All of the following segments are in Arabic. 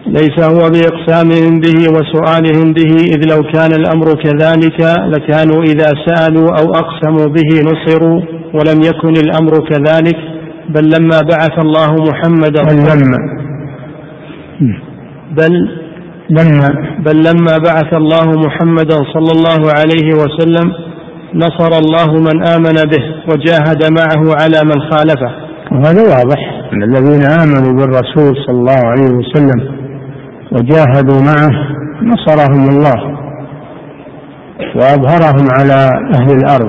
ليس هو بإقسامهم به وسؤالهم به، إذ لو كان الأمر كذلك لكانوا إذا سألوا أو أقسموا به نصروا، ولم يكن الأمر كذلك، بل لما بعث الله محمدا بل لما بعث الله محمدا صلى الله عليه وسلم نصر الله من آمن به وجاهد معه على من خالفه. وهذا واضح أن الذين آمنوا بالرسول صلى الله عليه وسلم وجاهدوا معه نصرهم الله وأظهرهم على أهل الأرض.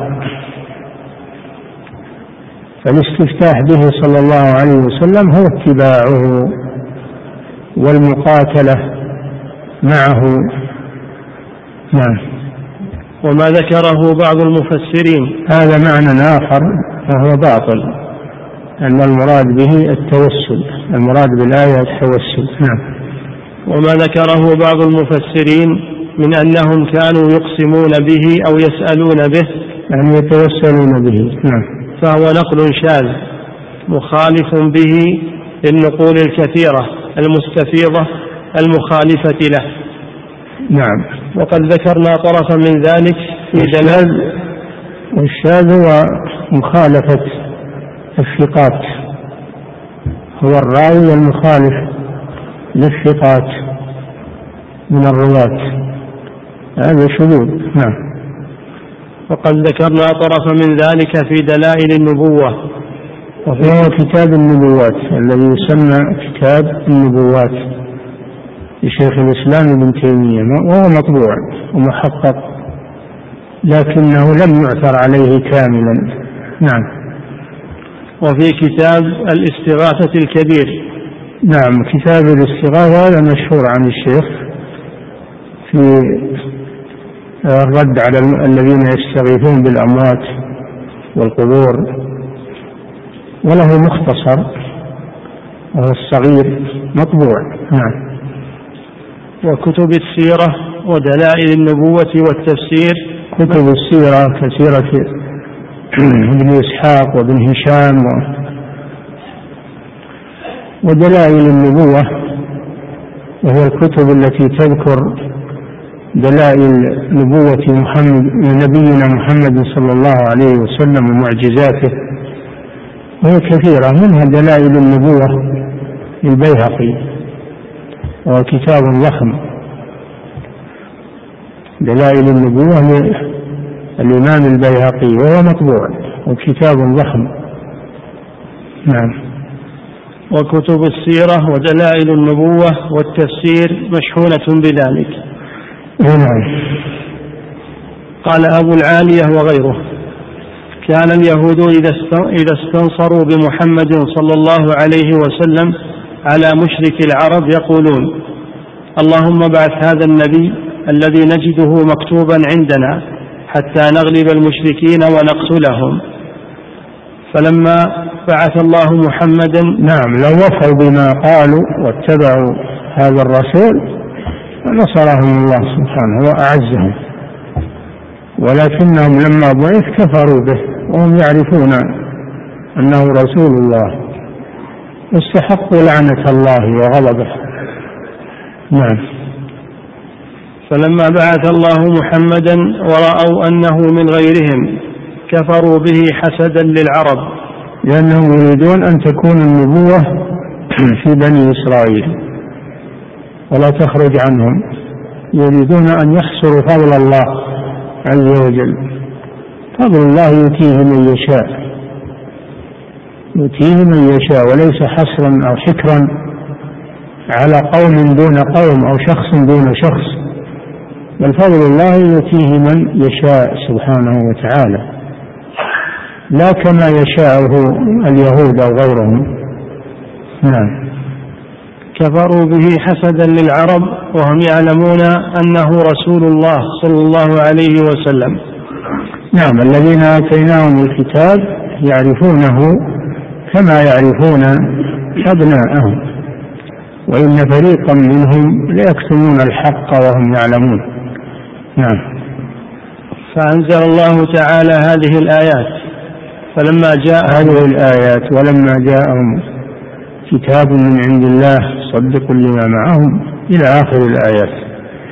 فالاستفتاح به صلى الله عليه وسلم هو اتباعه والمقاتلة معه. نعم. وما ذكره بعض المفسرين هذا معنى آخر وهو باطل، أن المراد به التوسل، المراد بالآية التوسل. نعم. وما ذكره بعض المفسرين من أنهم كانوا يقسمون به أو يسألون به، يعني يتوسلون به. نعم. فهو نقل شاذ مخالف به للنقول الكثيرة المستفيضة المخالفة له. نعم. وقد ذكرنا طرفا من ذلك في دلال. والشاذ هو مخالفة الثقات، هو الراوي المخالف للثقات من الرواة، هذا شذوذ. نعم. وقد ذكرنا طرفا من ذلك في دلائل النبوة، وهو كتاب النبوات الذي يسمى كتاب النبوات لشيخ الإسلام ابن تيمية، وهو مطبوع ومحقق لكنه لم يعثر عليه كاملا. نعم. وفي كتاب الاستغاثة الكبير. نعم. كتاب الاستغاثة هذا مشهور عن الشيخ في الرد على الذين يستغيثون بالأموات والقبور، وله مختصر وهو الصغير مطبوع. نعم. وكتب السيرة ودلائل النبوة والتفسير. كتب السيرة كسيرة ابن إسحاق وابن هشام ودلائل النبوة، وهي الكتب التي تذكر دلائل نبوة نبينا محمد صلى الله عليه وسلم ومعجزاته، وهي كثيرة، منها دلائل النبوة للبيهقي وهو كتاب ضخم. دلائل النبوة للإمام البيهقي وهو مطبوع وكتاب ضخم. نعم. وكتب السيرة ودلائل النبوة والتفسير مشحونة بذلك. نعم. قال أبو العالية وغيره: كان اليهود إذا استنصروا بمحمد صلى الله عليه وسلم على مشرك العرب يقولون: اللهم ابعث هذا النبي الذي نجده مكتوبا عندنا حتى نغلب المشركين ونقتلهم. فلما بعث الله محمدا، نعم، لو وفوا بما قالوا واتبعوا هذا الرسول نصرهم الله سبحانه وأعزهم، ولكنهم لما بعث كفروا به وهم يعرفون أنه رسول الله، استحقوا لعنة الله وغضبه. نعم. فلما بعث الله محمدا ورأوا أنه من غيرهم كفروا به حسدا للعرب، لأنهم يريدون أن تكون النبوة في بني إسرائيل ولا تخرج عنهم، يريدون أن يحصروا فضل الله عز وجل. فضل الله يؤتيه من يشاء، يؤتيه من يشاء، وليس حصرا أو حكرا على قوم دون قوم أو شخص دون شخص، بل فضل الله يؤتيه من يشاء سبحانه وتعالى، لا كما يشاءه اليهود أو غيرهم. نعم. كفروا به حسدا للعرب وهم يعلمون أنه رسول الله صلى الله عليه وسلم. نعم. الذين آتيناهم الكتاب يعرفونه كما يعرفون أبناءهم، وإن فريقا منهم ليكتمون الحق وهم يعلمون. نعم. فأنزل الله تعالى هذه الآيات. فلما جاء هذه الآيات ولما جاءهم كتاب من عند الله مصدق لما معهم إلى آخر الآيات.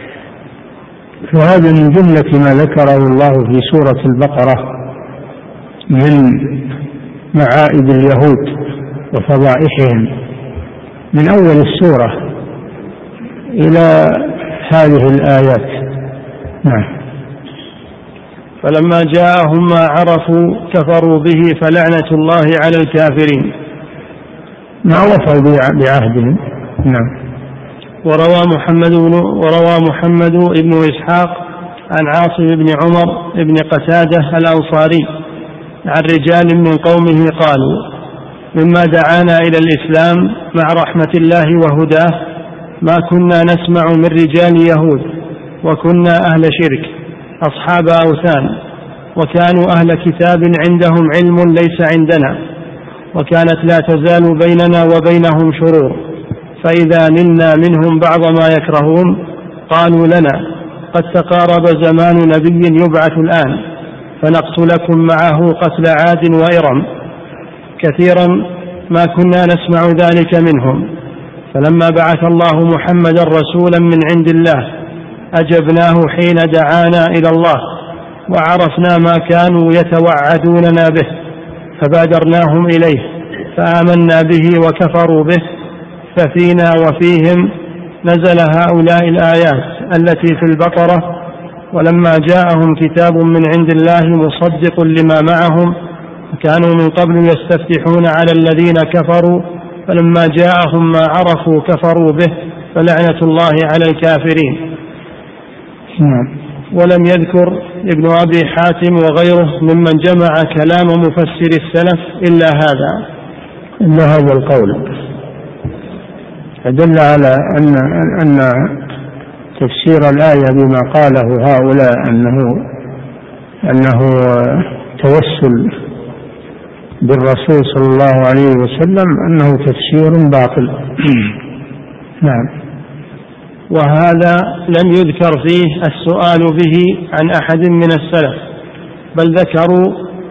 فهذا من جملة ما ذكره الله في سورة البقرة من معائب اليهود وفضائحهم من أول السورة إلى هذه الآيات. نعم. فلما جاءهم ما عرفوا كفروا به فلعنة الله على الكافرين. ما وفوا بعهدهم. نعم. وروى محمد بن إسحاق عن عاصم بن عمر بن قتادة الأنصاري عن رجال من قومه قالوا: مما دعانا إلى الإسلام مع رحمة الله وهداه ما كنا نسمع من رجال يهود، وكنا أهل شرك أصحاب أوثان، وكانوا أهل كتاب عندهم علم ليس عندنا، وكانت لا تزال بيننا وبينهم شرور، فإذا نلنا منهم بعض ما يكرهون قالوا لنا: قد تقارب زمان نبي يبعث الآن فنقتلكم معه قتل عاد وإرم. كثيرا ما كنا نسمع ذلك منهم، فلما بعث الله محمدا رسولا من عند الله أجبناه حين دعانا إلى الله، وعرفنا ما كانوا يتوعدوننا به فبادرناهم إليه فآمنا به وكفروا به، ففينا وفيهم نزل هؤلاء الآيات التي في البقرة: ولما جاءهم كتاب من عند الله مصدق لما معهم كانوا من قبل يستفتحون على الذين كفروا فلما جاءهم ما عرفوا كفروا به فلعنة الله على الكافرين. ولم يذكر ابن أبي حاتم وغيره ممن جمع كلام مفسر السلف إلا هذا القول، فدل على أن تفسير الآية بما قاله هؤلاء أنه توسل بالرسول صلى الله عليه وسلم أنه تفسير باطل. نعم. وهذا لم يذكر فيه السؤال به عن أحد من السلف، بل ذكروا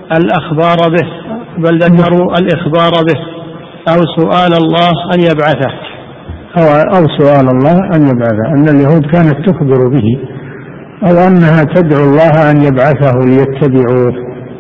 الإخبار به أو سؤال الله أن يبعثه أو سؤال الله أن يبعثه، أن اليهود كانت تخبر به أو أنها تدعو الله أن يبعثه ليتبعوه.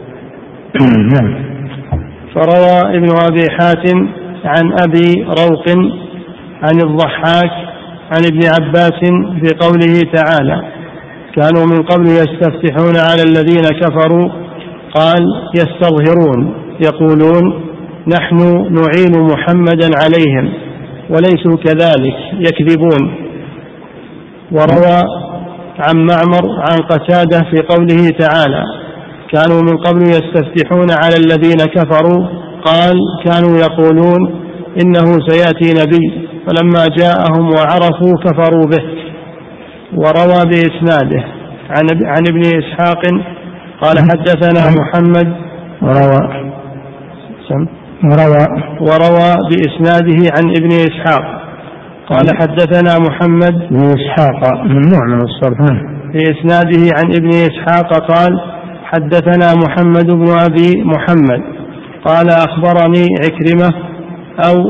فروى ابن أبي حاتم عن أبي روق عن الضحاك عن ابن عباس في قوله تعالى: كانوا من قبل يستفتحون على الذين كفروا، قال: يستظهرون يقولون: نحن نعين محمدا عليهم وليسوا كذلك يكذبون. وروى عن معمر عن قتادة في قوله تعالى: كانوا من قبل يستفتحون على الذين كفروا، قال: كانوا يقولون إنه سيأتي نبي فلما جاءهم وعرفوا كفروا به. وروى بإسناده عن ابن إسحاق قال: حدثنا محمد وروى بإسناده عن ابن إسحاق قال: حدثنا محمد بن إسحاق من نوع من الصرف. بإسناده عن ابن إسحاق قال: حدثنا محمد بن أبي محمد قال: أخبرني عكرمة أو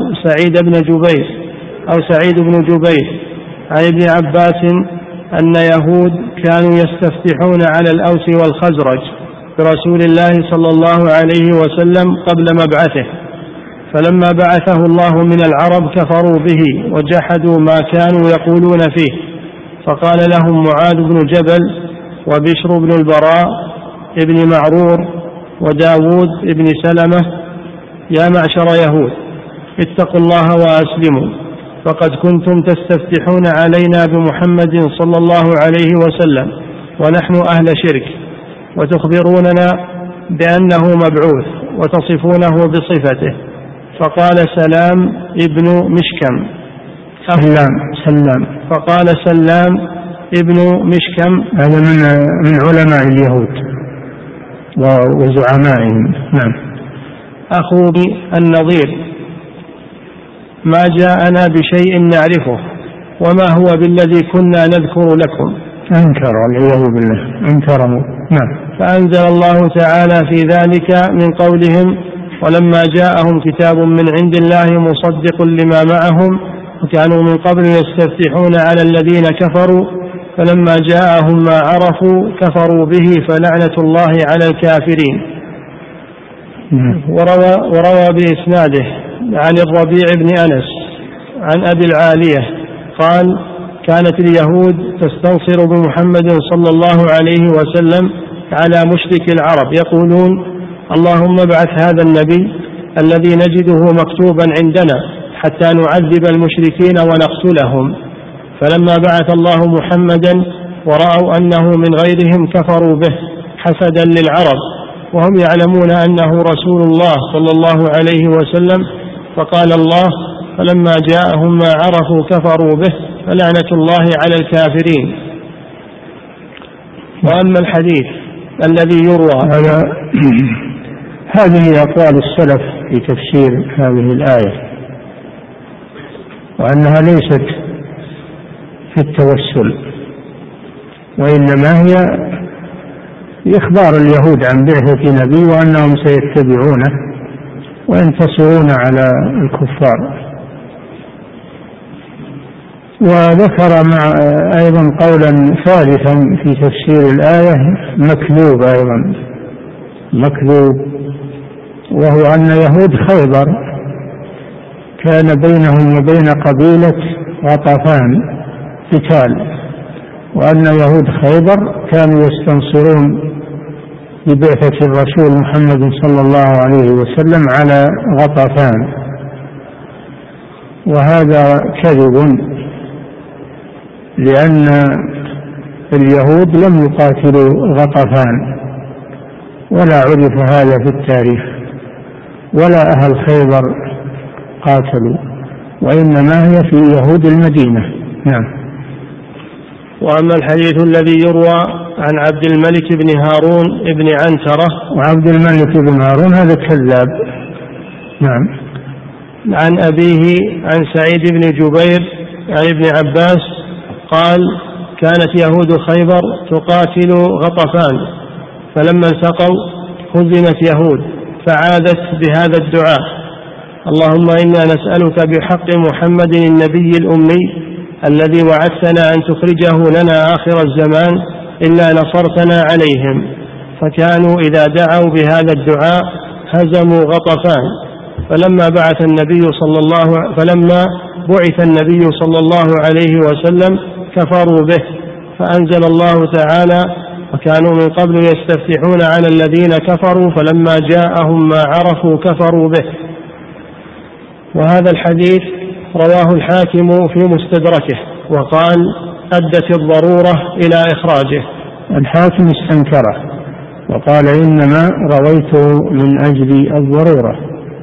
سعيد بن جبير عن ابن عباس أن يهود كانوا يستفتحون على الأوس والخزرج برسول الله صلى الله عليه وسلم قبل مبعثه، فلما بعثه الله من العرب كفروا به وجحدوا ما كانوا يقولون فيه، فقال لهم معاذ بن جبل وبشر بن البراء ابن معرور وداود ابن سلمة: يا معشر يهود اتقوا الله وأسلموا، فقد كنتم تستفتحون علينا بمحمد صلى الله عليه وسلم ونحن أهل شرك، وتخبروننا بأنه مبعوث وتصفونه بصفته. فقال سلام ابن مشكم فقال سلام ابن مشكم، هذا من علماء اليهود وزعمائهم. نعم. أخو النظير ما جاءنا بشيء نعرفه وما هو بالذي كنا نذكر لكم. أنكر والعياذ بالله، أنكروا. نعم. فأنزل الله تعالى في ذلك من قولهم: ولما جاءهم كتاب من عند الله مصدق لما معهم وكانوا من قبل يستفتحون على الذين كفروا فلما جاءهم ما عرفوا كفروا به فلعنة الله على الكافرين. وروى بإسناده عن الربيع بن أنس عن أبي العالية قال كانت اليهود تستنصر بمحمد صلى الله عليه وسلم على مشرك العرب يقولون اللهم ابعث هذا النبي الذي نجده مكتوبا عندنا حتى نعذب المشركين ونقتلهم. فلما بعث الله محمدا ورأوا أنه من غيرهم كفروا به حسدا للعرب وهم يعلمون أنه رسول الله صلى الله عليه وسلم. فقال الله فلما جاءهم ما عرفوا كفروا به فلعنة الله على الكافرين. وأما الحديث الذي يروى هذه أقوال السلف في تفسير هذه الآية وأنها ليست في التوسل وإنما هي إخبار اليهود عن بعثة نبي وأنهم سيتبعونه وينتصرون على الكفار. وذكر أيضا قولا ثالثا في تفسير الآية مكذوب أيضا مكذوب، وهو أن يهود خيبر كان بينهم وبين قبيلة غطفان قتال، وأن يهود خيبر كانوا يستنصرون ببعثة الرسول محمد صلى الله عليه وسلم على غطفان، وهذا كذب لأن اليهود لم يقاتلوا غطفان ولا عرف هذا في التاريخ ولا أهل خيبر قاتلوا، وإنما هي في يهود المدينة. نعم. وأما الحديث الذي يروى عن عبد الملك بن هارون بن عنترة وعبد الملك بن هارون هذا كذاب. نعم. عن أبيه عن سعيد بن جبير عن ابن عباس قال كانت يهود خيبر تقاتل غطفان فلما التقوا هزمت يهود فعادت بهذا الدعاء اللهم إنا نسألك بحق محمد النبي الأمي الذي وعدتنا أن تخرجه لنا آخر الزمان إلا نصرتنا عليهم. فكانوا إذا دعوا بهذا الدعاء هزموا غطفان. فلما بعث النبي صلى الله عليه وسلم كفروا به فأنزل الله تعالى وكانوا من قبل يستفتحون على الذين كفروا فلما جاءهم ما عرفوا كفروا به. وهذا الحديث رواه الحاكم في مستدركه وقال أدت الضرورة إلى إخراجه. الحاكم استنكره وقال إنما رويته من أجل الضرورة.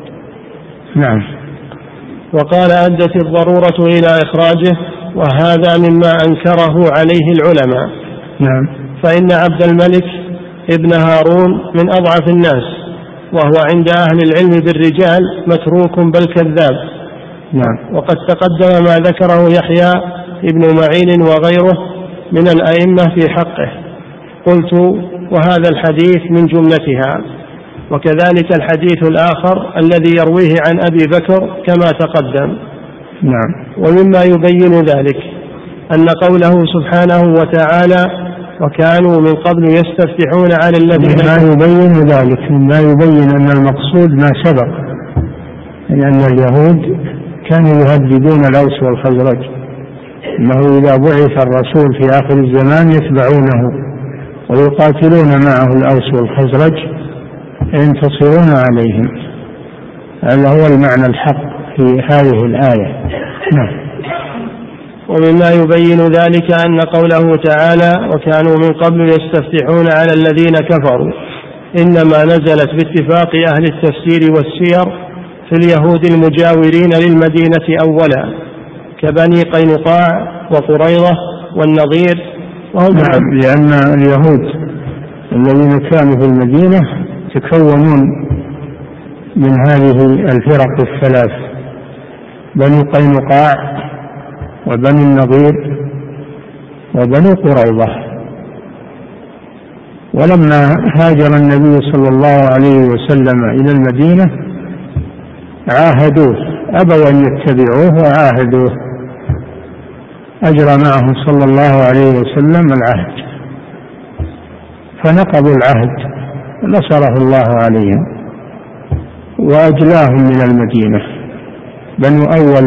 نعم. وقال أدت الضرورة إلى إخراجه وهذا مما أنكره عليه العلماء. نعم. فإن عبد الملك ابن هارون من أضعف الناس وهو عند أهل العلم بالرجال متروك بل كذاب. نعم. وقد تقدم ما ذكره يحيى ابن معين وغيره من الأئمة في حقه. قلت وهذا الحديث من جملتها. وكذلك الحديث الآخر الذي يرويه عن أبي بكر كما تقدم. نعم. ومما يبين ذلك أن قوله سبحانه وتعالى وكانوا من قبل يستفتحون على الذين ما يبين ذلك ما يبين أن المقصود ما سبق، لأن اليهود كانوا يهددون الأوس والخزرج أنه إذا بعث الرسول في آخر الزمان يتبعونه ويقاتلون معه الأوس والخزرج ينتصرون عليهم. هذا هو المعنى الحق في هذه الآية. نعم. ومما يبين ذلك أن قوله تعالى وكانوا من قبل يستفتحون على الذين كفروا إنما نزلت باتفاق أهل التفسير والسير في اليهود المجاورين للمدينة أولا كبني قينقاع وقريظة والنضير وهم. نعم. لأن اليهود الذين كانوا في المدينة تكونون من هذه الفرق الثلاث بني قينقاع وبني النضير وبني قريظة. ولما هاجر النبي صلى الله عليه وسلم إلى المدينة عاهدوه، أبوا أن يتبعوه وعاهدوه، أجرى معهم صلى الله عليه وسلم العهد فنقضوا العهد، نصره الله عليهم وأجلاهم من المدينة. بنو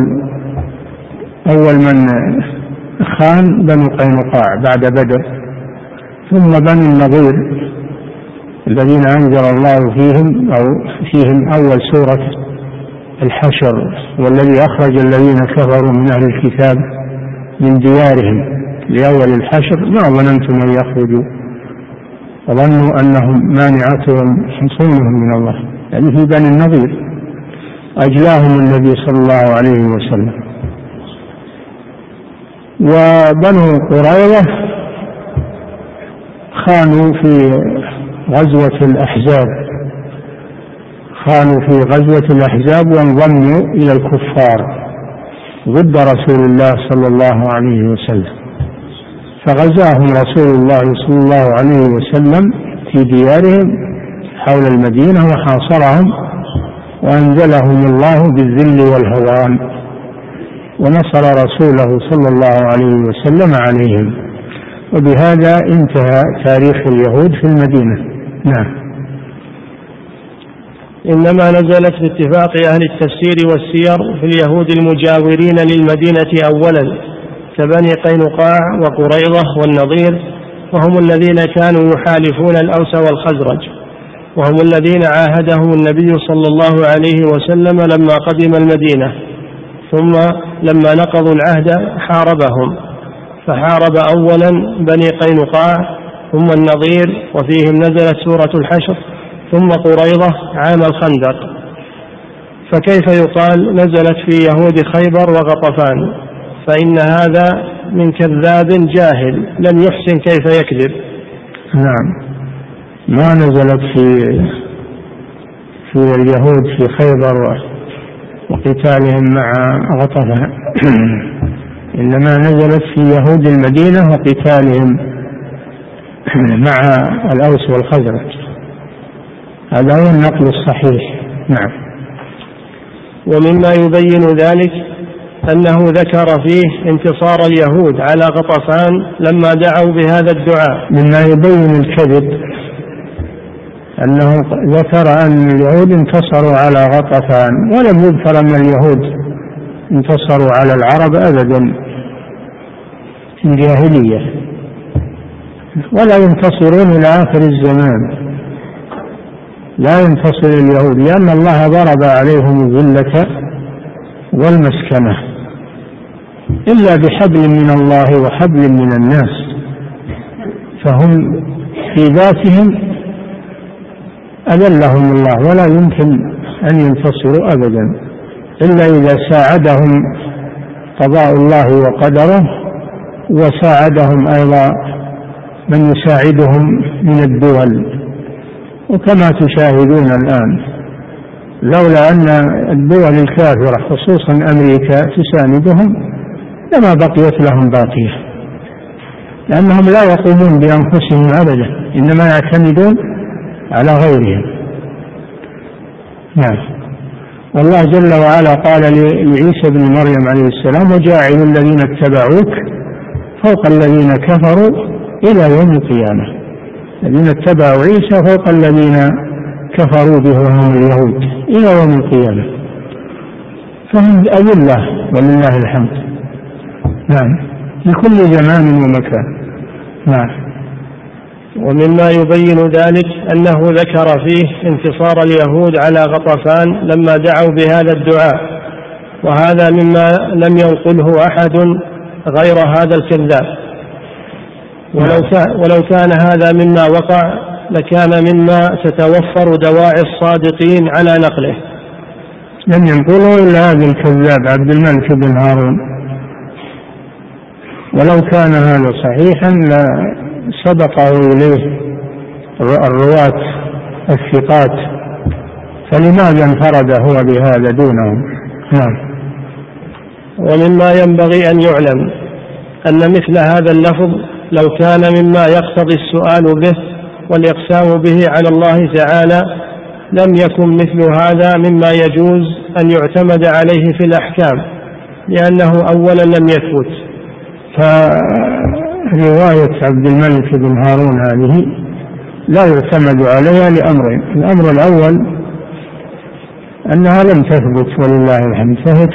أول من خان بنو قينقاع بعد بدر، ثم بنو النضير الذين أنزل الله فيهم أول سورة الحشر، والذي أخرج الذين كفروا من أهل الكتاب من ديارهم لأول الحشر ما ظننتم أن يخرجوا وظنوا أنهم مانعتهم حصونهم من الله، يعني في بني النضير أجلاهم النبي صلى الله عليه وسلم. وبنو قريظة خانوا في غزوة الأحزاب وانضموا إلى الكفار ضد رسول الله صلى الله عليه وسلم، فغزاهم رسول الله صلى الله عليه وسلم في ديارهم حول المدينة وحاصرهم وأنزلهم الله بالذل والهوان، ونصر رسوله صلى الله عليه وسلم عليهم، وبهذا انتهى تاريخ اليهود في المدينة. نعم. إنما نزلت باتفاق أهل التفسير والسير في اليهود المجاورين للمدينة أولا كبني قينقاع وقريظة والنضير، وهم الذين كانوا يحالفون الأوس والخزرج، وهم الذين عاهدهم النبي صلى الله عليه وسلم لما قدم المدينة، ثم لما نقضوا العهد حاربهم، فحارب أولا بني قينقاع ثم النضير وفيهم نزلت سورة الحشر، ثم قريظة عام الخندق. فكيف يقال نزلت في يهود خيبر وغطفان؟ فإن هذا من كذاب جاهل لم يحسن كيف يكذب. نعم، ما نزلت في اليهود في خيبر وقتالهم مع غطفان إنما نزلت في يهود المدينة وقتالهم مع الأوس والخزرج، هذا هو النقل الصحيح. نعم. ومما يبين ذلك أنه ذكر فيه انتصار اليهود على غطفان لما دعوا بهذا الدعاء. مما يبين الكذب أنه ذكر أن اليهود انتصروا على غطفان، ولم يذكر أن اليهود انتصروا على العرب أبدا في الجاهلية، ولا ينتصرون إلى آخر الزمان، لا ينتصر اليهود، لأن الله ضرب عليهم الذلة والمسكنة إلا بحبل من الله وحبل من الناس، فهم في ذاتهم أذلهم الله، ولا يمكن أن ينتصروا أبدا إلا إذا ساعدهم قضاء الله وقدره، وساعدهم أيضا من يساعدهم من الدول، وكما تشاهدون الآن لولا أن الدول الكافرة خصوصا أمريكا تساندهم لما بقيت لهم باقية، لأنهم لا يقومون بأنفسهم أبدا، إنما يعتمدون على غيرهم. نعم. والله جل وعلا قال لعيسى بن مريم عليه السلام: وجاعل الذين اتبعوك فوق الذين كفروا إلى يوم القيامة. الذين اتبعوا عيسى فوق الذين كفروا به وهم اليهود إلى يوم القيامة، فهم أذلة ولله الحمد. نعم، في كل زمان ومكان. نعم. ومما يبين ذلك أنه ذكر فيه انتصار اليهود على غطفان لما دعوا بهذا الدعاء، وهذا مما لم ينقله أحد غير هذا الكذاب، ولو كان هذا مما وقع لكان مما تتوفر دواعي الصادقين على نقله. لم ينقله إلا هذا الكذاب عبد الملك بن هارون، ولو كان هذا صحيحا لسبقه إليه الرواة الثقات، فلماذا انفرد هو بهذا دونهم؟ نعم. ومما ينبغي أن يعلم أن مثل هذا اللفظ لو كان مما يقتضي السؤال به والإقسام به على الله تعالى لم يكن مثل هذا مما يجوز أن يعتمد عليه في الأحكام، لأنه أولا لم يثبت. فرواية عبد الملك بن هارون هذه لا يعتمد عليها لأمرين: الأمر الأول أنها لم تثبت ولله الحمد، فهي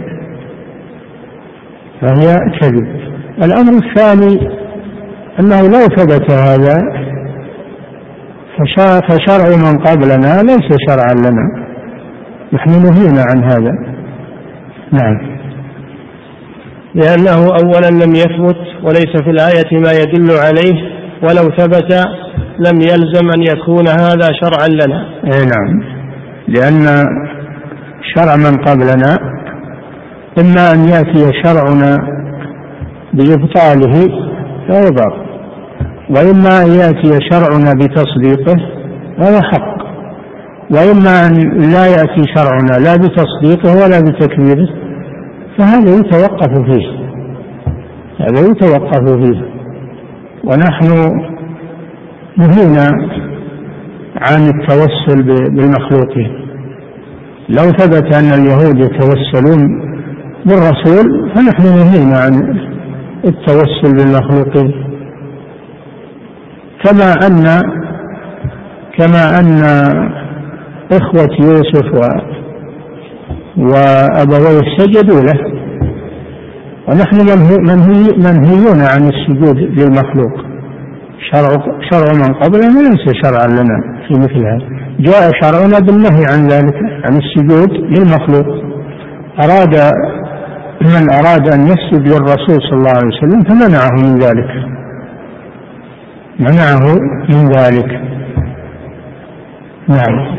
كذب. الأمر الثاني أنه لو ثبت هذا فشرع من قبلنا ليس شرعا لنا، نحن نهينا عن هذا. نعم. لأنه أولا لم يثبت وليس في الآية ما يدل عليه، ولو ثبت لم يلزم أن يكون هذا شرعا لنا. نعم، لأن شرع من قبلنا إما أن يأتي شرعنا بإبطاله فيضر، وإما أن يأتي شرعنا بتصديقه وهو حق، وإما أن لا يأتي شرعنا لا بتصديقه ولا بتكذيبه، فهذا يتوقف فيه. ونحن نهينا عن التوسل بالمخلوقين. لو ثبت أن اليهود يتوسلون بالرسول فنحن نهينا عن التوسل بالمخلوقين، كما أن إخوة يوسف وأبويه سجدوا له، ونحن منهيون عن السجود للمخلوق. شرع من قبلنا ليس شرعا لنا في مثل هذا. جاء شرعنا بالنهي عن ذلك، عن السجود للمخلوق. من أراد أن يسجد للرسول صلى الله عليه وسلم فمنعه من ذلك. نعم.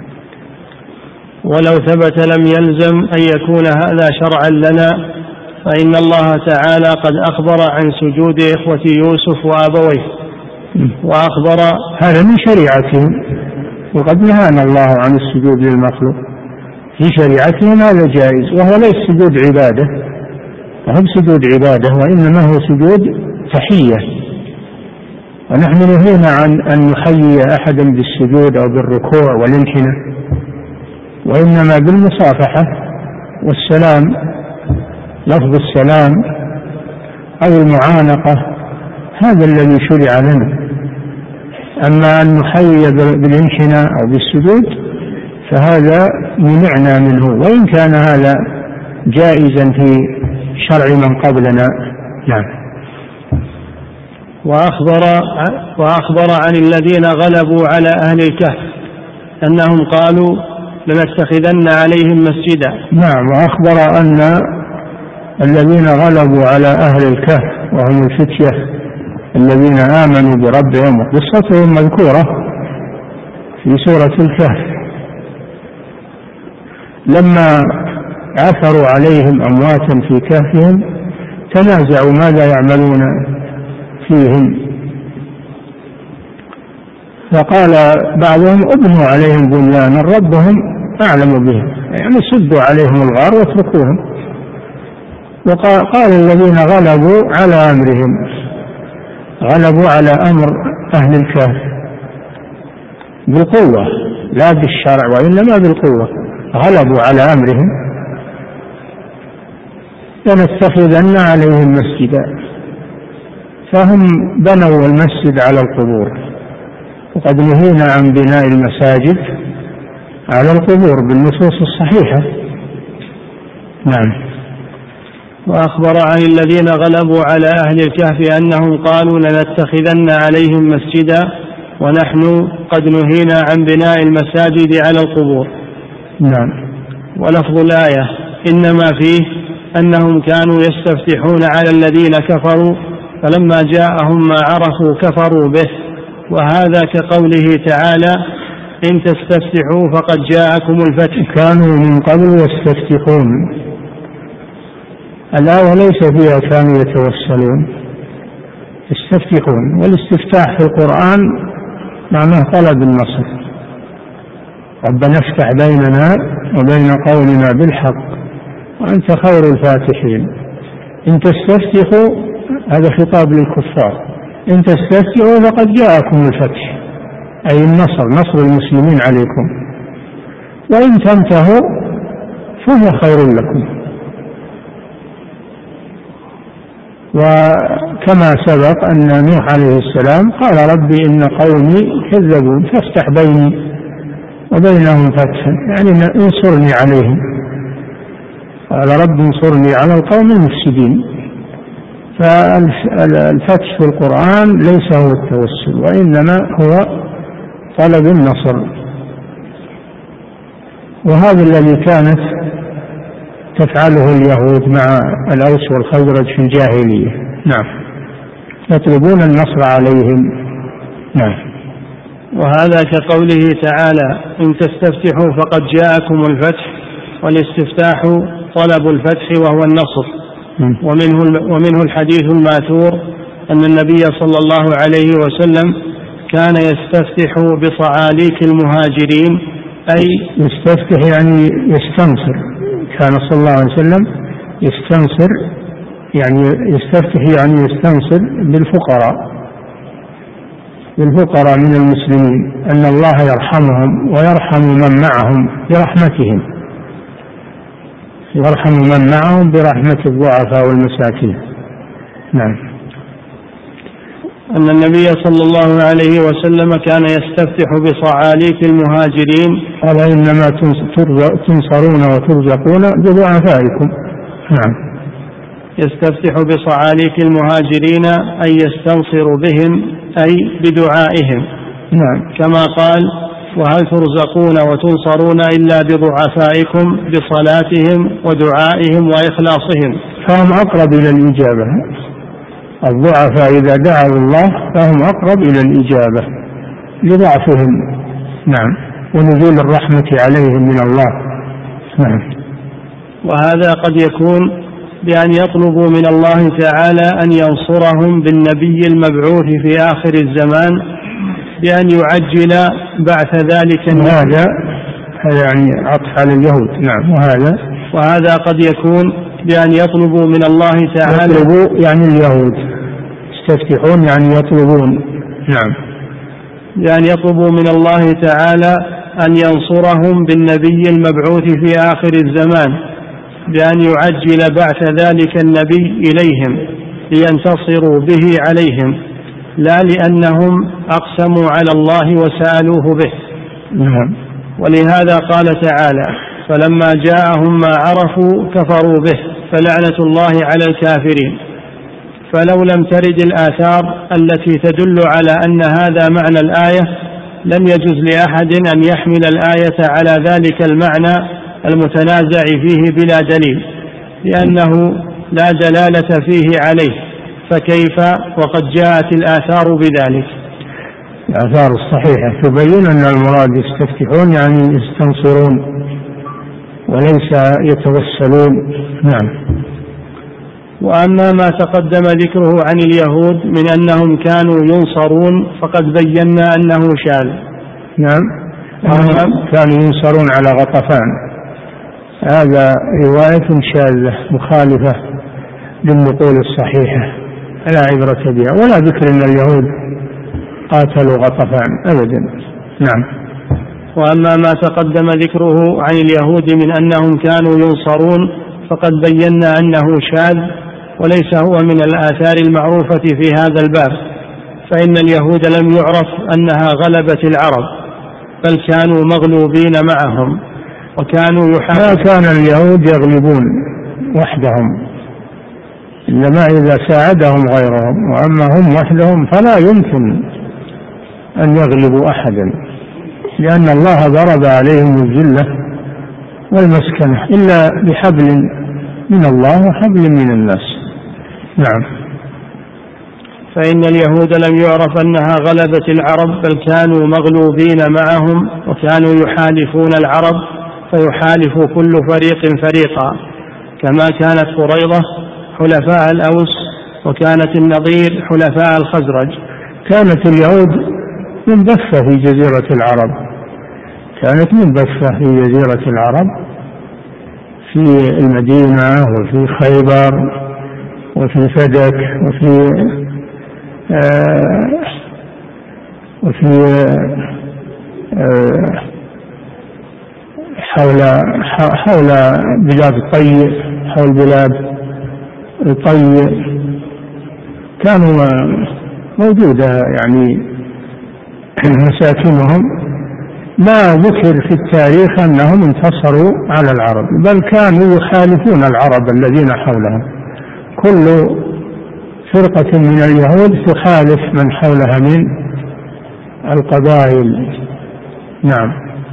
ولو ثبت لم يلزم أن يكون هذا شرعا لنا، فإن الله تعالى قد أخبر عن سجود إخوة يوسف وأبويه، وأخبر هذا من شريعتهم، وقد نهانا الله عن السجود للمخلوق في شريعتهم، هذا جائز، وهو ليس سجود عبادة، وإنما هو سجود تحية. ونحن نهينا عن أن نحيي أحدا بالسجود أو بالركوع والانحناء، وإنما بالمصافحة والسلام، لفظ السلام أو المعانقة، هذا الذي شرع لنا. أما أن نحيي بالانحناء أو بالسجود فهذا منعنا منه، وإن كان هذا جائزا في شرع من قبلنا. نعم. وأخبر عن الذين غلبوا على أهل الكهف أنهم قالوا لنتخذن عليهم مسجدا. نعم. وأخبر أن الذين غلبوا على أهل الكهف وهم الفتية الذين آمنوا بربهم، وقصتهم مذكورة في سورة الكهف، لما عثروا عليهم أمواتا في كهفهم تنازعوا ماذا يعملون فيهم، فقال بعضهم ابنوا عليهم بنيانا ربهم أعلم بهم، يعني سدوا عليهم الغار واتركوهم. وقال الذين غلبوا على أمرهم، غلبوا على أمر أهل الكهف بالقوة لا بالشرع وإنما بالقوة، غلبوا على أمرهم لنتخذن عليهم مسجدا، فهم بنوا المسجد على القبور، وقد نهينا عن بناء المساجد على القبور بالنصوص الصحيحة. نعم. وأخبر عن الذين غلبوا على أهل الكهف أنهم قالوا لنتخذن عليهم مسجدا ونحن قد نهينا عن بناء المساجد على القبور. نعم. ولفظ الآية إنما فيه أنهم كانوا يستفتحون على الذين كفروا فلما جاءهم ما عرفوا كفروا به، وهذا كقوله تعالى إن تستفتحوا فقد جاءكم الفتح. كانوا من قبل يستفتحون، الآية ليس فيها كانوا يتوسلون، يستفتحون، والاستفتاح في القرآن معناه طلب النصر، ربنا افتح بيننا وبين قومنا بالحق وأنت خير الفاتحين. إن تستفتحوا هذا خطاب للكفار، إن تستفتحوا فقد جاءكم الفتح، أي النصر، نصر المسلمين عليكم، وإن تنتهوا فهو خير لكم. وكما سبق أن نوح عليه السلام قال ربي إن قومي كذبون فافتح بيني وبينهم فتحا، يعني انصرني عليهم. قال رب انصرني على القوم المفسدين. فالفتح في القرآن ليس هو التوسل، وإنما هو طلب النصر. وهذا الذي كانت تفعله اليهود مع الأوس والخزرج في الجاهلية. نعم، يطلبون النصر عليهم. نعم. وهذا كقوله تعالى إن تستفتحوا فقد جاءكم الفتح، والاستفتاح طلب الفتح وهو النصر. ومنه الحديث الماثور أن النبي صلى الله عليه وسلم كان يستفتح بصعاليك المهاجرين، أي يستفتح يعني يستنصر. كان صلى الله عليه وسلم يستنصر، يعني يستفتح يعني يستنصر بالفقراء من المسلمين، أن الله يرحمهم ويرحم من معهم برحمتهم، يرحم من معهم برحمة الضعفاء والمساكين. نعم. أن النبي صلى الله عليه وسلم كان يستفتح بصعاليك المهاجرين، قال إنما تنصرون وترزقون بضعفائكم. نعم. يستفتح بصعاليك المهاجرين أي يستنصر بهم أي بدعائهم. نعم. كما قال وهل ترزقون وتنصرون إلا بضعفائكم بصلاتهم ودعائهم وإخلاصهم. فهم أقرب إلى الإجابة، الضعفاء إذا دعوا الله فهم أقرب إلى الإجابة لضعفهم. نعم. ونزول الرحمة عليهم من الله. نعم. وهذا قد يكون بأن يطلبوا من الله تعالى أن ينصرهم بالنبي المبعوث في آخر الزمان بأن يعجل بعث ذلك النبي. هذا يعني عطف على اليهود. نعم. وهذا قد يكون بأن يطلبوا من الله تعالى، يطلبوا يعني اليهود يستفتحون يعني يطلبون. نعم. بأن يطلبوا من الله تعالى أن ينصرهم بالنبي المبعوث في آخر الزمان بأن يعجل بعث ذلك النبي إليهم لينتصروا به عليهم، لا لأنهم أقسموا على الله وسألوه به. نعم. ولهذا قال تعالى فلما جاءهم ما عرفوا كفروا به فلعنة الله على الكافرين. فلو لم ترد الآثار التي تدل على أن هذا معنى الآية لم يجوز لأحد أن يحمل الآية على ذلك المعنى المتنازع فيه بلا دليل، لأنه لا دلالة فيه عليه، فكيف وقد جاءت الآثار بذلك. الآثار الصحيحة تبين أن المراد يستفتحون يعني يستنصرون وليس يتوسلون. نعم. وأما ما تقدم ذكره عن اليهود من أنهم كانوا ينصرون فقد بينا أنه شاذ. نعم. كانوا ينصرون على غطفان، هذا رواية شاذة مخالفة للنقول الصحيحة لا عبرة بها، ولا ذكر أن اليهود قاتلوا غطفان أبدا. نعم. وأما ما تقدم ذكره عن اليهود من أنهم كانوا ينصرون فقد بينا أنه شاذ وليس هو من الآثار المعروفة في هذا الباب، فإن اليهود لم يعرف أنها غلبت العرب، بل كانوا مغلوبين معهم وكانوا ما كان اليهود يغلبون وحدهم، إنما إذا ساعدهم غيرهم، وأما هم وحدهم فلا يمكن أن يغلبوا أحدا، لأن الله ضرب عليهم الذلة والمسكنة إلا بحبل من الله وحبل من الناس. نعم. فإن اليهود لم يعرف أنها غلبت العرب، بل كانوا مغلوبين معهم وكانوا يحالفون العرب فيحالف كل فريق فريقا، كما كانت قريظة حلفاء الأوس وكانت النضير حلفاء الخزرج. كانت اليهود منبثة في جزيرة العرب، كانت منبثة في جزيرة العرب في المدينة وفي خيبر وفي فدك وفي وفي حول بلاد الطي، حول بلاد الطي كانوا موجودة يعني مساكنهم. ما ذكر في التاريخ أنهم انتصروا على العرب، بل كانوا يخالفون العرب الذين حولهم. كل فرقة من اليهود تخالف من حولها من القبائل. نعم.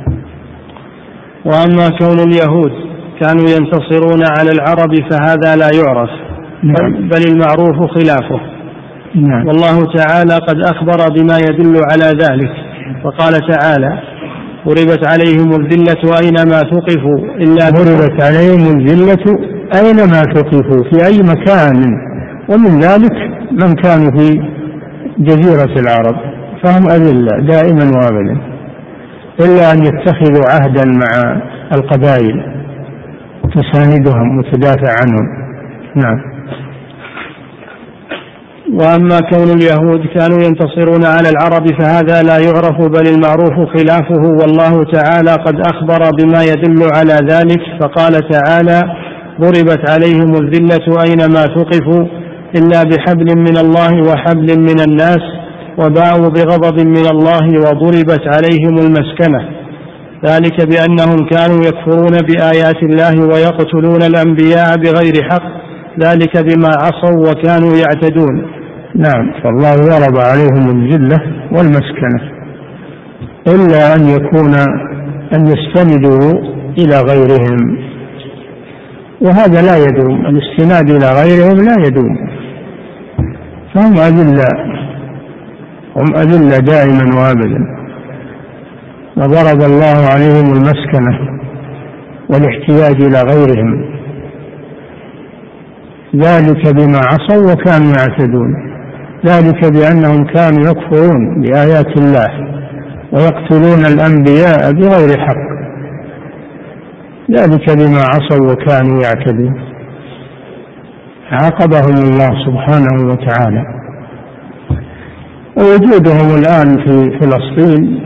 وأما كون اليهود كانوا ينتصرون على العرب فهذا لا يعرف، بل المعروف خلافه. نعم. والله تعالى قد أخبر بما يدل على ذلك، وقال تعالى: ضربت عليهم الذلة أينما ثقفوا إلا ضربت عليهم الذلة أينما ثقفوا، في أي مكان، ومن ذلك من كانوا في جزيرة العرب فهم أذلة دائما وابدا، إلا أن يتخذوا عهدا مع القبائل تساندهم وتدافع عنهم. نعم. وأما كون اليهود كانوا ينتصرون على العرب فهذا لا يعرف، بل المعروف خلافه. والله تعالى قد أخبر بما يدل على ذلك، فقال تعالى: ضربت عليهم الذلة أينما ثقفوا إلا بحبل من الله وحبل من الناس وباءوا بغضب من الله وضربت عليهم المسكنة، ذلك بأنهم كانوا يكفرون بآيات الله ويقتلون الأنبياء بغير حق، ذلك بما عصوا وكانوا يعتدون. نعم. فالله ضرب عليهم الذلة والمسكنة، إلا أن يستندوا إلى غيرهم، وهذا لا يدوم. الاستناد إلى غيرهم لا يدوم، فهم أذلة دائما وابدا. وضرب الله عليهم المسكنة والاحتياج إلى غيرهم، ذلك بما عصوا وكانوا يعتدون، ذلك بأنهم كانوا يكفرون بآيات الله ويقتلون الأنبياء بغير حق، ذلك بما عصوا وكانوا يعتدون. عاقبهم الله سبحانه وتعالى. ووجودهم الآن في فلسطين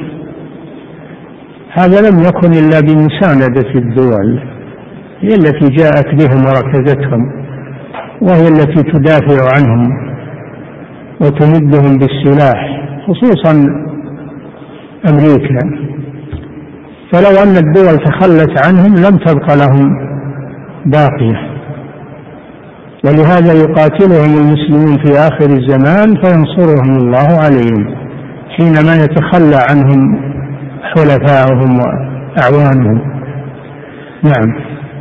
هذا لم يكن إلا بمساندة الدول، هي التي جاءت بهم وركزتهم، وهي التي تدافع عنهم وتمدهم بالسلاح، خصوصا أمريكا. فلو أن الدول تخلت عنهم لم تبق لهم باقية، ولهذا يقاتلهم المسلمون في آخر الزمان فينصرهم الله عليهم حينما يتخلى عنهم حلفاؤهم وأعوانهم. نعم.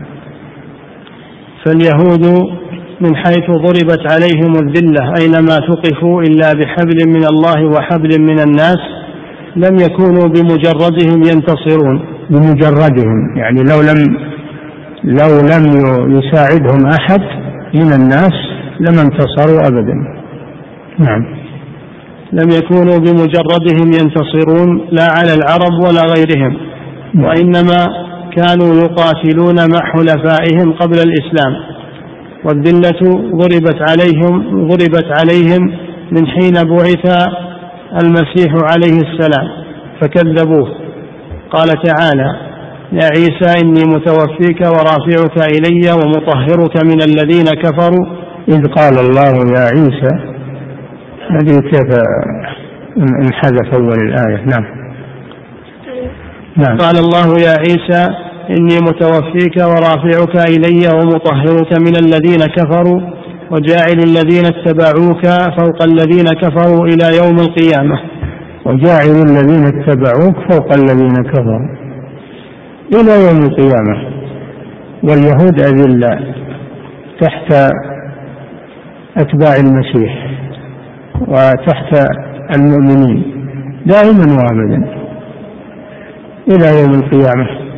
فاليهود من حيث ضربت عليهم الذلة أينما ثقفوا إلا بحبل من الله وحبل من الناس لم يكونوا بمجردهم ينتصرون. بمجردهم يعني لو لم يساعدهم أحد من الناس لم انتصروا أبدا. نعم. لم يكونوا بمجردهم ينتصرون لا على العرب ولا غيرهم، وإنما كانوا يقاتلون مع حلفائهم قبل الإسلام. والذلة ضربت عليهم من حين بعث المسيح عليه السلام فكذبوه. قال تعالى: يا عيسى إني متوفيك ورافعك إلي ومطهرك من الذين كفروا. إذ قال الله يا عيسى، هذه كيف انحذف أول الآية. نعم. قال الله يا عيسى إني متوفيك ورافعك إلي ومطهرك من الذين كفروا وجاعل الذين اتبعوك فوق الذين كفروا إلى يوم القيامة. وجاعل الذين اتبعوك فوق الذين كفروا إلى يوم القيامة. واليهود أذلة تحت أتباع المسيح وتحت المؤمنين دائما وابدا إلى يوم القيامة.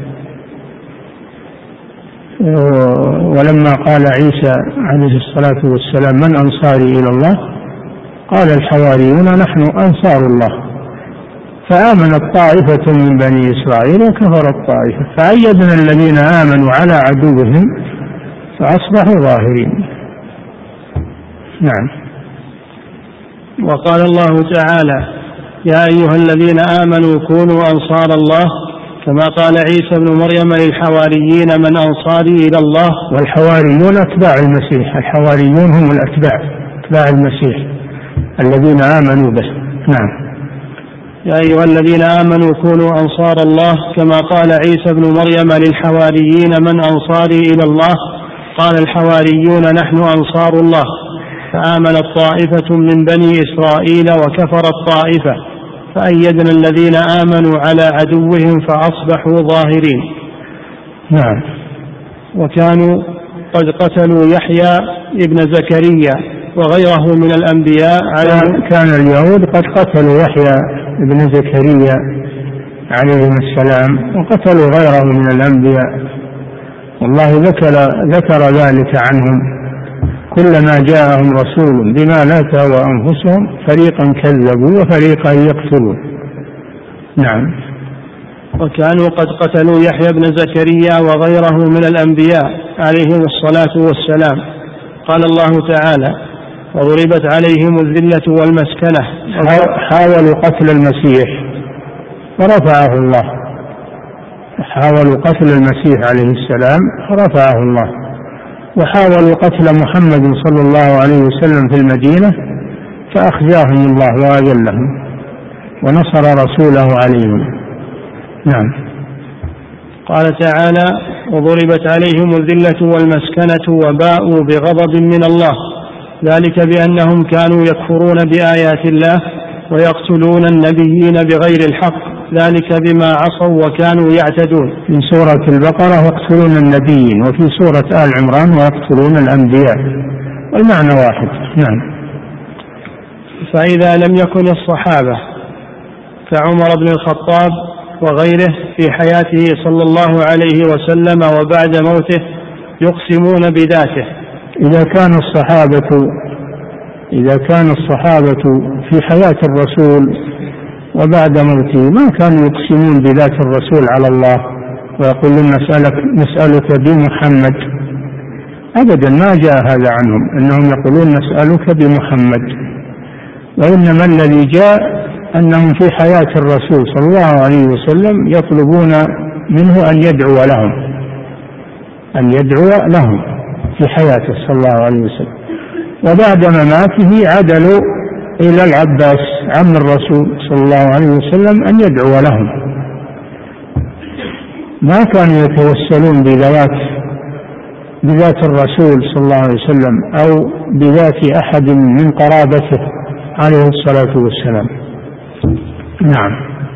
ولما قال عيسى عليه الصلاة والسلام من أنصاري إلى الله؟ قال الحواريون نحن أنصار الله. فآمنت طائفة من بني إسرائيل وكفرت طائفة فأيدنا الذين آمنوا على عدوهم فأصبحوا ظاهرين. نعم. وقال الله تعالى: يا أيها الذين آمنوا كونوا أنصار الله كما قال عيسى ابن مريم للحواريين من أنصاري إلى الله. والحواريون أتباع المسيح، الحواريون هم أتباع المسيح الذين آمنوا به. نعم. يا أيها الذين آمنوا كونوا أنصار الله كما قال عيسى ابن مريم للحواريين من أنصاري إلى الله قال الحواريون نحن أنصار الله. فآمنت طائفة من بني إسرائيل وكفرت طائفة فأيدنا الذين آمنوا على عدوهم فأصبحوا ظاهرين. نعم. وكانوا قد قتلوا يحيى ابن زكريا وغيره من الأنبياء. كان اليهود قد قتلوا يحيى ابن زكريا عليهم السلام وقتلوا غيره من الأنبياء، والله ذكر ذلك عنهم. كلما جاءهم رسول بما لا تهوى أنفسهم فريقا كذبوا وفريقا يقتلون. نعم. وكانوا قد قتلوا يحيى بن زكريا وغيره من الأنبياء عليهم الصلاة والسلام. قال الله تعالى وضربت عليهم الذلة والمسكنة. حاولوا قتل المسيح ورفعه الله، حاولوا قتل المسيح عليه السلام فرفعه الله، وحاولوا قتل محمد صلى الله عليه وسلم في المدينة فأخزاهم الله وأذلهم ونصر رسوله عليهم. نعم. قال تعالى وضربت عليهم الذلة والمسكنة وباءوا بغضب من الله ذلك بأنهم كانوا يكفرون بآيات الله ويقتلون النبيين بغير الحق ذلك بما عصوا وكانوا يعتدون. في سورة البقرة يقتلون النبيين، وفي سورة آل عمران ويقتلون الأنبياء، والمعنى واحد. نعم. فإذا لم يكن الصحابة كعمر بن الخطاب وغيره في حياته صلى الله عليه وسلم وبعد موته يقسمون بذاته. إذا كان الصحابة في حياة الرسول وبعد موته ما كانوا يقسمون بذات الرسول على الله ويقولون نسألك بمحمد، أبدا ما جاء هذا عنهم أنهم يقولون نسألك بمحمد، وإنما الذي جاء أنهم في حياة الرسول صلى الله عليه وسلم يطلبون منه أن يدعو لهم في حياته صلى الله عليه وسلم، وبعد مماته عدلوا إلى العباس عم الرسول صلى الله عليه وسلم أن يدعو لهم. ما كانوا يتوسلون بذات الرسول صلى الله عليه وسلم أو بذات أحد من قرابته عليه الصلاة والسلام. نعم.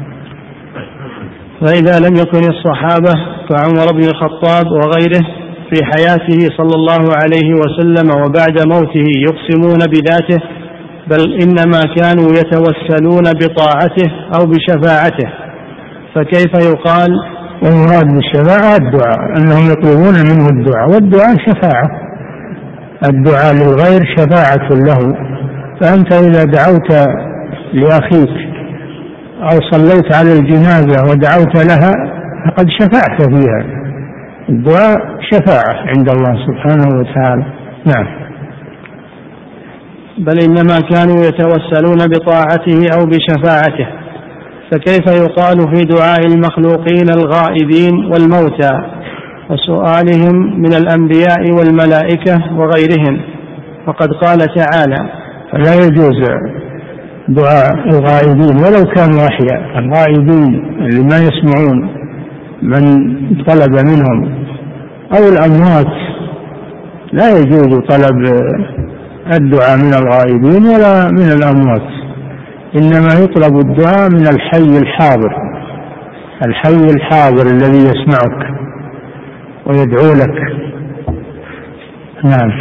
فإذا لم يكن الصحابة كعمر بن الخطاب وغيره في حياته صلى الله عليه وسلم وبعد موته يقسمون بذاته بل إنما كانوا يتوسلون بطاعته أو بشفاعته، فكيف يقال؟ والمراد بالشفاعة الدعاء، أنهم يطلبون منه الدعاء، والدعاء شفاعة، الدعاء للغير شفاعة له. فأنت إذا دعوت لأخيك أو صليت على الجنازة ودعوت لها فقد شفعت فيها، الدعاء شفاعة عند الله سبحانه وتعالى. نعم. بل إنما كانوا يتوسلون بطاعته أو بشفاعته، فكيف يقال في دعاء المخلوقين الغائبين والموتى وسؤالهم من الأنبياء والملائكة وغيرهم؟ وقد قال تعالى فلا يجوز دعاء الغائبين ولو كانوا أحياء، الغائبين اللي ما يسمعون من طلب منهم أو الأموات لا يجوز طلب الدعاء من الغائبين ولا من الأموات، إنما يطلب الدعاء من الحي الحاضر، الحي الحاضر الذي يسمعك ويدعو لك. نعم.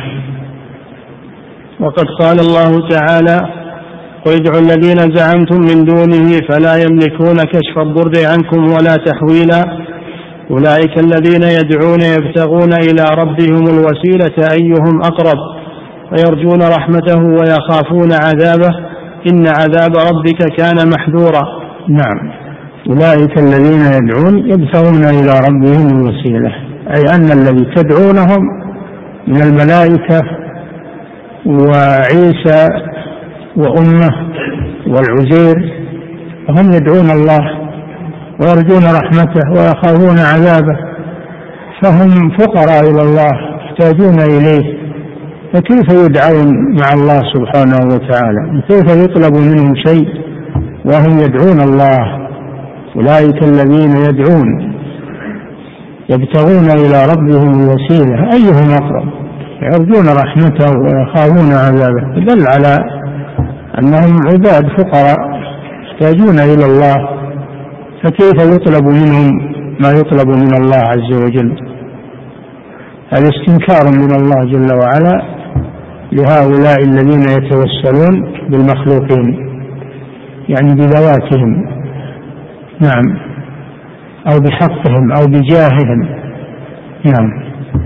وقد قال الله تعالى قل ادعوا الذين زعمتم من دونه فلا يملكون كشف الضر عنكم ولا تحويلا أولئك الذين يدعون يبتغون إلى ربهم الوسيلة أيهم أقرب ويرجون رحمته ويخافون عذابه إن عذاب ربك كان محذورا. نعم. أولئك الذين يدعون يبتغون إلى ربهم الوسيلة، أي أن الذي تدعونهم من الملائكة وعيسى وأمه والعزير وهم يدعون الله ويرجون رحمته ويخافون عذابه، فهم فقراء إلى الله يحتاجون إليه، فكيف يدعون مع الله سبحانه وتعالى؟ كيف يطلب منهم شيء وهم يدعون الله؟ أولئك الذين يدعون يبتغون إلى ربهم الوسيلة أيهم أقرب، يرجون رحمته ويخافون عذابه، دل على أنهم عباد فقراء يحتاجون إلى الله، فكيف يطلب منهم ما يطلب من الله عز وجل؟ هذا استنكار من الله جل وعلا لهؤلاء الذين يتوسلون بالمخلوقين، يعني بذواتهم، نعم، أو بحقهم أو بجاههم، نعم.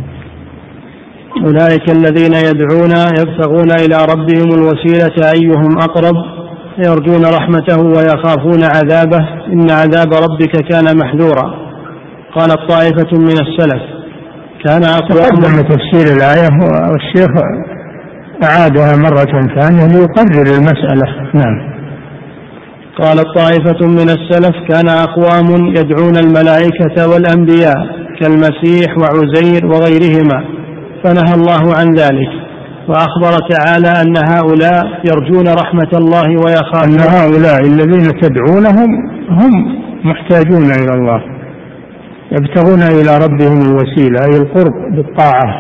أولئك الذين يدعون يبتغون إلى ربهم الوسيلة أيهم أقرب يرجون رحمته ويخافون عذابه إن عذاب ربك كان محذورا. قالت طائفة من السلف كان تقدم تفسير الآية والشيخ أعادها مرة ثانية ليقرر المسألة، نعم. قالت طائفة من السلف كان أقوام يدعون الملائكة والأنبياء كالمسيح وعزير وغيرهما فنهى الله عن ذلك، وأخبر تعالى أن هؤلاء يرجون رحمة الله ويخافون، أن هؤلاء الذين تدعونهم هم محتاجون إلى الله، يبتغون إلى ربهم الوسيلة أي القرب بالطاعة،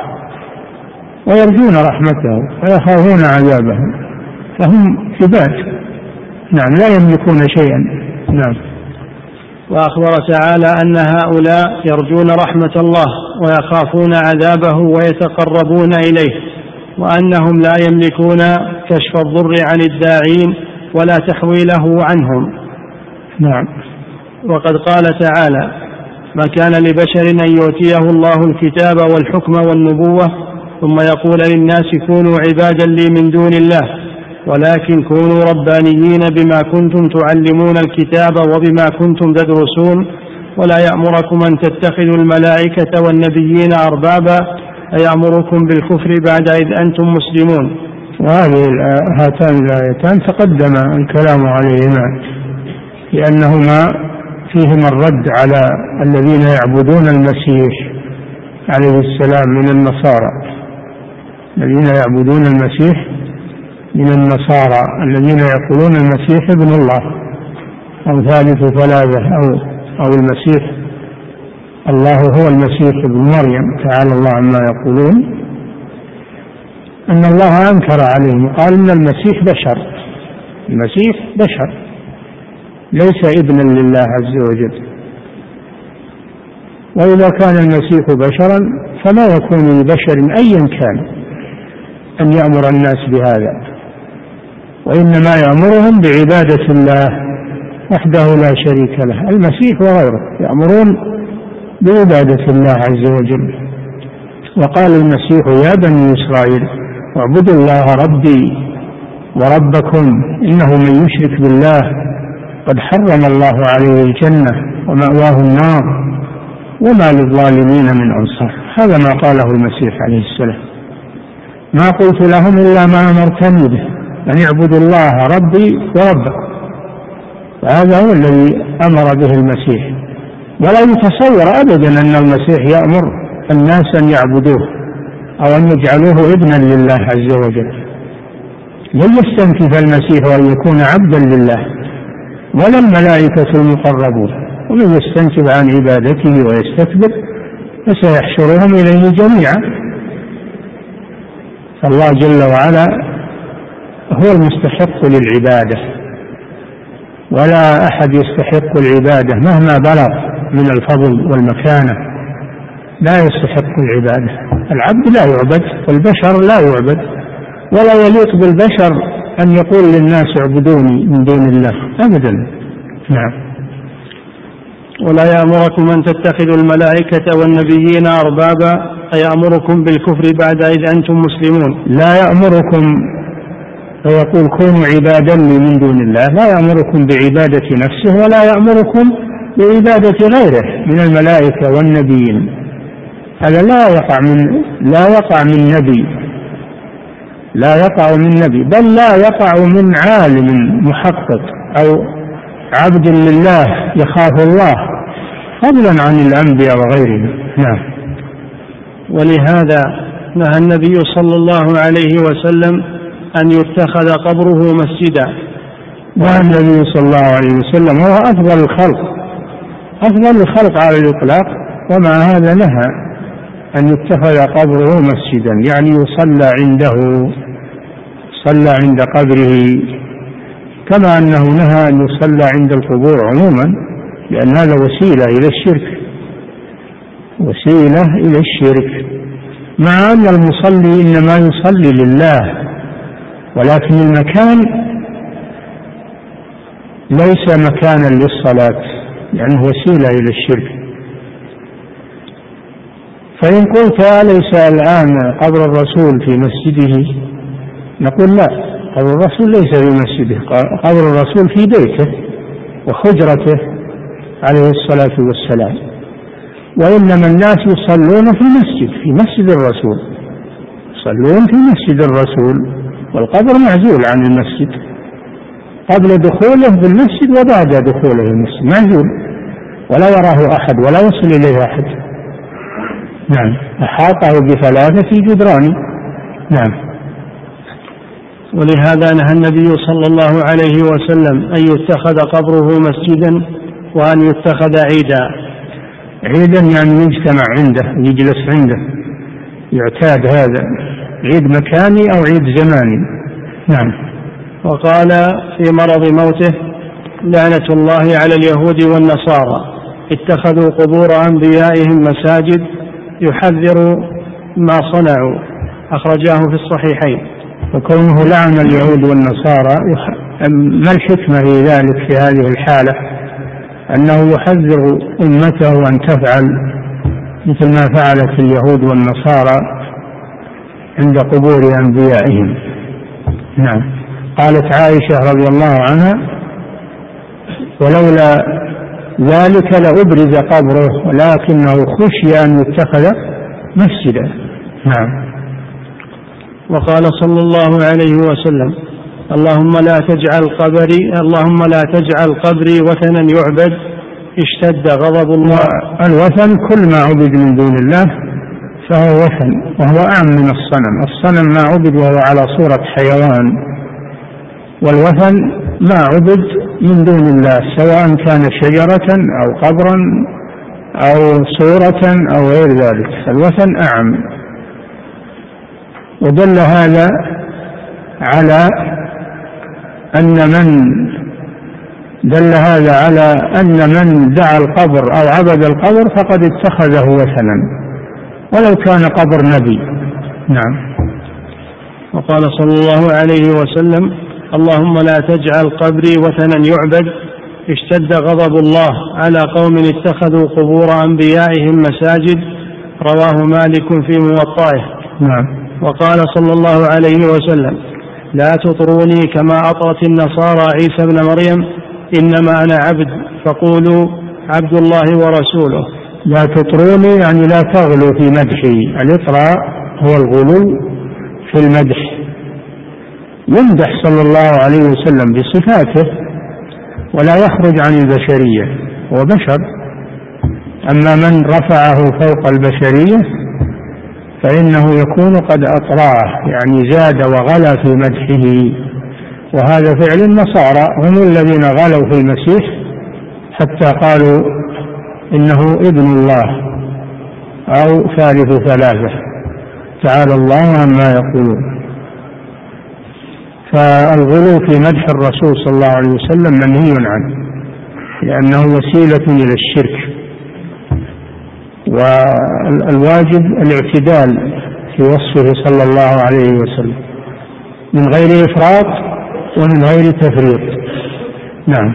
ويرجون رحمته ويخافون عذابه، فهم عباد، نعم، لا يملكون شيئا، نعم. وأخبر تعالى أن هؤلاء يرجون رحمة الله ويخافون عذابه ويتقربون إليه، وأنهم لا يملكون كشف الضر عن الداعين ولا تحويله عنهم، نعم. وقد قال تعالى ما كان لبشر أن يؤتيه الله الكتاب والحكم والنبوة ثم يقول للناس كونوا عبادا لي من دون الله ولكن كونوا ربانيين بما كنتم تعلمون الكتاب وبما كنتم تدرسون ولا يأمركم أن تتخذوا الملائكة والنبيين أربابا أيأمركم بالكفر بعد إذ أنتم مسلمون. وهذه هاتان الآيتان تقدم الكلام عليهما لأنهما فيهما الرد على الذين يعبدون المسيح عليه السلام من النصارى، الذين يعبدون المسيح من النصارى الذين يقولون المسيح ابن الله أو ثالث ثلاثة أو المسيح الله هو المسيح ابن مريم تعالى الله عما يقولون، أن الله أنكر عليهم قال إن المسيح بشر، المسيح بشر ليس ابنا لله عز وجل، وإذا كان المسيح بشرا فما يكون لبشر أيا كان أن يأمر الناس بهذا، وإنما يأمرهم بعبادة الله وحده لا شريك له، المسيح وغيره يأمرون بعبادة الله عز وجل. وقال المسيح يا بني إسرائيل اعبدوا الله ربي وربكم إنه من يشرك بالله قد حرم الله عليه الجنة ومأواه النار وما للظالمين من أنصار. هذا ما قاله المسيح عليه السلام، ما قلت لهم إلا ما أمرتني به أن يعبدوا الله ربي وربكم، فهذا هو الذي أمر به المسيح، ولا يتصور أبدا أن المسيح يأمر الناس أن يعبدوه أو أن يجعلوه ابنا لله عز وجل. لن يستنكف المسيح أن يكون عبدا لله ولا الملائكة المقربون، ومن يستنكف عن عبادته ويستكبر فسيحشرهم إليه جميعا. فالله جل وعلا هو المستحق للعبادة، ولا أحد يستحق العبادة مهما بلغ من الفضل والمكانة، لا يستحق العبادة. العبد لا يعبد والبشر لا يعبد، ولا يليق بالبشر أن يقول للناس اعبدوني من دون الله أبدا. نعم. ولا يأمركم أن تتخذوا الملائكة والنبيين أربابا أيأمركم بالكفر بعد إذ أنتم مسلمون. لا يأمركم فيقول كونوا عبادا لي من دون الله، لا يأمركم بعبادة نفسه ولا يأمركم بعبادة غيره من الملائكة والنبيين. هذا لا يقع من نبي، لا يقع من نبي، بل لا يقع من عالم محقق أو عبد لله يخاف الله فضلا عن الأنبياء وغيرهم. نعم. ولهذا نهى النبي صلى الله عليه وسلم أن يتخذ قبره مسجدا. والنبي صلى الله عليه وسلم هو أفضل الخلق على الإطلاق، ومع هذا نهى أن يتخذ قبره مسجدا، يعني يصلى عند قبره، كما أنه نهى أن يصلى عند القبور عموما، لأن هذا وسيلة إلى الشرك، مع أن المصلي إنما يصلي لله، ولكن المكان ليس مكانا للصلاة، لأنه وسيلة إلى الشرك. فإن قلت أليس الآن قبر الرسول في مسجده؟ نقول لا، قبر الرسول ليس في مسجده، قبر الرسول في بيته وحجرته عليه الصلاة والسلام، وإنما الناس يصلون في مسجد الرسول، يصلون في مسجد الرسول، والقبر معزول عن المسجد قبل دخوله بالمسجد وبعد دخوله المسجد، معزول ولا يراه أحد ولا يصل إليه أحد. نعم. أحاطه ب3 جدران. نعم. ولهذا نهى النبي صلى الله عليه وسلم أن يتخذ قبره مسجدا وأن يتخذ عيدا يعني يجتمع عنده، يجلس عنده، يعتاد هذا، عيد مكاني أو عيد زماني. نعم. وقال في مرض موته: لعنة الله على اليهود والنصارى اتخذوا قبور أنبيائهم مساجد يحذر ما صنعوا، أخرجاه في الصحيحين. وكونه لعن اليهود والنصارى، ما الحكمة في ذلك في هذه الحالة؟ أنه يحذر أمته أن تفعل مثل ما فعلت اليهود والنصارى عند قبور أنبيائهم. نعم. قالت عائشة رضي الله عنها: ولولا ذلك لأبرز قبره ولكنه خشي أن يتخذ مسجدا. نعم. وقال صلى الله عليه وسلم: اللهم لا تجعل قبري وثنا يعبد اشتد غضب الله. الوثن كل ما عبد من دون الله فهو وثن، وهو أعم من الصنم ما عبد وهو على صورة حيوان، والوثن ما عبد من دون الله سواء كان شجرة أو قبرا أو صورة أو غير ذلك، الوثن أعم. ودل هذا على أن من دعا القبر أو عبد القبر فقد اتخذه وثنا ولو كان قبر نبي. نعم. وقال صلى الله عليه وسلم: اللهم لا تجعل قبري وثنا يعبد اشتد غضب الله على قوم اتخذوا قبور أنبيائهم مساجد، رواه مالك في موطئه. نعم. وقال صلى الله عليه وسلم: لا تطروني كما أطرت النصارى عيسى بن مريم، إنما أنا عبد فقولوا عبد الله ورسوله. لا تطروني يعني لا تغلوا في مدحي. الإطراء هو الغلو في المدح. يمدح صلى الله عليه وسلم بصفاته ولا يخرج عن البشرية، هو بشر. أما من رفعه فوق البشرية فإنه يكون قد أطراه، يعني زاد وغلا في مدحه، وهذا فعل النصارى، هم الذين غلوا في المسيح حتى قالوا إنه ابن الله أو ثالث ثلاثة، تعالى الله عما يقولون. فالغلو في مدح الرسول صلى الله عليه وسلم منهي عنه، لأنه وسيلة إلى الشرك، والواجب الاعتدال في وصفه صلى الله عليه وسلم من غير إفراط ومن غير تفريط. نعم.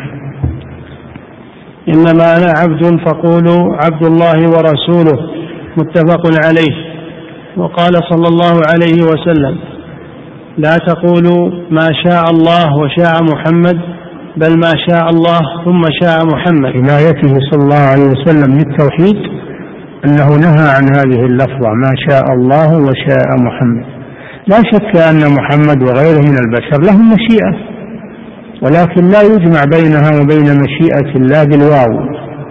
إنما أنا عبد فقولوا عبد الله ورسوله، متفق عليه. وقال صلى الله عليه وسلم: لا تقولوا ما شاء الله وشاء محمد، بل ما شاء الله ثم شاء محمد. عنايته صلى الله عليه وسلم للتوحيد أنه نهى عن هذه اللفظة ما شاء الله وشاء محمد. لا شك أن محمد وغيره من البشر لهم مشيئة، ولكن لا يجمع بينها وبين مشيئة الله بالواو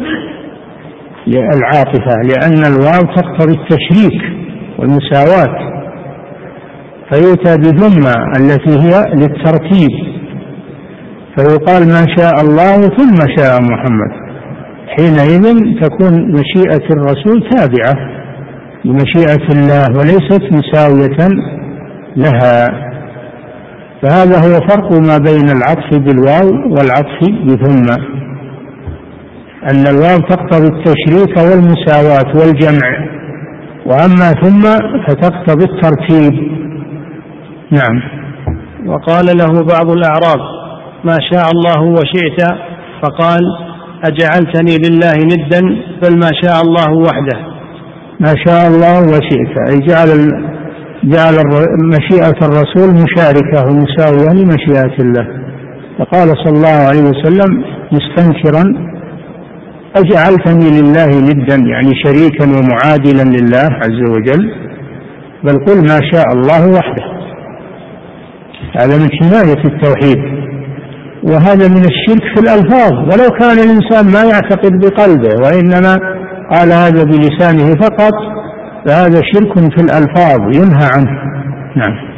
العاطفة، لأن الواو تقتضي التشريك والمساواة، فيؤتى بضمة التي هي للترتيب، فيقال ما شاء الله ثم شاء محمد، حينئذ تكون مشيئة الرسول تابعة لمشيئة الله وليست مساوية لها. فهذا هو فرق ما بين العطف بالواو والعطف بثم، أن الواو تقتضي التشريك والمساواة والجمع، وأما ثم فتقتضي الترتيب. نعم. وقال له بعض الأعراب ما شاء الله وشئت، فقال أجعلتني لله ندا بل ما شاء الله وحده. ما شاء الله وشئت أي جعل مشيئة الرسول مشاركة ومساوية لمشيئة الله. فقال صلى الله عليه وسلم مستنكرا أجعلتني لله ندا يعني شريكا ومعادلا لله عز وجل، بل قل ما شاء الله وحده. هذا من حماية التوحيد، وهذا من الشرك في الألفاظ، ولو كان الإنسان ما يعتقد بقلبه وإنما قال هذا بلسانه فقط، فهذا شرك في الألفاظ ينهى عنه. نعم.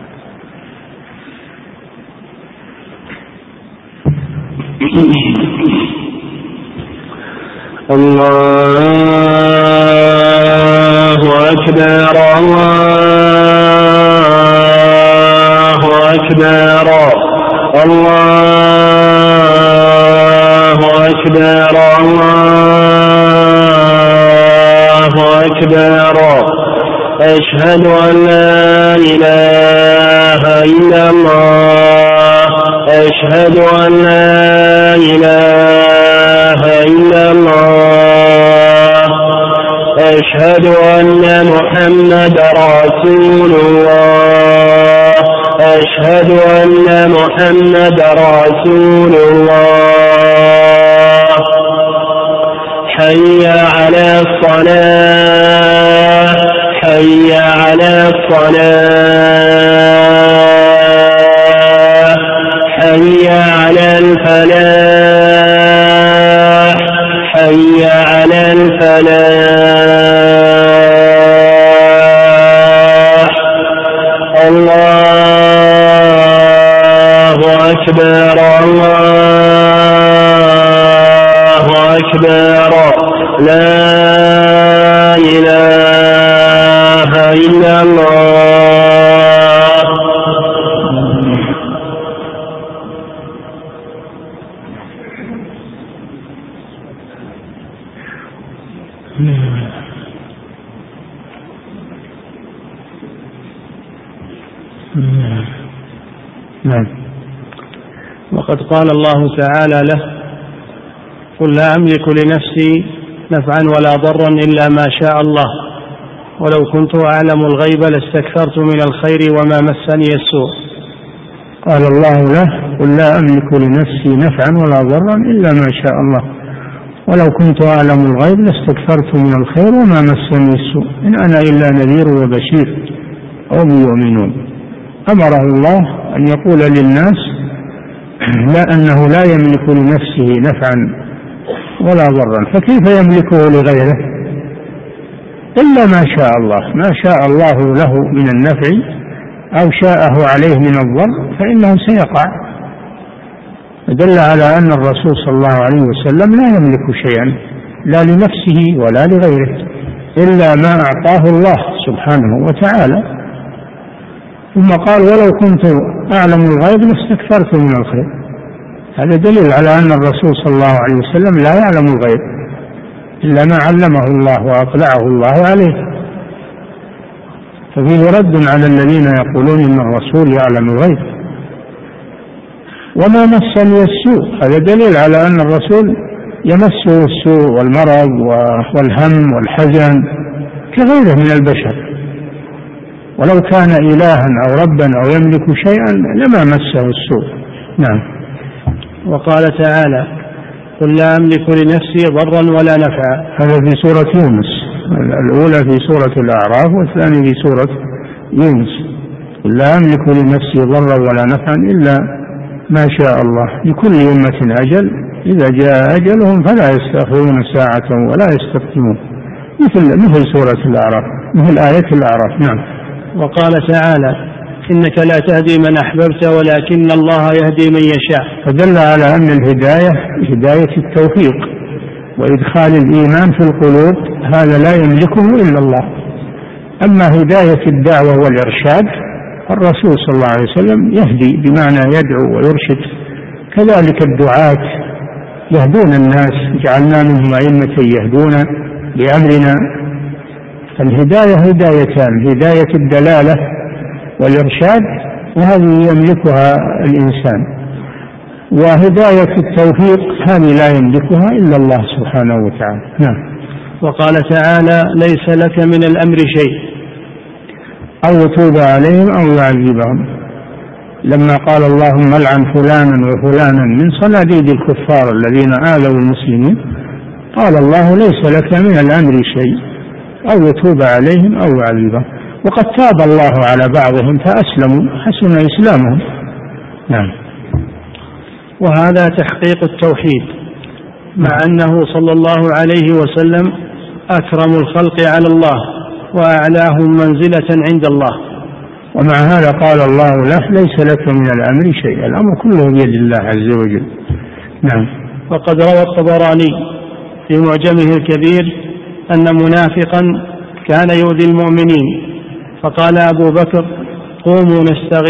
الله أكبر الله أكبر الله أكبر الله أكبر. أشهد أن لا إله إلا الله أشهد أن لا إله إلا الله أشهد أن محمد رسول الله أشهد أن محمد رسول الله. حي على الصلاة حي على الصلاة حي على الفلاح حي على الفلاح. الله أكبر الله أكبر. لا إله إلا الله. نعم. وقد قال الله تعالى له قل لا أملك لنفسي نفعا ولا ضرا إلا ما شاء الله ولو كنت أعلم الغيب لاستكثرت من الخير وما مسني السوء. قال الله له قل لا أملك لنفسي نفعا ولا ضرا إلا ما شاء الله ولو كنت أعلم الغيب لاستكثرت من الخير وما مسني السوء إن أنا إلا نذير وبشير قوم يؤمنون. أمره الله أن يقول للناس لا أنه لا يملك لنفسه نفعا ولا ضرا، فكيف يملكه لغيره إلا ما شاء الله. ما شاء الله له من النفع أو شاءه عليه من الضر فإنه سيقع. دل على أن الرسول صلى الله عليه وسلم لا يملك شيئا لا لنفسه ولا لغيره إلا ما أعطاه الله سبحانه وتعالى. ثم قال ولو كنت أعلم الغيب لاستكثرت من الخير. هذا دليل على أن الرسول صلى الله عليه وسلم لا يعلم الغيب إلا ما علمه الله وأطلعه الله عليه. ففيه رد على الذين يقولون إن الرسول يعلم الغيب. وما مسني السوء هذا دليل على أن الرسول يمسه السوء والمرض والهم والحزن كغيره من البشر، ولو كان إلها أو ربا أو يملك شيئا لما مسه السوء. نعم. وقال تعالى قل لا أملك لنفسي ضرا ولا نفعا. هذا في سورة يونس، الأولى في سورة الأعراف والثانية في سورة يونس. قل لا أملك لنفسي ضرا ولا نفعا إلا ما شاء الله، لكل أمة أجل، إذا جاء أجلهم فلا يستأخرون ساعة ولا يستقدمون، مثل سورة الأعراف، مثل آية الأعراف. نعم. وقال تعالى إنك لا تهدي من أحببت ولكن الله يهدي من يشاء. فدل على أن الهداية هداية التوفيق وإدخال الإيمان في القلوب، هذا لا يملكه إلا الله. أما هداية الدعوة والإرشاد الرسول صلى الله عليه وسلم يهدي بمعنى يدعو ويرشد، كذلك الدعاة يهدون الناس، جعلنا منهم أئمة يهدون بأمرنا. الهداية هدايتان، هداية الدلالة والإرشاد وهذه يملكها الإنسان، وهداية التوفيق هذه لا يملكها إلا الله سبحانه وتعالى. نعم. وقال تعالى ليس لك من الأمر شيء أو يتوب عليهم أو يعذبهم، لما قال اللهم العن فلانا وفلانا من صناديد الكفار الذين آذوا المسلمين، قال الله ليس لك من الأمر شيء أو يتوب عليهم أو يعذبهم، وقد تاب الله على بعضهم فأسلموا حسن إسلامهم. نعم. وهذا تحقيق التوحيد، مع أنه صلى الله عليه وسلم أكرم الخلق على الله وأعلاهم منزلة عند الله، ومع هذا قال الله له ليس لك من الأمر شيء، الأمر كله بيد الله عز وجل. نعم. وقد روى الطبراني في معجمه الكبير أن منافقا كان يؤذي المؤمنين، فقال أبو بكر قوموا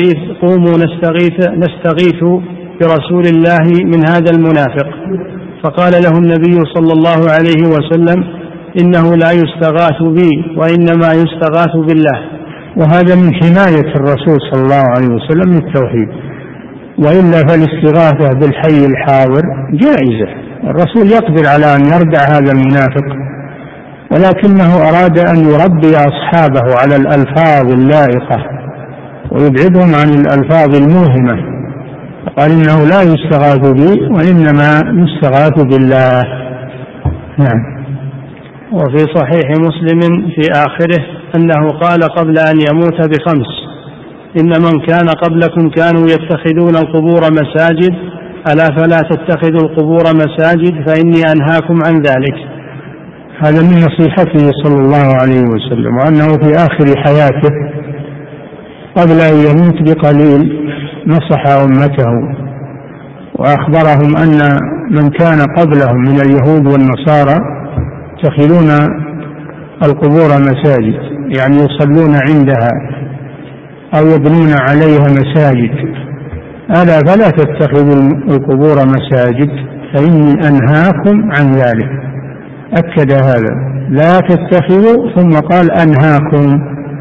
نستغيث برسول الله من هذا المنافق، فقال له النبي صلى الله عليه وسلم إنه لا يستغاث بي وإنما يستغاث بالله. وهذا من حماية الرسول صلى الله عليه وسلم للتوحيد، وإلا فالاستغاثة بالحي الحاضر جائزة، الرسول يقدر على أن يردع هذا المنافق، ولكنه أراد أن يربي أصحابه على الألفاظ اللائقة ويبعدهم عن الألفاظ الموهمة، قال إنه لا يستغاث بي وإنما يستغاث بالله. نعم. وفي صحيح مسلم في آخره أنه قال قبل أن يموت ب5: إن من كان قبلكم كانوا يتخذون القبور مساجد، ألا فلا تتخذوا القبور مساجد فإني أنهاكم عن ذلك. هذا من نصيحته صلى الله عليه وسلم، وأنه في آخر حياته قبل أن يموت بقليل نصح أمته وأخبرهم أن من كان قبلهم من اليهود والنصارى يتخذون القبور مساجد، يعني يصلون عندها أو يبنون عليها مساجد، ألا فلا تتخذوا القبور مساجد فإني أنهاكم عن ذلك. أكد هذا، لا تتخذوا، ثم قال أنهاكم،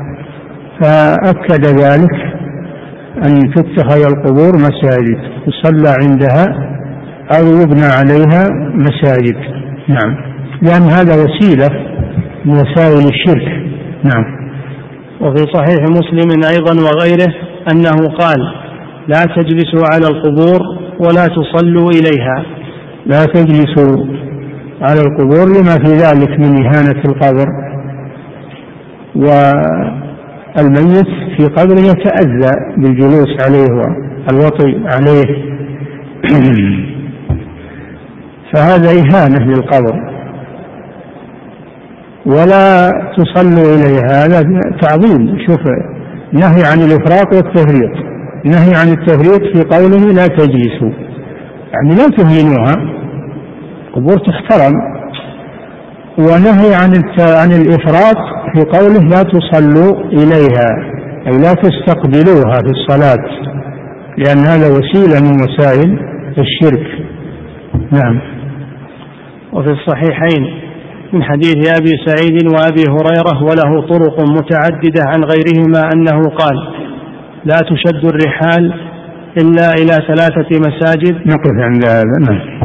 فأكد ذلك أن تتخذ القبور مساجد يصلى عندها أو يبنى عليها مساجد. نعم. لأن هذا وسيلة من وسائل الشرك. نعم. وفي صحيح مسلم أيضا وغيره أنه قال لا تجلسوا على القبور ولا تصلوا إليها. لا تجلسوا على القبور لما في ذلك من إهانة القبر، والميت في قبره يتأذى بالجلوس عليه والوطي عليه فهذا إهانة للقبر. ولا تصلوا إليها، هذا تعظيم. شوف، نهي عن الإفراط والتفريط، نهي عن التفريط في قوله لا تجلسوا، يعني لا تهينوها، قبور تحترم. ونهي عن الإفراط في قوله لا تصلوا إليها، أي لا تستقبلوها في الصلاة، لأن هذا وسيلة من وسائل الشرك. نعم. وفي الصحيحين من حديث أبي سعيد وأبي هريرة وله طرق متعددة عن غيرهما أنه قال لا تشد الرحال إلا إلى 3 مساجد. نقف عند هذا. نعم.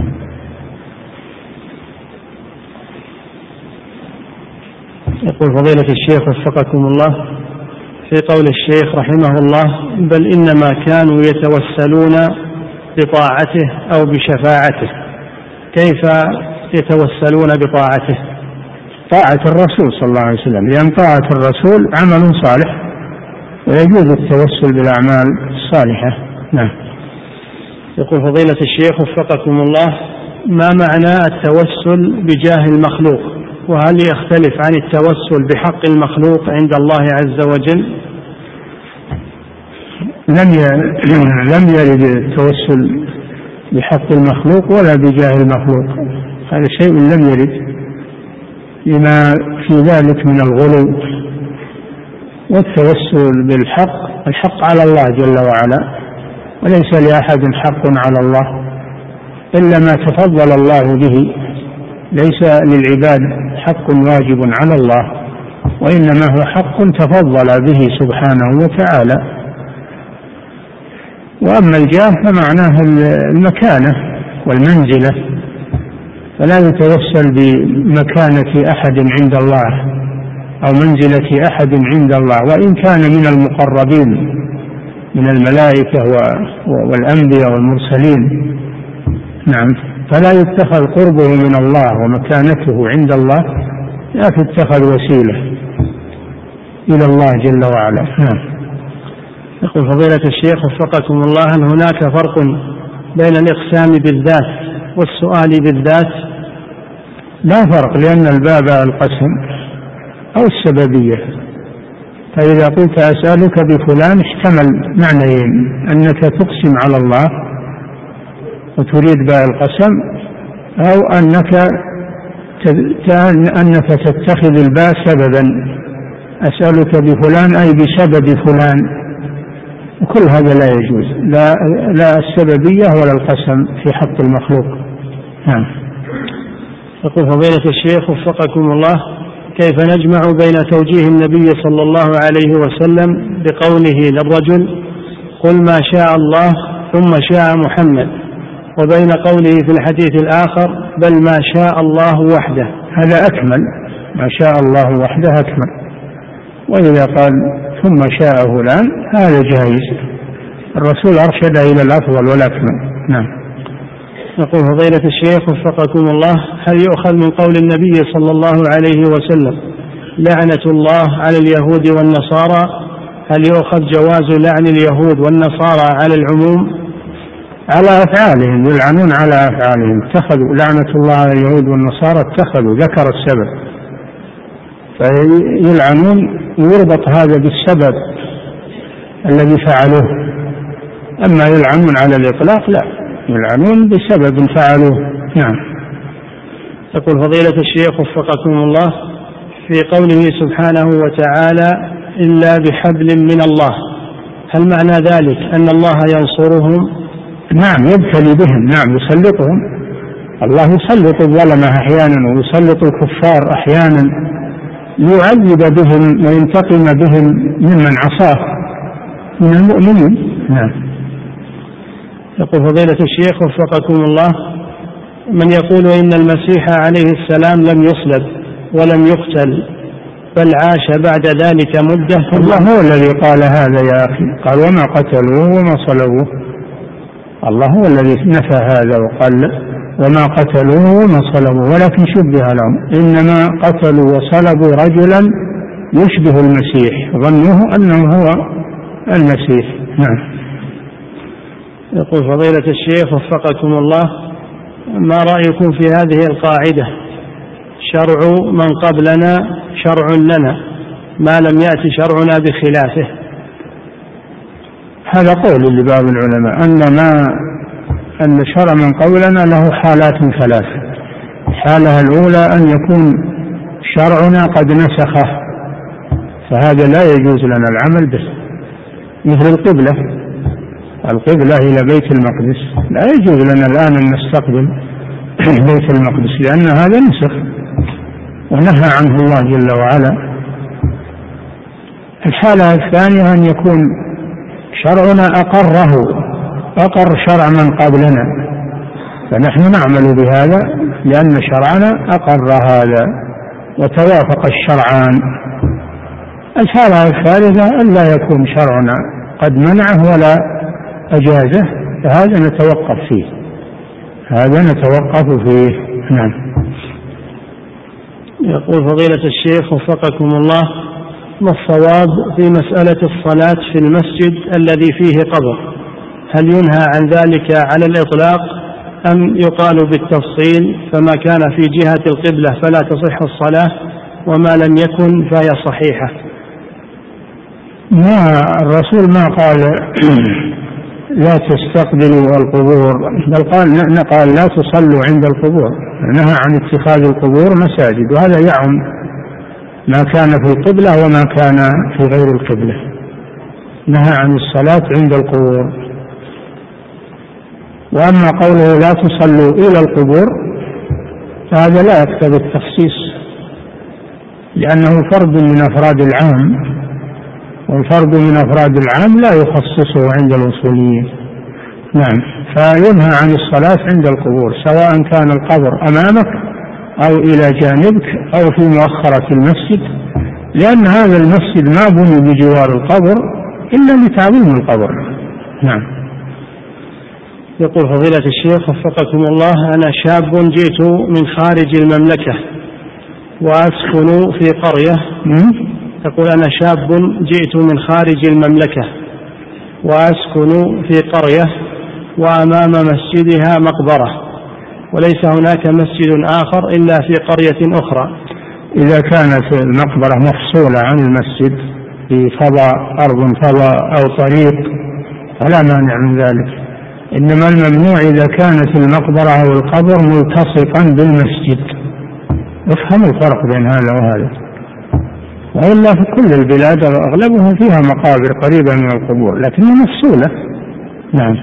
يقول فضيلة الشيخ وفقكم الله في قول الشيخ رحمه الله بل إنما كانوا يتوسلون بطاعته أو بشفاعته، كيف يتوسلون بطاعته؟ طاعة الرسول صلى الله عليه وسلم، لأن طاعة الرسول عمل صالح ويجوز التوسل بالأعمال الصالحة. نعم. يقول فضيلة الشيخ وفقكم الله: ما معنى التوسل بجاه المخلوق؟ وهل يختلف عن التوسل بحق المخلوق عند الله عز وجل؟ لم يرد التوسل بحق المخلوق ولا بجاه المخلوق، هذا شيء لم يرد، لما في ذلك من الغلو. والتوسل بالحق، الحق على الله جل وعلا، وليس لأحد حق على الله إلا ما تفضل الله به، ليس للعباد حق واجب على الله، وإنما هو حق تفضل به سبحانه وتعالى. وأما الجاه فمعناه المكانة والمنزلة، فلا يتوسل بمكانة أحد عند الله أو منزلة أحد عند الله، وإن كان من المقربين من الملائكة والأنبياء والمرسلين. نعم، فلا يتخذ قربه من الله ومكانته عند الله، لا تتخذ وسيلة إلى الله جل وعلا. نعم. يقول فضيلة الشيخ وفقكم الله: هل هناك فرق بين الإقسام بالذات والسؤال بالذات؟ لا فرق، لأن الباب القسم أو السببية. فإذا قلت أسألك بفلان احتمل معنيين: أنك تقسم على الله وتريد باء القسم، أو أنك تتخذ الباء سببا، أسألك بفلان أي بسبب فلان، وكل هذا لا يجوز، لا السببية ولا القسم في حق المخلوق. نعم. يقول فضيلة الشيخ وفقكم الله: كيف نجمع بين توجيه النبي صلى الله عليه وسلم بقوله للرجل قل ما شاء الله ثم شاء محمد، وبين قوله في الحديث الآخر بل ما شاء الله وحده؟ هذا أكمل، ما شاء الله وحده أكمل، وإذا قال ثم شاء فلان هذا جائز، الرسول أرشد إلى الأفضل والأكمل. نعم. يقول فضيلة الشيخ وفقكم الله: هل يؤخذ من قول النبي صلى الله عليه وسلم لعنة الله على اليهود والنصارى، هل يؤخذ جواز لعن اليهود والنصارى على العموم؟ على أفعالهم، يلعنون على أفعالهم، اتخذوا لعنة الله على اليهود والنصارى، اتخذوا، ذكر السبب فيلعنون، ويربط هذا بالسبب الذي فعلوه. أما يلعنون على الإطلاق لا، يلعنون بسبب فعلوه. نعم. يقول فضيلة الشيخ وفقكم الله: في قوله سبحانه وتعالى إلا بحبل من الله، هل معنى ذلك أن الله ينصرهم؟ نعم، يبتلي بهم، نعم، يسلطهم، الله يسلط الظلمة أحيانا ويسلط الكفار أحيانا ليعذب بهم وينتقم بهم ممن عصاه من المؤمنين. نعم. يقول فضيلة الشيخ وفقكم الله: من يقول إن المسيح عليه السلام لم يصلب ولم يقتل بل عاش بعد ذلك مدة؟ الله هو الذي قال هذا يا أخي، قال وما قتلوه وما صلبوه، الله هو الذي نفى هذا وقال وما قتلوه وما صلبوه ولكن شبه لهم، إنما قتلوا وصلبوا رجلا يشبه المسيح، ظنوه أنه هو المسيح. نعم. يقول فضيلة الشيخ وفقكم الله: ما رأيكم في هذه القاعدة شرع من قبلنا شرع لنا ما لم يأتي شرعنا بخلافه؟ هذا قول لبعض العلماء أن شرع من قبلنا له حالات ثلاثة. الحالة الأولى أن يكون شرعنا قد نسخه، فهذا لا يجوز لنا العمل به، مثل القبلة إلى بيت المقدس، لا يجوز لنا الآن أن نستقبل بيت المقدس لأن هذا نسخ ونهى عنه الله جل وعلا. الحالة الثانية أن يكون شرعنا أقر شرع من قبلنا، فنحن نعمل بهذا لأن شرعنا أقر هذا وتوافق الشرعان. الحالة الثالثة أن لا يكون شرعنا قد منعه ولا أجازه، فهذا نتوقف فيه. نعم. يقول فضيلة الشيخ وفقكم الله: ما الصواب في مسألة الصلاة في المسجد الذي فيه قبر؟ هل ينهى عن ذلك على الإطلاق أم يقال بالتفصيل فما كان في جهة القبلة فلا تصح الصلاة وما لم يكن فهي صحيحة؟ ما الرسول ما قال لا تستقبلوا القبور، بل قال لا تصلوا عند القبور، نهى عن اتخاذ القبور مساجد، وهذا يعم ما كان في القبلة وما كان في غير القبلة. نهى عن الصلاة عند القبور. وأما قوله لا تصلوا إلى القبور فهذا لا يقتضي التخصيص، لأنه فرد من أفراد العام، والفرد من أفراد العام لا يخصصه عند الأصوليين. نعم، فينهى عن الصلاة عند القبور سواء كان القبر أمامك أو إلى جانبك أو في مؤخرة المسجد، لأن هذا المسجد ما بني بجوار القبر إلا لتعظيم القبر. نعم. يقول فضيلة الشيخ وفقكم الله: أنا شاب جئت من خارج المملكة وأسكن في قرية. يقول أنا شاب جئت من خارج المملكة وأسكن في قرية وأمام مسجدها مقبرة، وليس هناك مسجد آخر إلا في قرية أخرى. إذا كانت المقبرة مفصولة عن المسجد في فضاء، أرض فضاء أو طريق، فلا مانع من ذلك. إنما الممنوع إذا كانت المقبرة أو القبر ملتصقا بالمسجد. افهم الفرق بين هذا وهذا. وإلا في كل البلاد أغلبهم فيها مقابر قريبة من القبور لكنها مفصولة. نعم.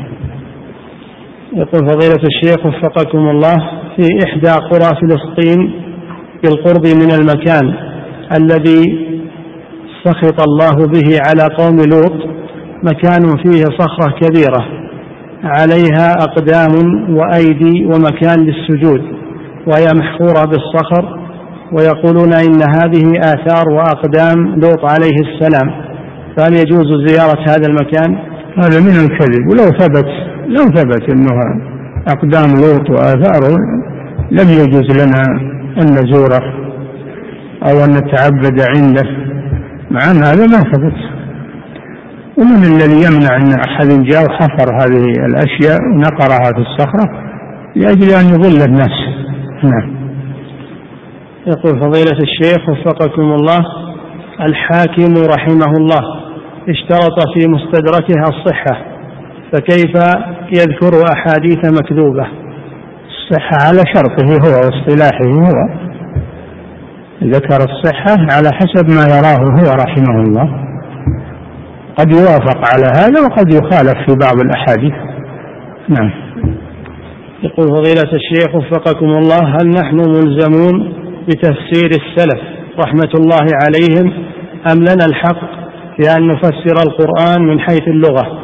يقول فضيلة الشيخ وفقكم الله: في إحدى قرى فلسطين بالقرب من المكان الذي سخط الله به على قوم لوط مكان فيه صخرة كبيرة عليها أقدام وأيدي ومكان للسجود، وهي محفورة بالصخر، ويقولون إن هذه آثار وأقدام لوط عليه السلام، فهل يجوز زيارة هذا المكان؟ هذا من الكذب. لو ثبت أنه أقدام لوط وآثاره لم يجوز لنا أن نزوره أو أن نتعبد عنده، مع أن هذا ما ثبت. ومن الذي يمنع أن أحد جاء وحفر هذه الأشياء ونقرها في الصخرة لأجل أن يضل الناس؟ نعم. يقول فضيلة الشيخ وفقكم الله: الحاكم رحمه الله اشترط في مستدركها الصحة، فكيف يذكر أحاديث مكذوبة؟ الصحة على شرطه هو واصطلاحه هو، ذكر الصحة على حسب ما يراه هو رحمه الله، قد يوافق على هذا وقد يخالف في بعض الأحاديث. نعم. يقول فضيلة الشيخ وفقكم الله: هل نحن ملزمون بتفسير السلف رحمة الله عليهم أم لنا الحق في أن نفسر القرآن من حيث اللغة؟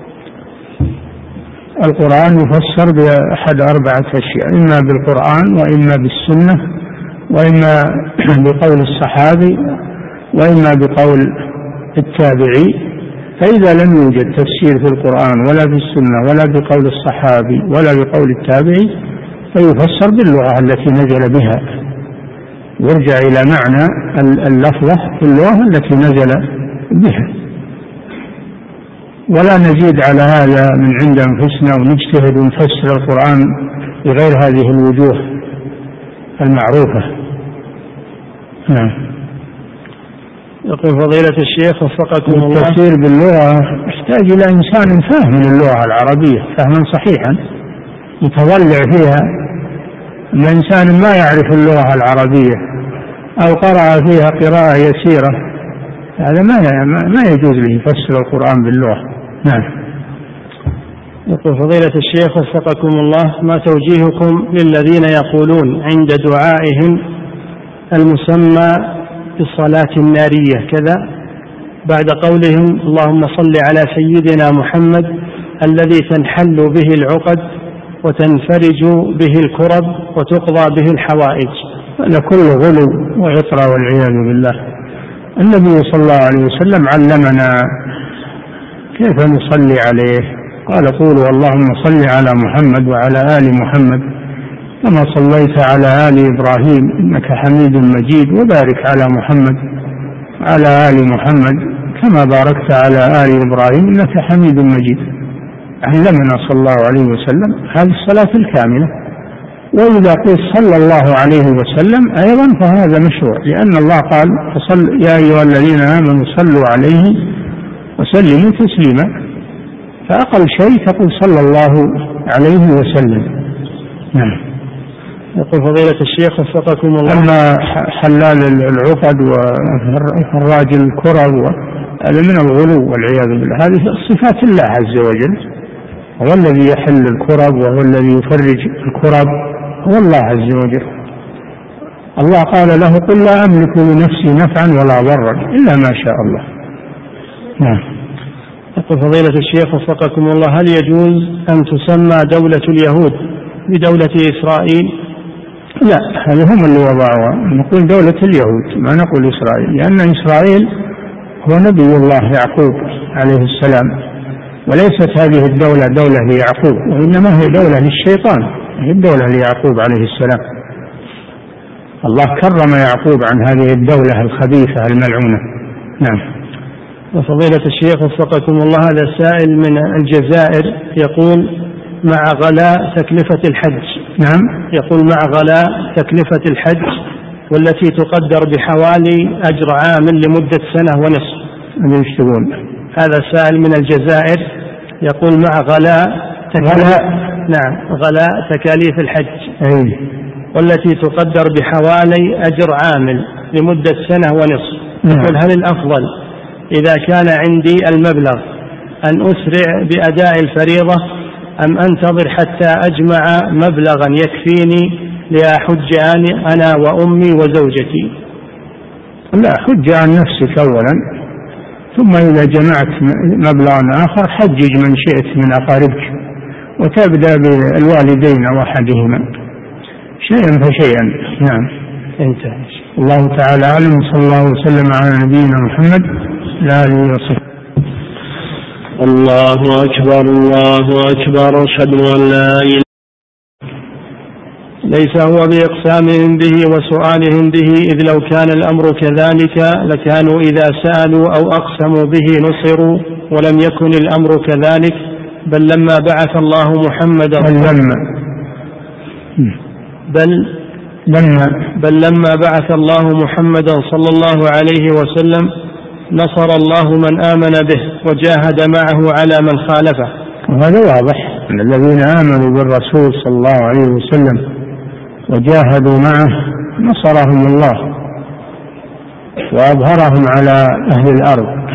القرآن يفسر بأحد 4 أشياء: إما بالقرآن وإما بالسنة وإما بقول الصحابي وإما بقول التابعي. فإذا لم يوجد تفسير في القرآن ولا في السنة ولا بقول الصحابي ولا بقول التابعي فيفسر باللغة التي نزل بها، يرجع إلى معنى اللفظة في اللغة التي نزل بها، ولا نزيد على هذا من عند أنفسنا ونجتهد ونفسر القرآن بغير هذه الوجوه المعروفة. نعم. يقول فضيلة الشيخ وفقكم الله: التفسير باللغة يحتاج إلى إنسان فاهم للغة العربية فهما صحيحا يتضلع فيها. الإنسان ما يعرف اللغة العربية أو قرأ فيها قراءة يسيرة هذا ما يجوز له يفسر القرآن باللغة. نعم. يقول فضيلة الشيخ وفقكم الله: ما توجيهكم للذين يقولون عند دعائهم المسمى بالصلاة النارية كذا بعد قولهم اللهم صل على سيدنا محمد الذي تنحل به العقد وتنفرج به الكرب وتقضى به الحوائج؟ هذا كله غلو وعطرة والعياذ بالله. النبي صلى الله عليه وسلم علمنا كيف نصلي عليه، قال قولوا اللهم صل على محمد وعلى آل محمد كما صليت على آل إبراهيم إنك حميد مجيد، وبارك على محمد وعلى آل محمد كما باركت على آل إبراهيم إنك حميد مجيد. علمنا صلى الله عليه وسلم هذه الصلاة الكاملة. وإذا قيل صلى الله عليه وسلم أيضا فهذا مشروع، لأن الله قال يا أيها الذين آمنوا صلوا عليه وسلموا تسليما، فأقل شيء تقول صلى الله عليه وسلم. نعم. يقول فضيلة الشيخ وفقكم الله، أما حلال العقد وفراج الكرة هذا من الغلو والعياذ بالله، هذه صفات الله عز وجل، هو الذي يحل الكرب وهو الذي يفرج الكرب، هو الله عز وجل. الله قال له قل لا أملك لنفسي نفعا ولا ضرا إلا ما شاء الله. نعم. يقول فضيلة الشيخ وفقكم الله، هل يجوز أن تسمى دولة اليهود بدولة إسرائيل؟ لا، هذا هم اللي وضعوها، نقول دولة اليهود ما نقول إسرائيل، لأن إسرائيل هو نبي الله يعقوب عليه السلام، وليست هذه الدولة دولة ليعقوب، وإنما هي دولة للشيطان، هي الدولة ليعقوب عليه السلام. الله كرم يعقوب عن هذه الدولة الخبيثة الملعونة. نعم. وفضيلة الشيخ وفقكم الله، هذا سائل من الجزائر يقول مع غلاء تكلفة الحج، نعم، يقول مع غلاء تكلفة الحج والتي تقدر بحوالي أجر عامل لمدة سنة ونصف. هذا سائل من الجزائر يقول مع غلاء تكاليف الحج والتي تقدر بحوالي أجر عامل لمدة سنة ونصف. يقول هل الأفضل إذا كان عندي المبلغ أن أسرع بأداء الفريضة أم أنتظر حتى أجمع مبلغا يكفيني لأحج أنا وأمي وزوجتي؟ لا، حج عن نفسك أولا، ثم إذا جمعت مبلغا آخر حجج من شئت من أقاربك، وتبدأ بالوالدين وأحدهما شيئا فشيئا. نعم. انتهى. الله تعالى أعلم، صلى الله وسلم على نبينا محمد لا آله وصحبه. الله أكبر الله أكبر، أشهد أن لا إله. ليس هو بإقسامهم به وسؤالهم به، إذ لو كان الأمر كذلك لكانوا إذا سألوا أو أقسموا به نصروا، ولم يكن الأمر كذلك، بل لما بعث الله محمدا لما بعث الله محمدا صلى الله عليه وسلم نصر الله من آمن به وجاهد معه على من خالفه. وهذا واضح أن الذين آمنوا بالرسول صلى الله عليه وسلم وجاهدوا معه نصرهم الله وأظهرهم على أهل الأرض.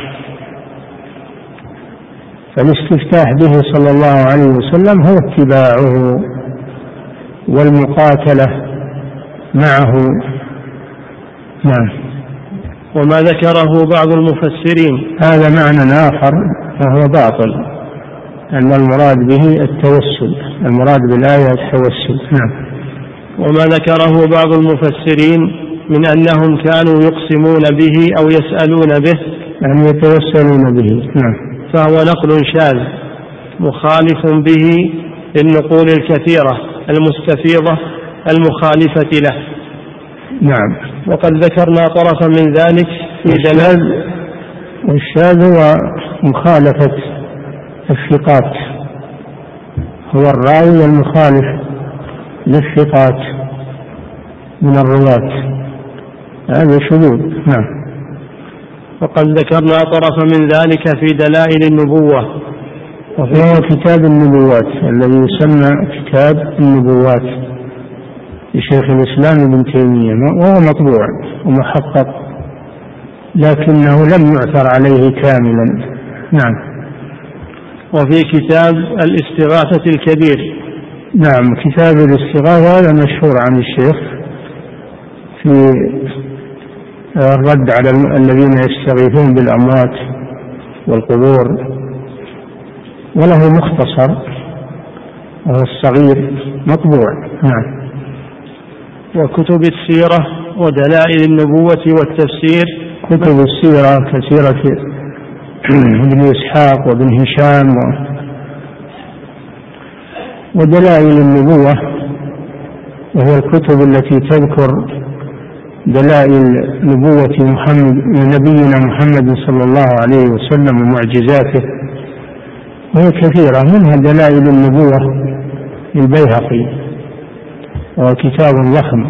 فالاستفتاح به صلى الله عليه وسلم هو اتباعه والمقاتلة معه. نعم. وما ذكره بعض المفسرين هذا معنى آخر فهو باطل، أن المراد به التوسل، المراد بالآية التوسل. نعم. وما ذكره بعض المفسرين من أنهم كانوا يقسمون به أو يسألون به، يعني يتوسلون به. نعم. فهو نقل شاذ مخالف به للنقول الكثيرة المستفيضة المخالفة له. نعم. وقد ذكرنا طرفا من ذلك في دلال. والشاذ هو مخالفة الثقات، هو الراوي المخالف للثقات من الرواة، هذا شذوذ. نعم. وقد ذكرنا طرفا من ذلك في دلائل النبوة، وهو كتاب النبوات الذي يسمى كتاب النبوات لشيخ الإسلام ابن تيمية، وهو مطبوع ومحقق لكنه لم يعثر عليه كاملا. نعم. وفي كتاب الاستغاثة الكبير. نعم، كتاب الاستغاثة هذا مشهور عن الشيخ في الرد على الذين يستغيثون بالأموات والقبور، وله مختصر وهو الصغير مطبوع. نعم. وكتب السيرة ودلائل النبوة والتفسير. كتب السيرة كسيرة ابن إسحاق وابن هشام ودلائل النبوة، وهي الكتب التي تذكر دلائل نبوة نبينا محمد صلى الله عليه وسلم ومعجزاته وهي كثيرة، منها دلائل النبوة للبيهقي وهو كتاب ضخم،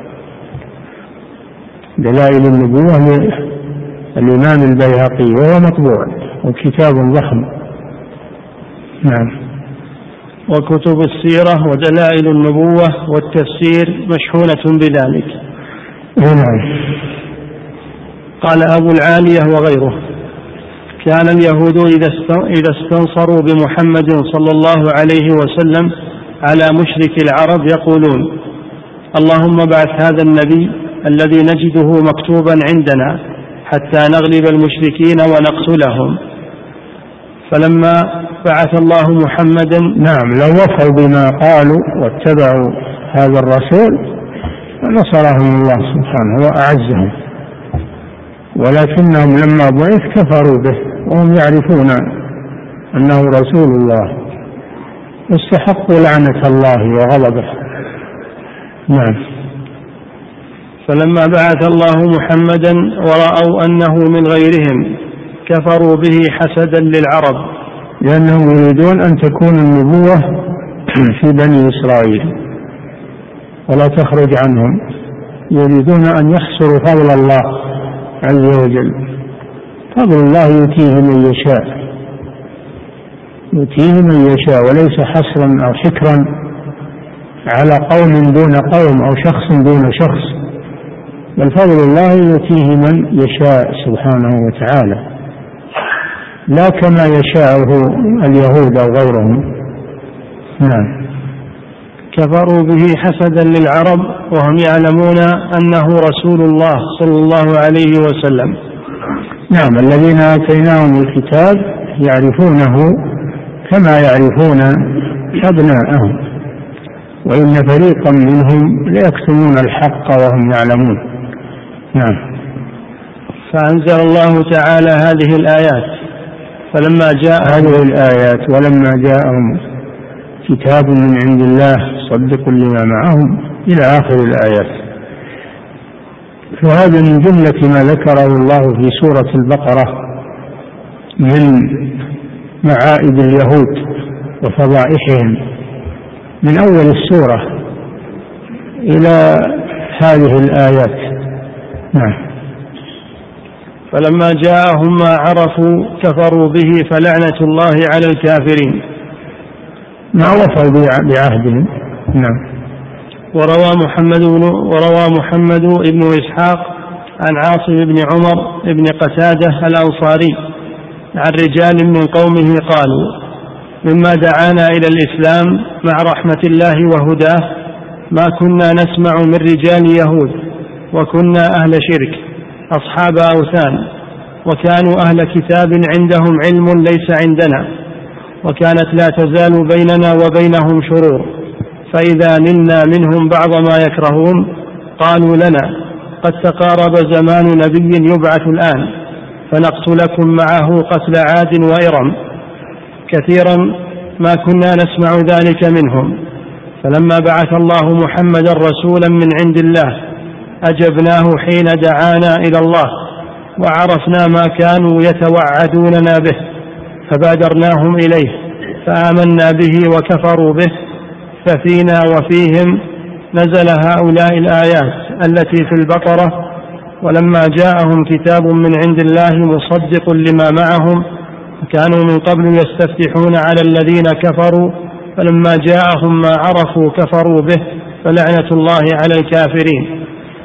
دلائل النبوة للإمام البيهقي وهو مطبوع وكتاب ضخم. نعم. وكتب السيرة ودلائل النبوة والتفسير مشحونة بذلك. نعم. قال أبو العالية وغيره: كان اليهود إذا استنصروا بمحمد صلى الله عليه وسلم على مشرك العرب يقولون: اللهم ابعث هذا النبي الذي نجده مكتوبا عندنا حتى نغلب المشركين ونقتلهم. فلما بعث الله محمدا، نعم، لو وفوا بما قالوا واتبعوا هذا الرسول نصرهم الله سبحانه وأعزهم، ولكنهم لما بعث كفروا به وهم يعرفون أنه رسول الله، استحقوا لعنة الله وغضبه. نعم. فلما بعث الله محمدا ورأوا أنه من غيرهم كفروا به حسدا للعرب، لأنهم يريدون أن تكون النبوة في بني إسرائيل ولا تخرج عنهم، يريدون أن يحصروا فضل الله عز وجل. فضل الله يؤتيه من يشاء، يؤتيه من يشاء، وليس حصرا أو حكرا على قوم دون قوم أو شخص دون شخص، بل فضل الله يؤتيه من يشاء سبحانه وتعالى، لا كما يشاءه اليهود أو غيرهم. نعم. كفروا به حسدا للعرب وهم يعلمون أنه رسول الله صلى الله عليه وسلم. نعم. الذين آتيناهم الكتاب يعرفونه كما يعرفون أبناءهم، وإن فريقا منهم ليكتمون الحق وهم يعلمون. نعم. فأنزل الله تعالى هذه الآيات فلما جاء هذه الآيات: ولما جاءهم كتاب من عند الله صدق لما معهم، إلى آخر الآيات. فهذا من جملة ما ذكره الله في سورة البقرة من معائب اليهود وفضائحهم من أول السورة إلى هذه الآيات. نعم. فلما جاءهم ما عرفوا كفروا به فلعنة الله على الكافرين. ما وفوا بعهدهم. نعم. وروى محمد بن إسحاق عن عاصم بن عمر بن قتادة الأنصاري عن رجال من قومه قالوا: مما دعانا إلى الإسلام مع رحمة الله وهداه ما كنا نسمع من رجال يهود، وكنا أهل شرك أصحاب أوثان، وكانوا أهل كتاب عندهم علم ليس عندنا، وكانت لا تزال بيننا وبينهم شرور، فإذا نلنا منهم بعض ما يكرهون قالوا لنا: قد تقارب زمان نبي يبعث الآن، فنقتلكم معه قتل عاد وإرم. كثيرا ما كنا نسمع ذلك منهم، فلما بعث الله محمدا رسولا من عند الله أجبناه حين دعانا إلى الله، وعرفنا ما كانوا يتوعدوننا به فبادرناهم إليه فآمنا به وكفروا به، ففينا وفيهم نزل هؤلاء الآيات التي في البقرة: ولما جاءهم كتاب من عند الله مصدق لما معهم وكانوا من قبل يستفتحون على الذين كفروا فلما جاءهم ما عرفوا كفروا به فلعنة الله على الكافرين.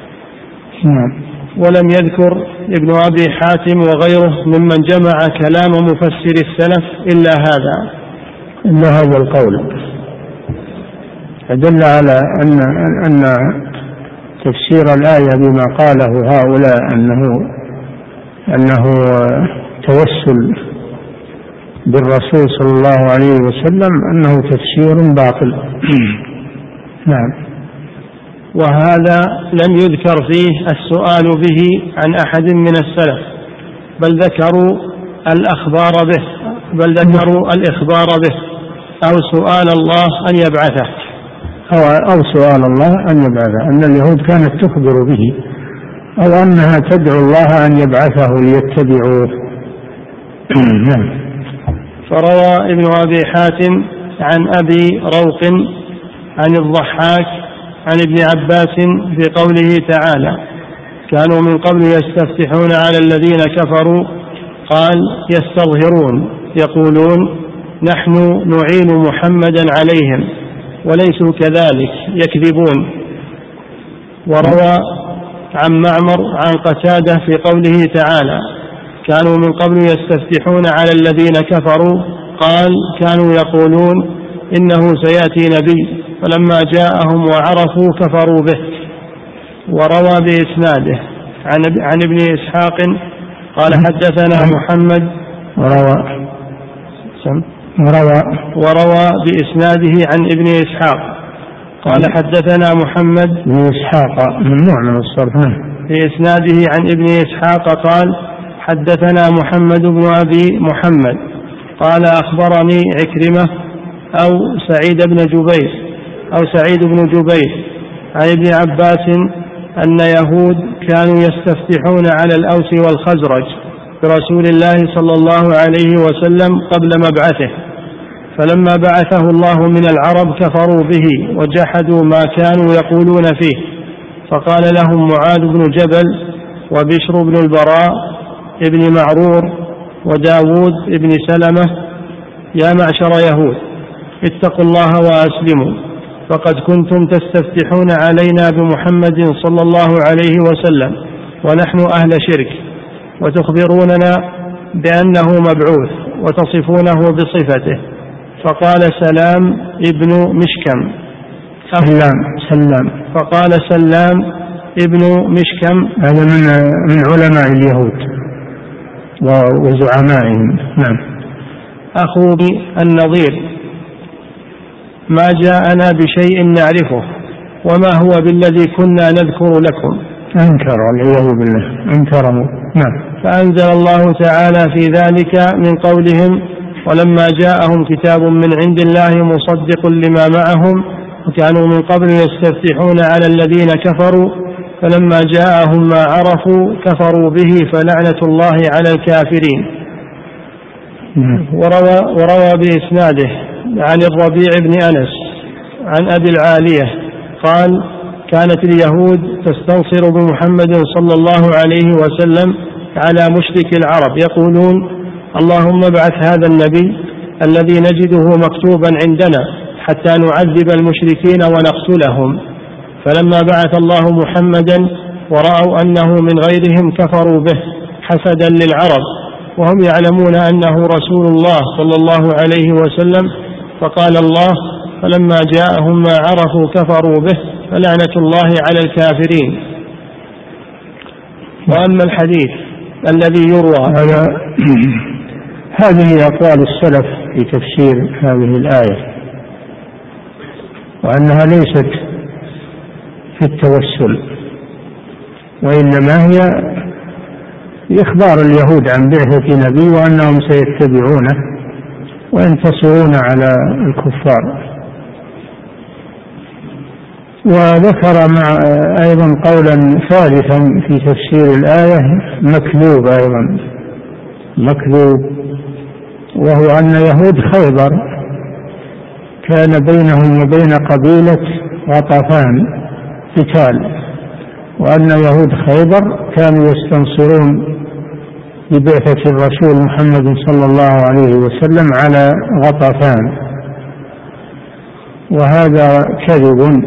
ولم يذكر ابن أبي حاتم وغيره ممن جمع كلام مفسر السلف إلا هذا القول، فدل على أن تفسير الآية بما قاله هؤلاء أنه توسل بالرسول صلى الله عليه وسلم أنه تفسير باطل. نعم. وهذا لم يذكر فيه السؤال به عن أحد من السلف، بل ذكروا الإخبار به أو سؤال الله أن يبعثه، أو سؤال الله أن يبعثه، أن اليهود كانت تخبر به أو أنها تدعو الله أن يبعثه ليتبعوه. فروى ابن أبي حاتم عن أبي روق عن الضحاك عن ابن عباس في قوله تعالى: كانوا من قبل يستفتحون على الذين كفروا، قال: يستظهرون يقولون: نحن نعين محمدا عليهم وليسوا كذلك يكذبون. وروى عن معمر عن قتادة في قوله تعالى: كانوا من قبل يستفتحون على الذين كفروا، قال: كانوا يقولون إنه سيأتي نبي، فلما جاءهم وعرفوا كفروا به. وروى بإسناده عن ابن إسحاق قال: حدثنا محمد. وروى بإسناده عن ابن إسحاق قال: حدثنا محمد بن إسحاق ممنوع من الصرف. بإسناده عن ابن إسحاق قال: حدثنا محمد بن أبي محمد قال: أخبرني عكرمة أو سعيد بن جبير عن ابن عباس أن يهود كانوا يستفتحون على الأوس والخزرج برسول الله صلى الله عليه وسلم قبل مبعثه، فلما بعثه الله من العرب كفروا به وجحدوا ما كانوا يقولون فيه، فقال لهم معاذ بن جبل وبشر بن البراء ابن معرور وداود ابن سلمة: يا معشر يهود، اتقوا الله وأسلموا، فقد كنتم تستفتحون علينا بمحمد صلى الله عليه وسلم ونحن أهل شرك، وتخبروننا بأنه مبعوث وتصفونه بصفته. فقال سلام ابن مشكم فقال سلام ابن مشكم، هذا من علماء اليهود وزعمائهم، نعم، أخو النظير، ما جاءنا بشيء نعرفه وما هو بالذي كنا نذكر لكم. أنكر والعياذ بالله، أنكره. نعم. فأنزل الله تعالى في ذلك من قولهم: ولما جاءهم كتاب من عند الله مصدق لما معهم وكانوا من قبل يستفتحون على الذين كفروا فلما جاءهم ما عرفوا كفروا به فلعنة الله على الكافرين. وروى بإسناده عن الربيع بن أنس عن أبي العالية قال: كانت اليهود تستنصر بمحمد صلى الله عليه وسلم على مشرك العرب، يقولون: اللهم ابعث هذا النبي الذي نجده مكتوبا عندنا حتى نعذب المشركين ونقتلهم. فلما بعث الله محمدا ورأوا أنه من غيرهم كفروا به حسدا للعرب، وهم يعلمون أنه رسول الله صلى الله عليه وسلم. فقال الله: فلما جاءهم ما عرفوا كفروا به فلعنة الله على الكافرين. وأما الحديث الذي يروى، هذه أقوال السلف في تفسير هذه الآية، وأنها ليست في التوسل، وإنما هي إخبار اليهود عن بعثة نبي وأنهم سيتبعونه وينتصرون على الكفار. وذكر أيضا قولا ثالثا في تفسير الآية مكذوب أيضا، مكذوب، وهو أن يهود خيبر كان بينهم وبين قبيلة غطفان قتال، وأن يهود خيبر كانوا يستنصرون ببعثة الرسول محمد صلى الله عليه وسلم على غطفان، وهذا كذب،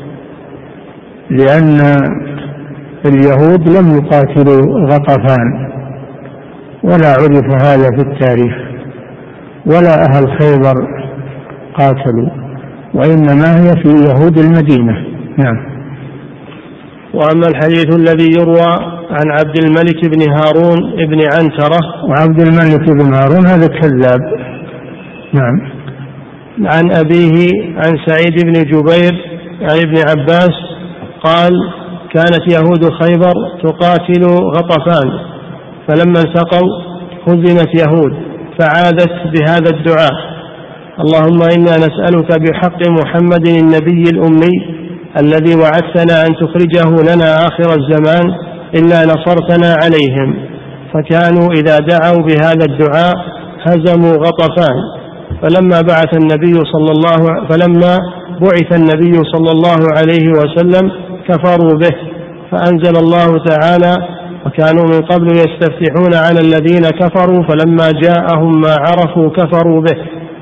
لأن اليهود لم يقاتلوا غطفان ولا عرف هذا في التاريخ، ولا أهل خيبر قاتلوا، وإنما هي في يهود المدينة. نعم. وأما الحديث الذي يروى عن عبد الملك بن هارون بن عنترة، وعبد الملك بن هارون هذا كذاب. نعم. عن أبيه عن سعيد بن جبير عن ابن عباس قال: كانت يهود خيبر تقاتل غطفان، فلما التقوا هزمت يهود فعادت بهذا الدعاء: اللهم إنا نسألك بحق محمد النبي الأمي الذي وعدتنا أن تخرجه لنا آخر الزمان إلا نصرتنا عليهم. فكانوا إذا دعوا بهذا الدعاء هزموا غطفان، فلما بعث النبي صلى الله عليه وسلم كفروا به، فأنزل الله تعالى: وكانوا من قبل يستفتحون على الذين كفروا فلما جاءهم ما عرفوا كفروا به.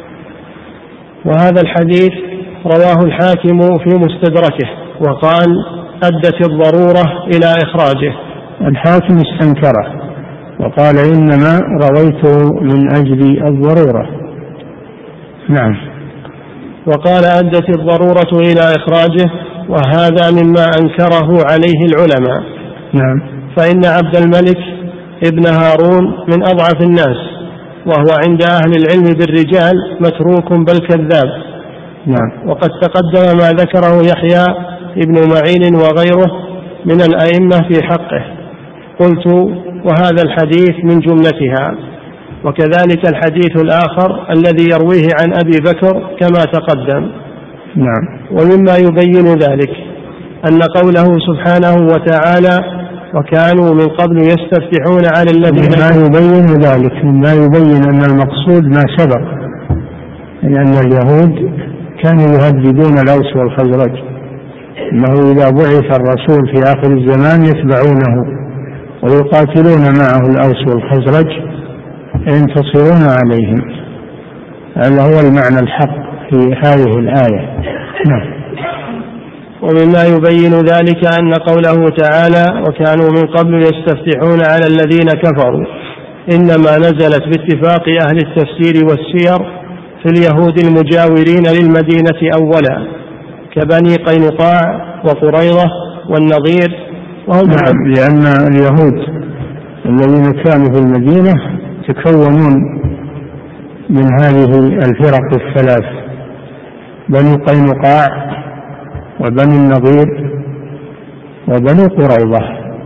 وهذا الحديث رواه الحاكم في مستدركه وقال: أدت الضرورة إلى إخراجه. الحاكم استنكره وقال: إنما رويته من أجل الضرورة. نعم. وقال: أدت الضرورة إلى إخراجه، وهذا مما أنكره عليه العلماء. نعم. فإن عبد الملك ابن هارون من أضعف الناس، وهو عند أهل العلم بالرجال متروك بل كذاب. نعم. وقد تقدم ما ذكره يحيى ابن معين وغيره من الأئمة في حقه. قلت: وهذا الحديث من جملتها. وكذلك الحديث الآخر الذي يرويه عن أبي بكر كما تقدم. نعم. ومما يبين ذلك أن قوله سبحانه وتعالى: وكانوا من قبل يستفتحون على الذين. مما يبين ذلك مما يبين أن المقصود ما سبق، لأن اليهود كانوا يهددون الأوس والخزرج، أنه إذا بعث الرسول في آخر الزمان يتبعونه ويقاتلون معه الأوس والخزرج ينتصرون عليهم. هذا هو المعنى الحق في هذه الآية. نعم. ومما يبين ذلك أن قوله تعالى: وكانوا من قبل يستفتحون على الذين كفروا، إنما نزلت باتفاق أهل التفسير والسير في اليهود المجاورين للمدينة أولا، كبني قينقاع وقريظة والنضير. نعم، لأن اليهود الذين كانوا في المدينة تكونون من هذه الفرق الثلاث: بني قينقاع وبني النضير وبني قريظة.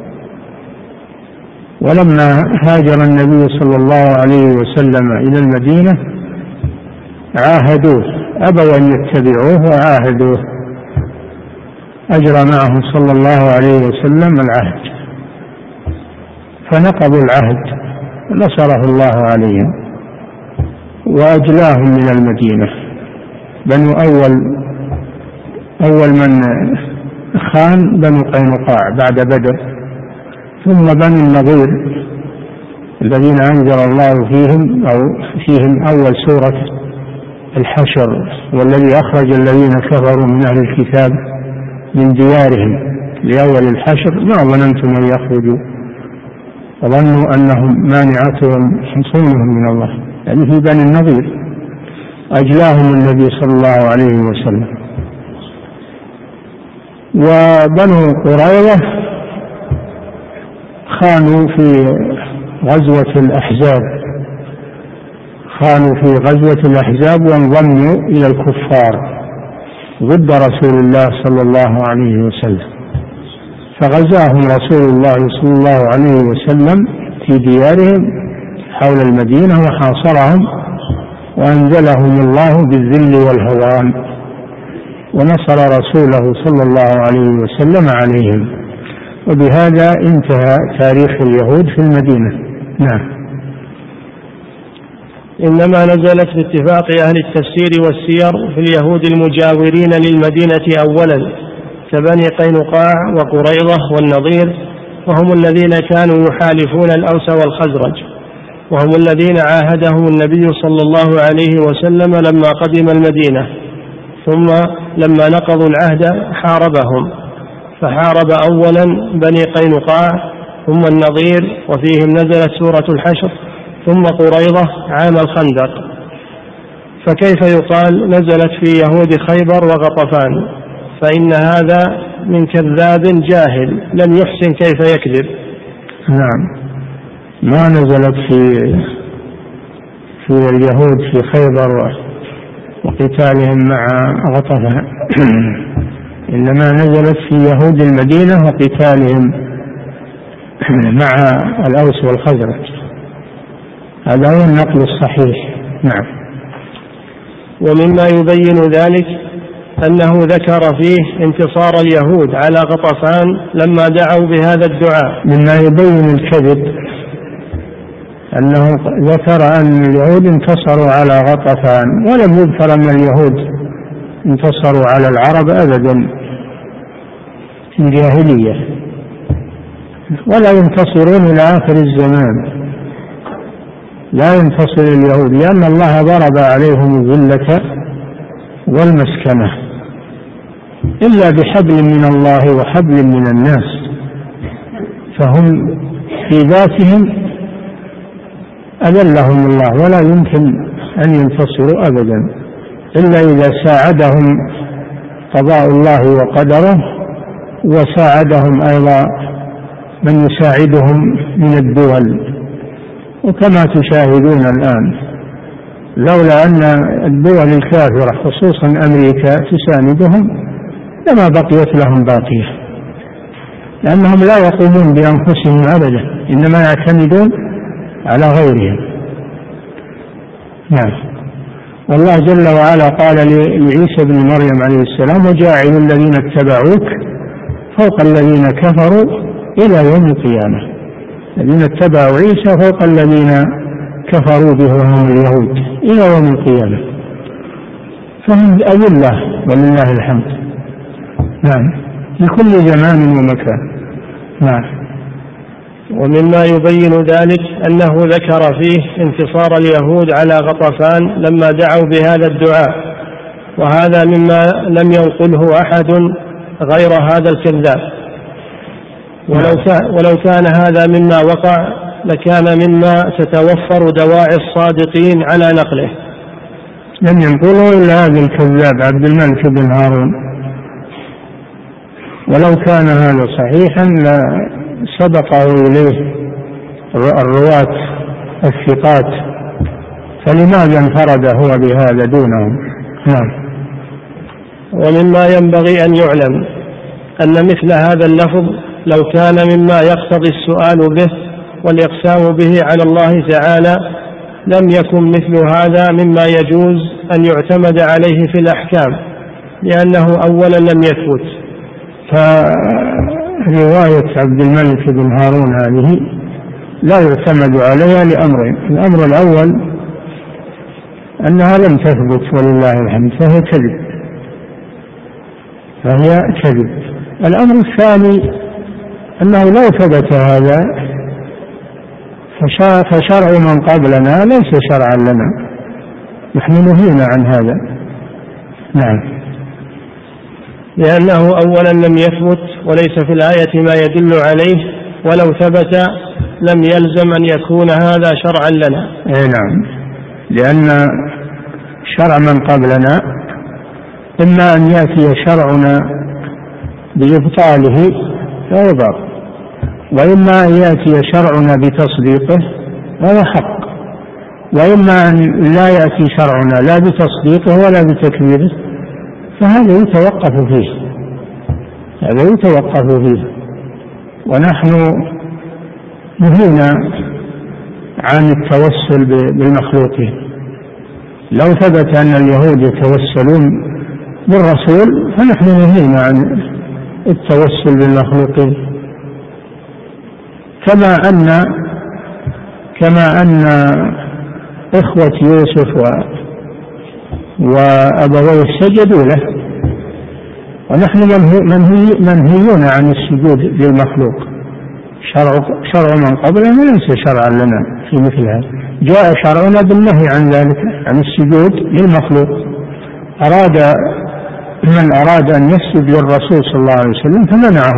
ولما هاجر النبي صلى الله عليه وسلم إلى المدينة عاهدوه، أبوا أن يتبعوه وعاهدوه، أجرى معهم صلى الله عليه وسلم العهد، فنقضوا العهد نصره الله عليهم وأجلاهم من المدينة. بنو أول من خان بنو قينقاع بعد بدر، ثم بنو النضير الذين أنزل الله فيهم أول سورة الحشر: والذي أخرج الذين كفروا من أهل الكتاب من ديارهم لأول الحشر ما ظننتم أن يخرجوا وظنوا أنهم مانعتهم حصونهم من الله، يعني في بني النضير أجلاهم النبي صلى الله عليه وسلم. وبنو قريظة خانوا في غزوة الأحزاب وانضموا إلى الكفار ضد رسول الله صلى الله عليه وسلم، فغزاهم رسول الله صلى الله عليه وسلم في ديارهم حول المدينة وحاصرهم، وأنزلهم الله بالذل والهوان، ونصر رسوله صلى الله عليه وسلم عليهم. وبهذا انتهى تاريخ اليهود في المدينة. نعم. إنما نزلت باتفاق أهل التفسير والسير في اليهود المجاورين للمدينة أولا، كبني قينقاع وقريظة والنضير، وهم الذين كانوا يحالفون الأوس والخزرج، وهم الذين عاهدهم النبي صلى الله عليه وسلم لما قدم المدينة، ثم لما نقضوا العهد حاربهم، فحارب أولا بني قينقاع ثم النضير، وفيهم نزلت سورة الحشر، ثم قريظة عام الخندق. فكيف يقال نزلت في يهود خيبر وغطفان؟ فإن هذا من كذاب جاهل لم يحسن كيف يكذب. نعم، ما نزلت في اليهود في خيبر وقتالهم مع غطفان إنما نزلت في يهود المدينة وقتالهم مع الأوس والخزرج. هذا هو النقل الصحيح. نعم. ومما يبين ذلك أنه ذكر فيه انتصار اليهود على غطفان لما دعوا بهذا الدعاء. مما يبين الكذب أنه ذكر أن اليهود انتصروا على غطفان، ولم يذكر أن اليهود انتصروا على العرب أبدا في الجاهلية، ولا ينتصرون إلى آخر الزمان، لا ينتصر اليهود، لأن الله ضرب عليهم الذلة والمسكنة إلا بحبل من الله وحبل من الناس، فهم في ذاتهم أذلهم الله، ولا يمكن أن ينتصروا أبدا إلا إذا ساعدهم قضاء الله وقدره، وساعدهم أيضا من يساعدهم من الدول، وكما تشاهدون الآن لولا أن الدول الكافرة خصوصا أمريكا تساندهم لما بقيت لهم باقية، لأنهم لا يقومون بأنفسهم أبدا، إنما يعتمدون على غيرهم. نعم. والله جل وعلا قال لعيسى بن مريم عليه السلام: وجاعل الذين اتبعوك فوق الذين كفروا إلى يوم القيامة. الذين اتبعوا عيسى فوق الذين كفروا به وهم اليهود إلى يوم القيامة، فهم أذلة ولله الحمد. نعم، في كل زمان ومكان. نعم. ومما يبين ذلك أنه ذكر فيه انتصار اليهود على غطفان لما دعوا بهذا الدعاء، وهذا مما لم ينقله أحد غير هذا الكذاب، ولو كان هذا مما وقع لكان مما تتوفر دواعي الصادقين على نقله. لم ينقله إلا هذا الكذاب عبد الملك بن هارون، ولو كان هذا صحيحا لسبقه إليه الرواة الثقات، فلماذا انفرد هو بهذا دونهم؟ نعم. ومما ينبغي أن يعلم أن مثل هذا اللفظ لو كان مما يقتضي السؤال به والإقسام به على الله تعالى لم يكن مثل هذا مما يجوز أن يعتمد عليه في الأحكام، لأنه أولا لم يثبت. فرواية عبد الملك بن هارون هذه لا يعتمد عليها لأمرين: الأمر الأول أنها لم تثبت ولله الحمد، فهي كذب. الأمر الثاني أنه لو ثبت هذا فشرع من قبلنا ليس شرعا لنا، نحن نهينا عن هذا. نعم. لأنه أولا لم يثبت، وليس في الآية ما يدل عليه، ولو ثبت لم يلزم أن يكون هذا شرعا لنا. نعم، لأن شرع من قبلنا إما أن يأتي شرعنا بإبطاله فيضر، وإما أن يأتي شرعنا بتصديقه هذا حق، وإما أن لا يأتي شرعنا لا بتصديقه ولا بتكبيره، فهذا يتوقف فيه. ونحن نهينا عن التوسل بالمخلوقين. لو ثبت أن اليهود يتوسلون بالرسول فنحن نهينا عن التوسل بالمخلوقين، كما أن إخوة يوسف وأبويه سجدوا له، ونحن منهيون عن السجود للمخلوق. شرع من قبلنا ليس شرعا لنا في مثل هذا. جاء شرعنا بالنهي عن ذلك، عن السجود للمخلوق. من أراد أن يسجد للرسول صلى الله عليه وسلم فمنعه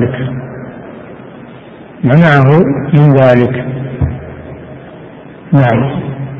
من ذلك. نعم.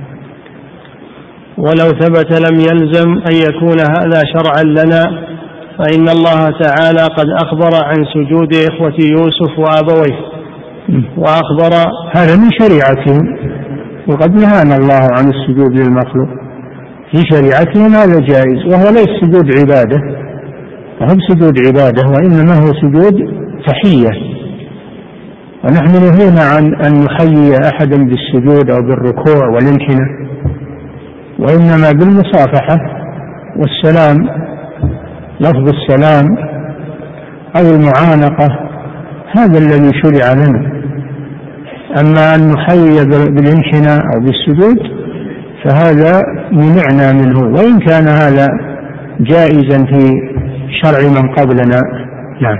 ولو ثبت لم يلزم أن يكون هذا شرعا لنا، فإن الله تعالى قد أخبر عن سجود إخوة يوسف وأبويه، وأخبر هذا من شريعتهم، وقد نهانا الله عن السجود للمخلوق في شريعتهم، هذا جائز، وهو ليس سجود عبادة، وهم سجود عبادة، وإنما هو سجود تحية. ونحن نهينا عن أن نحيي أحدا بالسجود أو بالركوع والانحناء، وإنما بالمصافحة والسلام، لفظ السلام أو المعانقة، هذا الذي شرع لنا. أما أن نحيي بالانحناء أو بالسجود فهذا منعنا منه، وإن كان هذا جائزا في شرع من قبلنا. نعم.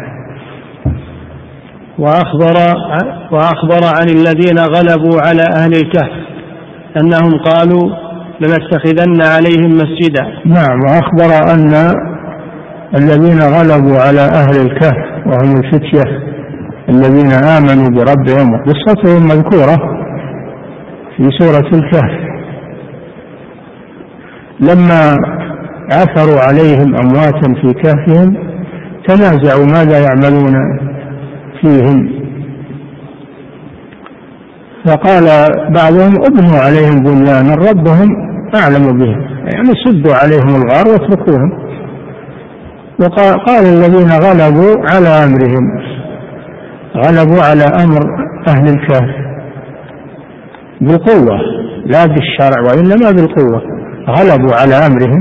وأخبر عن الذين غلبوا على أهل الكهف أنهم قالوا لنتخذن عليهم مسجدا. نعم. وأخبر أن الذين غلبوا على أهل الكهف وهم الفتية الذين آمنوا بربهم وقصتهم مذكورة في سورة الكهف، لما عثروا عليهم أمواتا في كهفهم تنازعوا ماذا يعملون فيهم، فقال بعضهم ابنوا عليهم بنيانا ربهم أعلم بهم، يعني سدوا عليهم الغار واتركوهم. وقال الذين غلبوا على أمرهم، غلبوا على أمر أهل الكهف بالقوة لا بالشرع وإنما بالقوة، غلبوا على أمرهم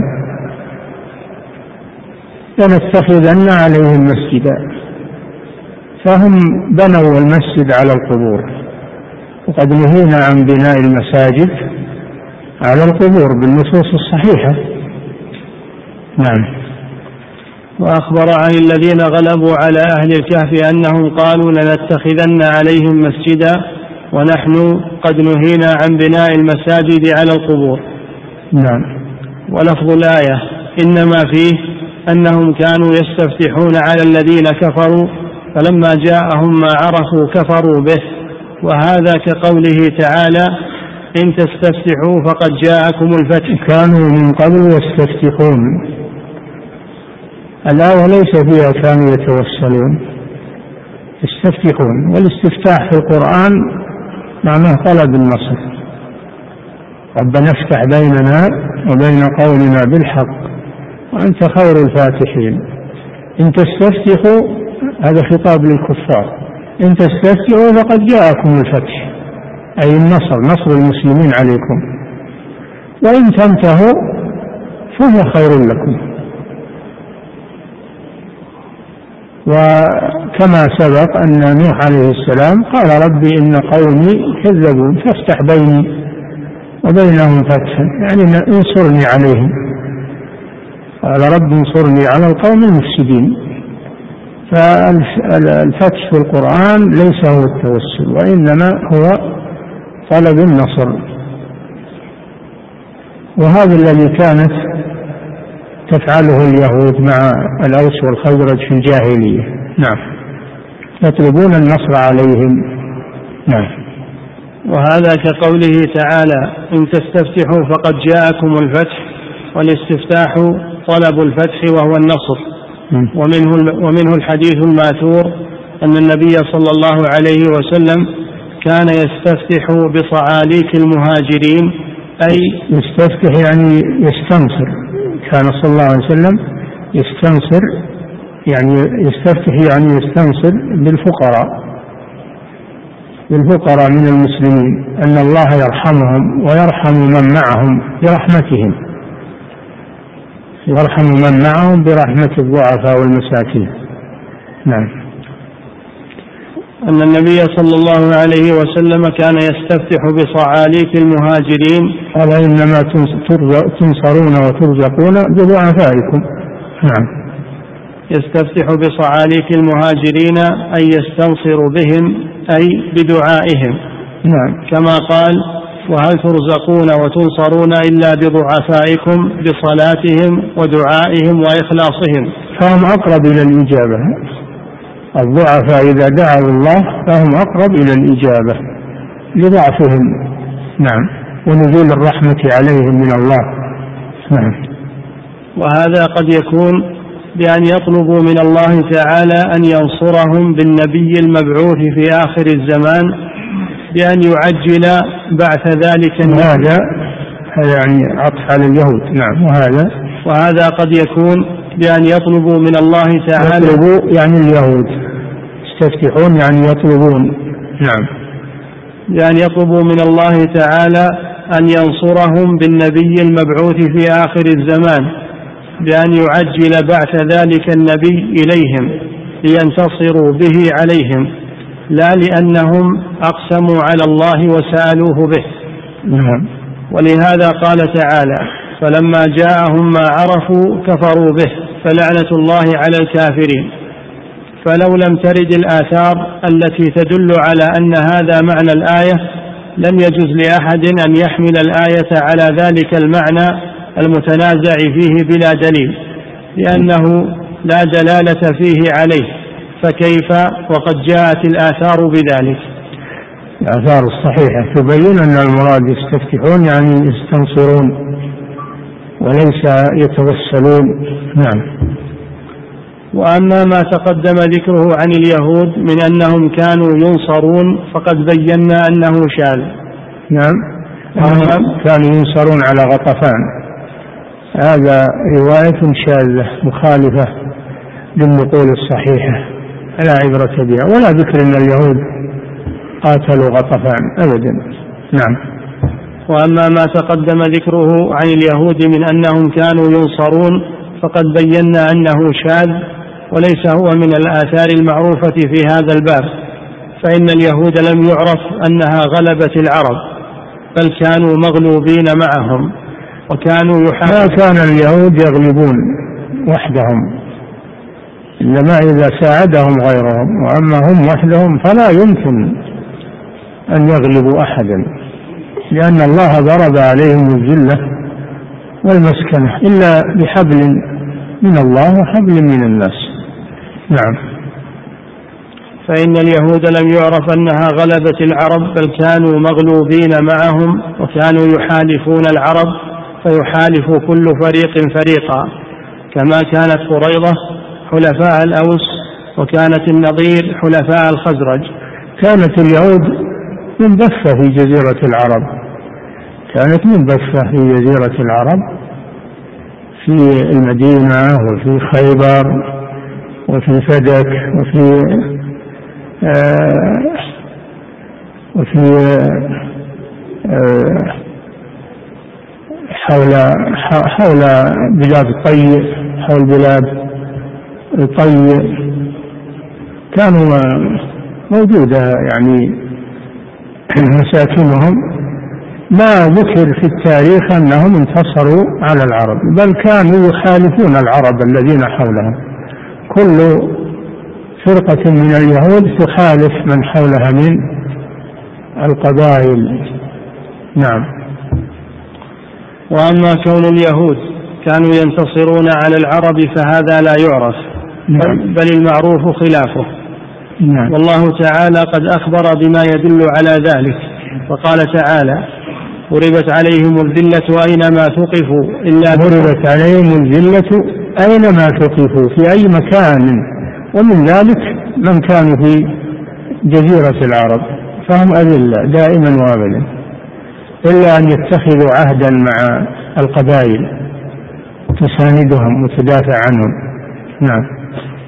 لنتخذن عليهم مسجدا، فهم بنوا المسجد على القبور، وقد نهينا عن بناء المساجد على القبور بالنصوص الصحيحة. نعم. وأخبر عن الذين غلبوا على أهل الكهف أنهم قالوا لنتخذن عليهم مسجدا ونحن قد نهينا عن بناء المساجد على القبور. نعم. ولفظ الآية إنما فيه أنهم كانوا يستفتحون على الذين كفروا فلما جاءهم ما عرفوا كفروا به، وهذا كقوله تعالى إن تستفتحوا فقد جاءكم الفتح. كانوا من قبل يستفتحون، الآية ليس فيها كانوا يتوسلون، يستفتحون، والاستفتاح في القرآن معناه طلب النصر، ربنا افتح بيننا وبين قومنا بالحق وأنت خير الفاتحين. إن تستفتحوا هذا خطاب للكفار، إن تستفتحوا فقد جاءكم الفتح أي النصر، نصر المسلمين عليكم، وإن تنتهوا فهو خير لكم. وكما سبق أن نوح عليه السلام قال ربي إن قومي كذبون فافتح بيني وبينهم فتحا، يعني انصرني عليهم، قال رب انصرني على القوم المفسدين. فالفتح في القرآن ليس هو التوسل وإنما هو طلب النصر، وهذا الذي كانت تفعله اليهود مع الأوس والخزرج في الجاهلية. نعم. يطلبون النصر عليهم. نعم. وهذا كقوله تعالى إن تستفتحوا فقد جاءكم الفتح، والاستفتاح طلب الفتح وهو النصر. ومنه الحديث الماثور أن النبي صلى الله عليه وسلم كان يستفتح بصعاليك المهاجرين، أي يستفتح يعني يستنصر، كان صلى الله عليه وسلم يستنصر، يعني يستفتح يعني يستنصر بالفقراء من المسلمين، أن الله يرحمهم ويرحم من معهم برحمتهم، يرحم من معهم برحمة الضعفاء والمساكين. نعم. أن النبي صلى الله عليه وسلم كان يستفتح بصعاليك المهاجرين، قال إنما تنصرون وترزقون بضعفائكم. نعم. يستفتح بصعاليك المهاجرين أي يستنصر بهم أي بدعائهم. نعم. كما قال وهل ترزقون وتنصرون إلا بضعفائكم بصلاتهم ودعائهم وإخلاصهم. فهم أقرب إلى الإجابة، الضعفاء إذا دعوا الله فهم أقرب إلى الإجابة لضعفهم. نعم. ونزول الرحمة عليهم من الله. نعم. وهذا قد يكون بأن يطلبوا من الله تعالى أن ينصرهم بالنبي المبعوث في آخر الزمان بأن يعجل بعث ذلك النبي. هذا يعني عطف على اليهود. نعم. وهذا قد يكون بأن يطلبوا من الله تعالى، يطلبوا يعني اليهود يستفتحون يعني يطلبون. نعم. بأن يطلبوا من الله تعالى أن ينصرهم بالنبي المبعوث في آخر الزمان بأن يعجل بعث ذلك النبي إليهم لينتصروا به عليهم، لا لأنهم أقسموا على الله وسألوه به. ولهذا قال تعالى: فلما جاءهم ما عرفوا كفروا به فلعنة الله على الكافرين. فلو لم ترد الآثار التي تدل على أن هذا معنى الآية لم يجوز لأحد أن يحمل الآية على ذلك المعنى المتنازع فيه بلا دليل، لأنه لا دلالة فيه عليه، فكيف وقد جاءت الآثار بذلك. الآثار الصحيحة تبين أن المراد يستفتحون يعني يستنصرون وليس يتوسلون. نعم. وأما ما تقدم ذكره عن اليهود من أنهم كانوا ينصرون فقد بينا أنه شاذ. نعم، كانوا ينصرون على غطفان، هذا رواية شاذة مخالفة للنقول الصحيحة لا عبرة بها، ولا ذكر أن اليهود قاتلوا غطفان أبدا. نعم. وأما ما تقدم ذكره عن اليهود من أنهم كانوا ينصرون فقد بينا أنه شاذ وليس هو من الآثار المعروفة في هذا الباب، فإن اليهود لم يعرف أنها غلبت العرب، بل كانوا مغلوبين معهم وكانوا ما كان اليهود يغلبون وحدهم، إنما إذا ساعدهم غيرهم، وأما هم وحدهم فلا يمكن أن يغلبوا أحدا، لأن الله ضرب عليهم الذلة والمسكنة إلا بحبل من الله وحبل من الناس. نعم. فإن اليهود لم يعرف أنها غلبت العرب، بل كانوا مغلوبين معهم وكانوا يحالفون العرب فيحالف كل فريق فريقا، كما كانت قريظة حلفاء الأوس وكانت النضير حلفاء الخزرج. كانت اليهود منبثة في جزيرة العرب، كانت منبثة في جزيرة العرب في المدينة وفي خيبر وفي فدك وفي حول بلاد طي، حول بلاد طي كانوا موجودة يعني مساكنهم. ما ذكر في التاريخ أنهم انتصروا على العرب، بل كانوا يحالفون العرب الذين حولهم. كل فرقة من اليهود تحالف من حولها من القبائل. نعم. وأما كون اليهود كانوا ينتصرون على العرب فهذا لا يعرف. نعم. بل المعروف خلافه. نعم. والله تعالى قد أخبر بما يدل على ذلك، وقال تعالى: ضربت عليهم الذلة أينما ثقفوا إلا ضربت عليهم الذلة أينما ثقفوا في أي مكان، ومن ذلك من كانوا في جزيرة العرب فهم أذلة دائما وابدا، إلا أن يتخذوا عهدا مع القبائل تساندهم وتدافع عنهم. نعم.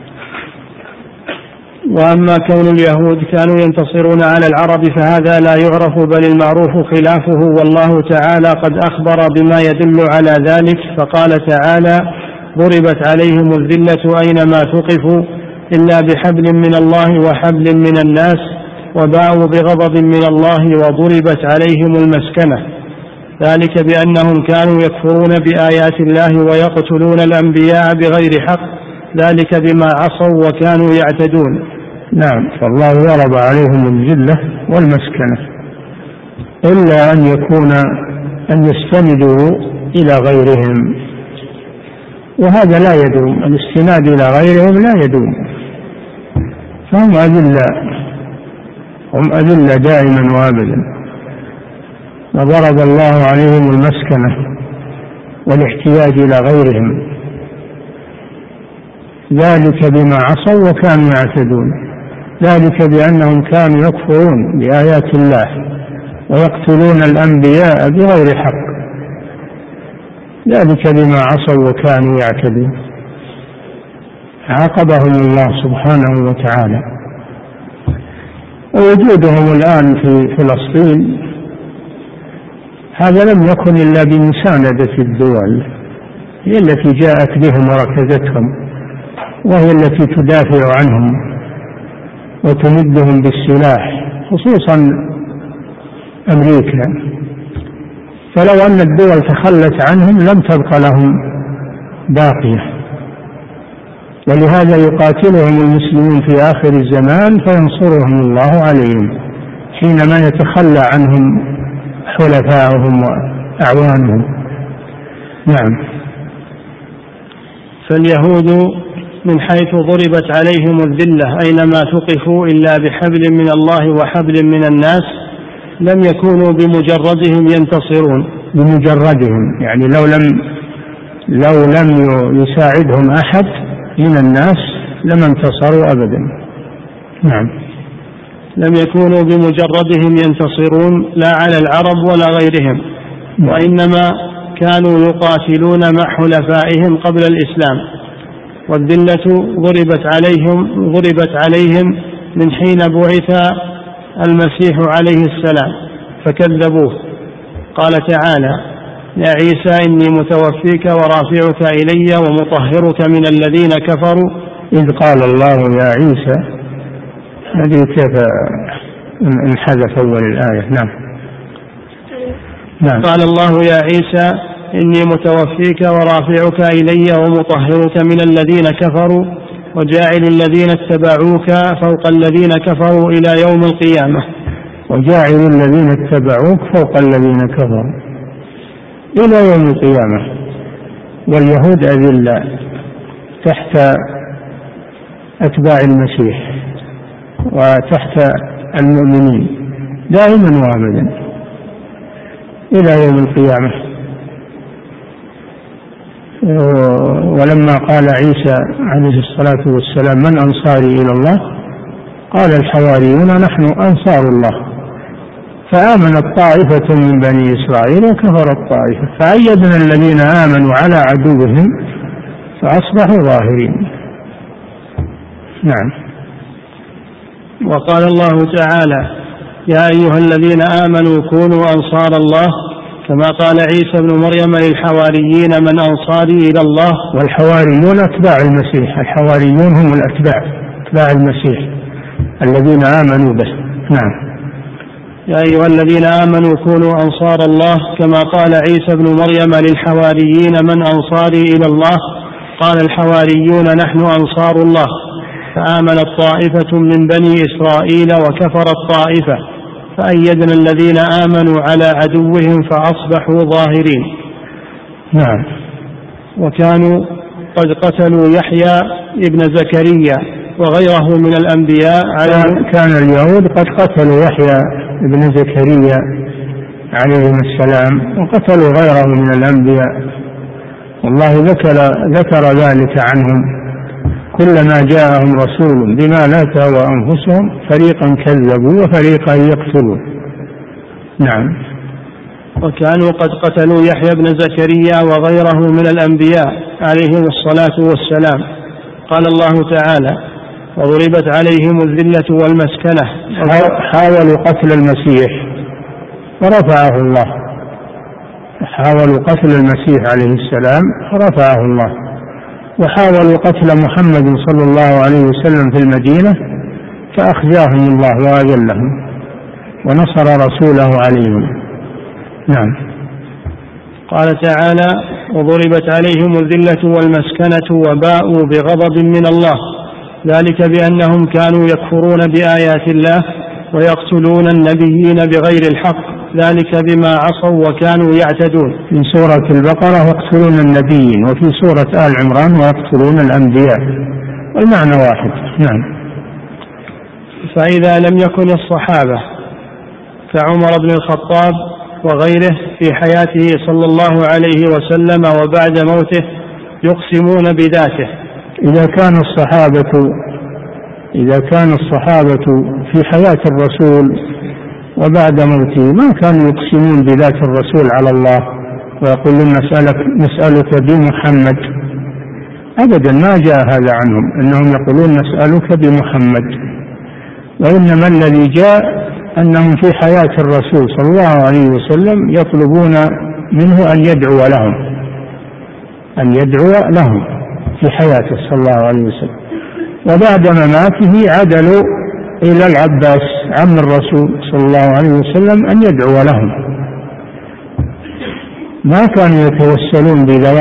وأما كون اليهود كانوا ينتصرون على العرب فهذا لا يعرف، بل المعروف خلافه، والله تعالى قد أخبر بما يدل على ذلك، فقال تعالى: ضربت عليهم الذلة أينما ثقفوا إلا بحبل من الله وحبل من الناس وباءوا بغضب من الله وضربت عليهم المسكنة، ذلك بأنهم كانوا يكفرون بآيات الله ويقتلون الأنبياء بغير حق، ذلك بما عصوا وكانوا يعتدون. نعم. فالله ضرب عليهم الذلة والمسكنة إلا أن يستندوا إلى غيرهم، وهذا لا يدوم، الاستناد إلى غيرهم لا يدوم، فهم أذلة دائما وابدا. وضرب الله عليهم المسكنة والاحتياج إلى غيرهم، ذلك بما عصوا وكانوا يعتدون، ذلك بأنهم كانوا يكفرون بآيات الله ويقتلون الأنبياء بغير حق، ذلك بما عصوا وكانوا يعتدون. عاقبهم الله سبحانه وتعالى. ووجودهم الآن في فلسطين هذا لم يكن إلا بمساندة الدول، هي التي جاءت بهم وركزتهم، وهي التي تدافع عنهم وتمدهم بالسلاح، خصوصا أمريكا. فلو أن الدول تخلت عنهم لم تبق لهم باقية، ولهذا يقاتلهم المسلمون في آخر الزمان فينصرهم الله عليهم حينما يتخلى عنهم حلفاؤهم وأعوانهم. نعم. فاليهود من حيث ضربت عليهم الذلة أينما ثقفوا إلا بحبل من الله وحبل من الناس لم يكونوا بمجردهم ينتصرون. بمجردهم يعني لو لم يساعدهم أحد من الناس لم انتصروا أبدا. نعم. لم يكونوا بمجردهم ينتصرون لا على العرب ولا غيرهم، وإنما كانوا يقاتلون مع حلفائهم قبل الإسلام، والذلة ضربت عليهم من حين بعث المسيح عليه السلام فكذبوه. قال تعالى: يا عيسى إني متوفيك ورافعك إلي ومطهرك من الذين كفروا. إذ قال الله يا عيسى، هذه كيف انحذف أول الآية. نعم. قال الله يا عيسى إني متوفيك ورافعك إلي ومطهرك من الذين كفروا وجاعل الذين اتبعوك فوق الذين كفروا إلى يوم القيامة. وجاعل الذين اتبعوك فوق الذين كفروا إلى يوم القيامة. واليهود أذلة تحت أتباع المسيح وتحت المؤمنين دائما وابدا إلى يوم القيامة. ولما قال عيسى عليه الصلاة والسلام: من أنصاري إلى الله؟ قال الحواريون: نحن أنصار الله. فآمنت طائفة من بني إسرائيل وكفرت طائفة فأيدنا الذين آمنوا على عدوهم فأصبحوا ظاهرين. نعم. وقال الله تعالى: يا أيها الذين آمنوا كونوا أنصار الله كما قال عيسى بن مريم للحواريين: من أنصاري إلى الله. والحواريون أتباع المسيح، الحواريون هم أتباع المسيح الذين آمنوا به. نعم. يا أيها الذين آمنوا كونوا أنصار الله كما قال عيسى بن مريم للحواريين: من أنصاري إلى الله؟ قال الحواريون: نحن أنصار الله. فآمنت طائفة من بني إسرائيل وكفرت طائفة فأيدنا الذين آمنوا على عدوهم فأصبحوا ظاهرين. نعم. وكانوا قد قتلوا يحيى ابن زكريا وغيره من الأنبياء. كان اليهود قد قتلوا يحيى ابن زكريا عليه السلام وقتلوا غيره من الأنبياء، والله ذكر ذلك عنهم: كلما جاءهم رسول بما لا تهوى أنفسهم فريقا كذبوا وفريقا يقتلون. نعم. وكانوا قد قتلوا يحيى بن زكريا وغيره من الأنبياء عليهم الصلاة والسلام. قال الله تعالى: وضربت عليهم الذلة والمسكنة. حاولوا قتل المسيح فرفعه الله، حاولوا قتل المسيح عليه السلام فرفعه الله، وحاولوا قتل محمد صلى الله عليه وسلم في المدينة فأخزاهم الله وأذلهم ونصر رسوله عليهم. نعم. قال تعالى: وضربت عليهم الذلة والمسكنة وباءوا بغضب من الله ذلك بأنهم كانوا يكفرون بآيات الله ويقتلون النبيين بغير الحق ذلك بما عصوا وكانوا يعتدون. من سورة البقرة: ويقتلون النبيين، وفي سورة آل عمران: ويقتلون الأنبياء، والمعنى واحد. نعم. فإذا لم يكن الصحابة كعمر بن الخطاب وغيره في حياته صلى الله عليه وسلم وبعد موته يقسمون بذاته، إذا كان الصحابة في حياة الرسول وبعد موته ما كانوا يقسمون بذات الرسول على الله ويقولون نسألك بمحمد، أبدا ما جاء هذا عنهم أنهم يقولون نسألك بمحمد، وإنما الذي جاء أنهم في حياة الرسول صلى الله عليه وسلم يطلبون منه أن يدعو لهم في حياته صلى الله عليه وسلم، وبعد مماته عدلوا إلى العباس عم الرسول صلى الله عليه وسلم أن يدعو لهم، ما كانوا يتوسلون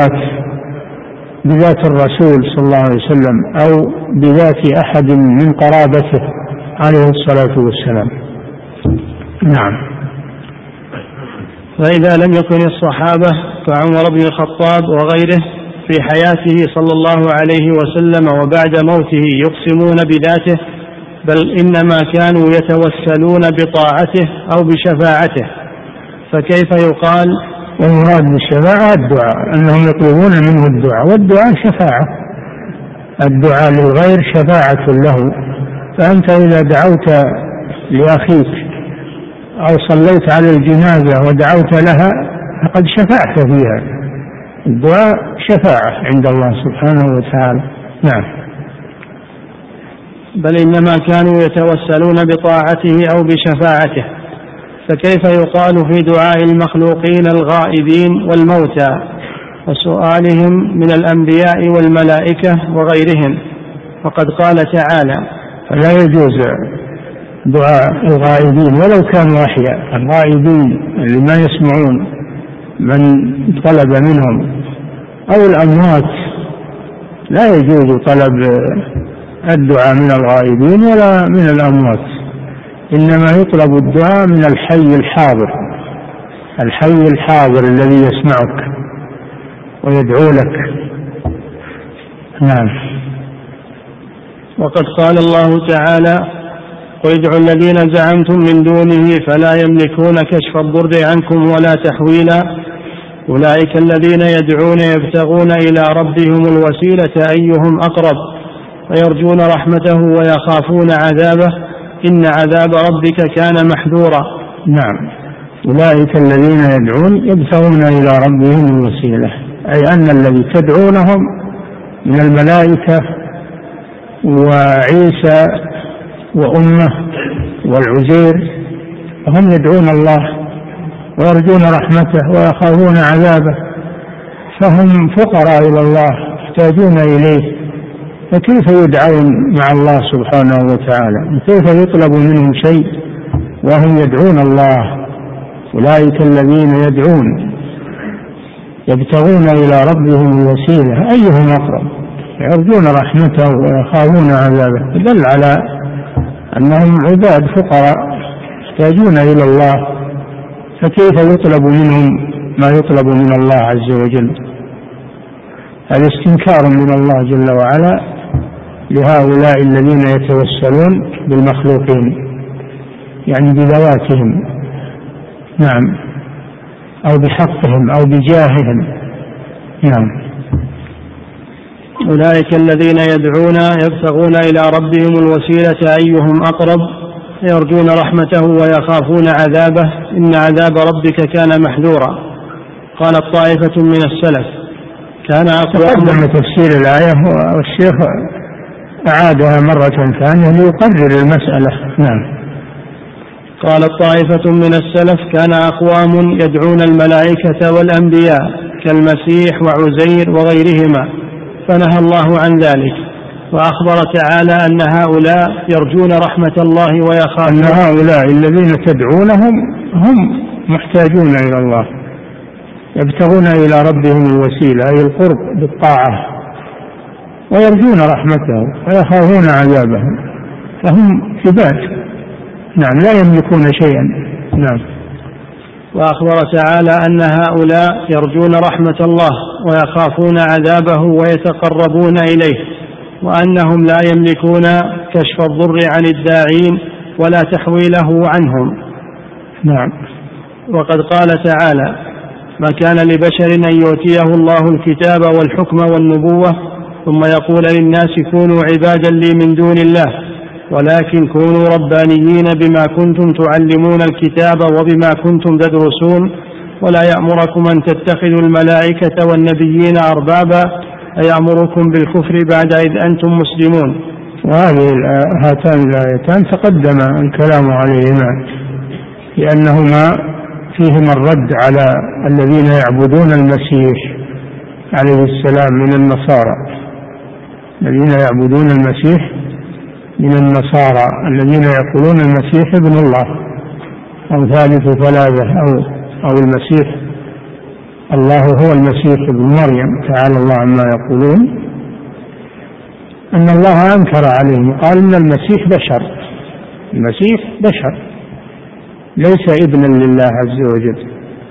بذات الرسول صلى الله عليه وسلم أو بذات أحد من قرابته عليه الصلاة والسلام. نعم. فإذا لم يكن الصحابة فعمر بن الخطاب وغيره في حياته صلى الله عليه وسلم وبعد موته يقسمون بذاته، بل إنما كانوا يتوسلون بطاعته أو بشفاعته، فكيف يقال؟ والمراد بالشفاعة الدعاء، أنهم يطلبون منه الدعاء، والدعاء شفاعة، الدعاء للغير شفاعة له. فأنت إذا دعوت لأخيك أو صليت على الجنازة ودعوت لها فقد شفعت فيها، الدعاء شفاعة عند الله سبحانه وتعالى. نعم. بل إنما كانوا يتوسلون بطاعته أو بشفاعته، فكيف يقال في دعاء المخلوقين الغائبين والموتى وسؤالهم من الأنبياء والملائكة وغيرهم؟ وقد قال تعالى: فلا يجوز دعاء الغائبين ولو كانوا أحياء، الغائبين اللي ما يسمعون من طلب منهم، أو الأموات لا يجوز طلب الدعاء من الغائبين ولا من الأموات، إنما يطلب الدعاء من الحي الحاضر، الحي الحاضر الذي يسمعك ويدعو لك. نعم. وقد قال الله تعالى: قل ادعوا الذين زعمتم من دونه فلا يملكون كشف الضر عنكم ولا تحويلا، أولئك الذين يدعون يبتغون إلى ربهم الوسيلة أيهم أقرب ويرجون رحمته ويخافون عذابه إن عذاب ربك كان محذورا. نعم. أولئك الذين يدعون يبتغون إلى ربهم الوسيلة، أي أن الذي تدعونهم من الملائكة وعيسى وأمه والعزير هم يدعون الله ويرجون رحمته ويخافون عذابه، فهم فقراء إلى الله يحتاجون إليه، فكيف يدعون مع الله سبحانه وتعالى؟ كيف يطلب منهم شيء وهم يدعون الله؟ أولئك الذين يدعون يبتغون إلى ربهم الوسيلة أيهم أقرب يرجون رحمته ويخافون عذابه، دل على أنهم عباد فقراء يحتاجون إلى الله، فكيف يطلب منهم ما يطلب من الله عز وجل؟ هذا استنكار من الله جل وعلا لهؤلاء الذين يتوسلون بالمخلوقين، يعني بذواتهم، نعم، أو بحقهم أو بجاههم. نعم. أولئك الذين يدعون يبتغون إلى ربهم الوسيلة أيهم أقرب يرجون رحمته ويخافون عذابه إن عذاب ربك كان محذورا. قالت طائفة من السلف كان تقدم تفسير الآية والشيخ أعادها مرة ثانية ليقرر المسألة. نعم. قالت طائفة من السلف كان أقوام يدعون الملائكة والأنبياء كالمسيح وعزير وغيرهما فنهى الله عن ذلك، وأخبر تعالى أن هؤلاء يرجون رحمة الله ويخافون، أن هؤلاء الذين تدعونهم هم محتاجون إلى الله يبتغون إلى ربهم الوسيلة أي القرب بالطاعة ويرجون رحمته ويخافون عذابه، فهم عباد، نعم، لا يملكون شيئا. نعم. وأخبر تعالى أن هؤلاء يرجون رحمة الله ويخافون عذابه ويتقربون إليه، وأنهم لا يملكون كشف الضر عن الداعين ولا تحويله عنهم. نعم. وقد قال تعالى: ما كان لبشر أن يؤتيه الله الكتاب والحكم والنبوة ثم يقول للناس كونوا عبادا لي من دون الله ولكن كونوا ربانيين بما كنتم تعلمون الكتاب وبما كنتم تدرسون ولا يأمركم أن تتخذوا الملائكة والنبيين أربابا أيأمركم بالكفر بعد إذ أنتم مسلمون. وهذه هاتان الآيتان تقدم الكلام عليهما لأنهما فيهما الرد على الذين يعبدون المسيح عليه السلام من النصارى، الذين يعبدون المسيح من النصارى الذين يقولون المسيح ابن الله أو ثالث ثلاثة أو المسيح الله هو المسيح ابن مريم تعالى الله عما يقولون، أن الله أنكر عليهم وقال إن المسيح بشر، المسيح بشر ليس ابنا لله عز وجل،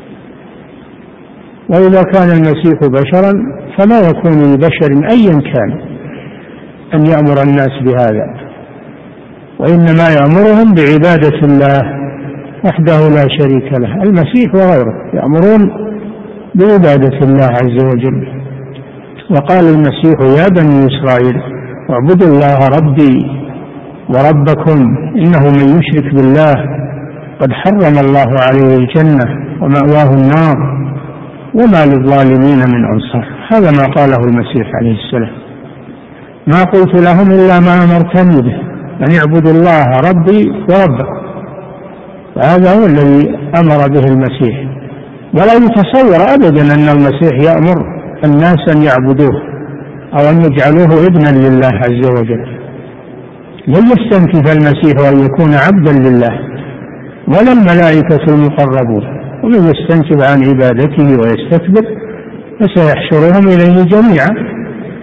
وإذا كان المسيح بشرا فلا يكون لبشر أيا كان أن يأمر الناس بهذا، وإنما يأمرهم بعبادة الله وحده لا شريك له. المسيح وغيره يأمرون بعبادة الله عز وجل. وقال المسيح يا بني إسرائيل اعبدوا الله ربي وربكم إنه من يشرك بالله قد حرم الله عليه الجنة ومأواه النار وما للظالمين من أنصار. هذا ما قاله المسيح عليه السلام. ما قلت لهم إلا ما أمرتني به أن يعبدوا الله ربي وربكم، وهذا هو الذي أمر به المسيح. ولا يتصور أبدا أن المسيح يأمر الناس أن يعبدوه أو أن يجعلوه ابنا لله عز وجل. لن يستنكف المسيح أن يكون عبدا لله ولا الملائكة المقربون، ومن يستنكف عن عبادته ويستكبر فسيحشرهم إليه جميعا.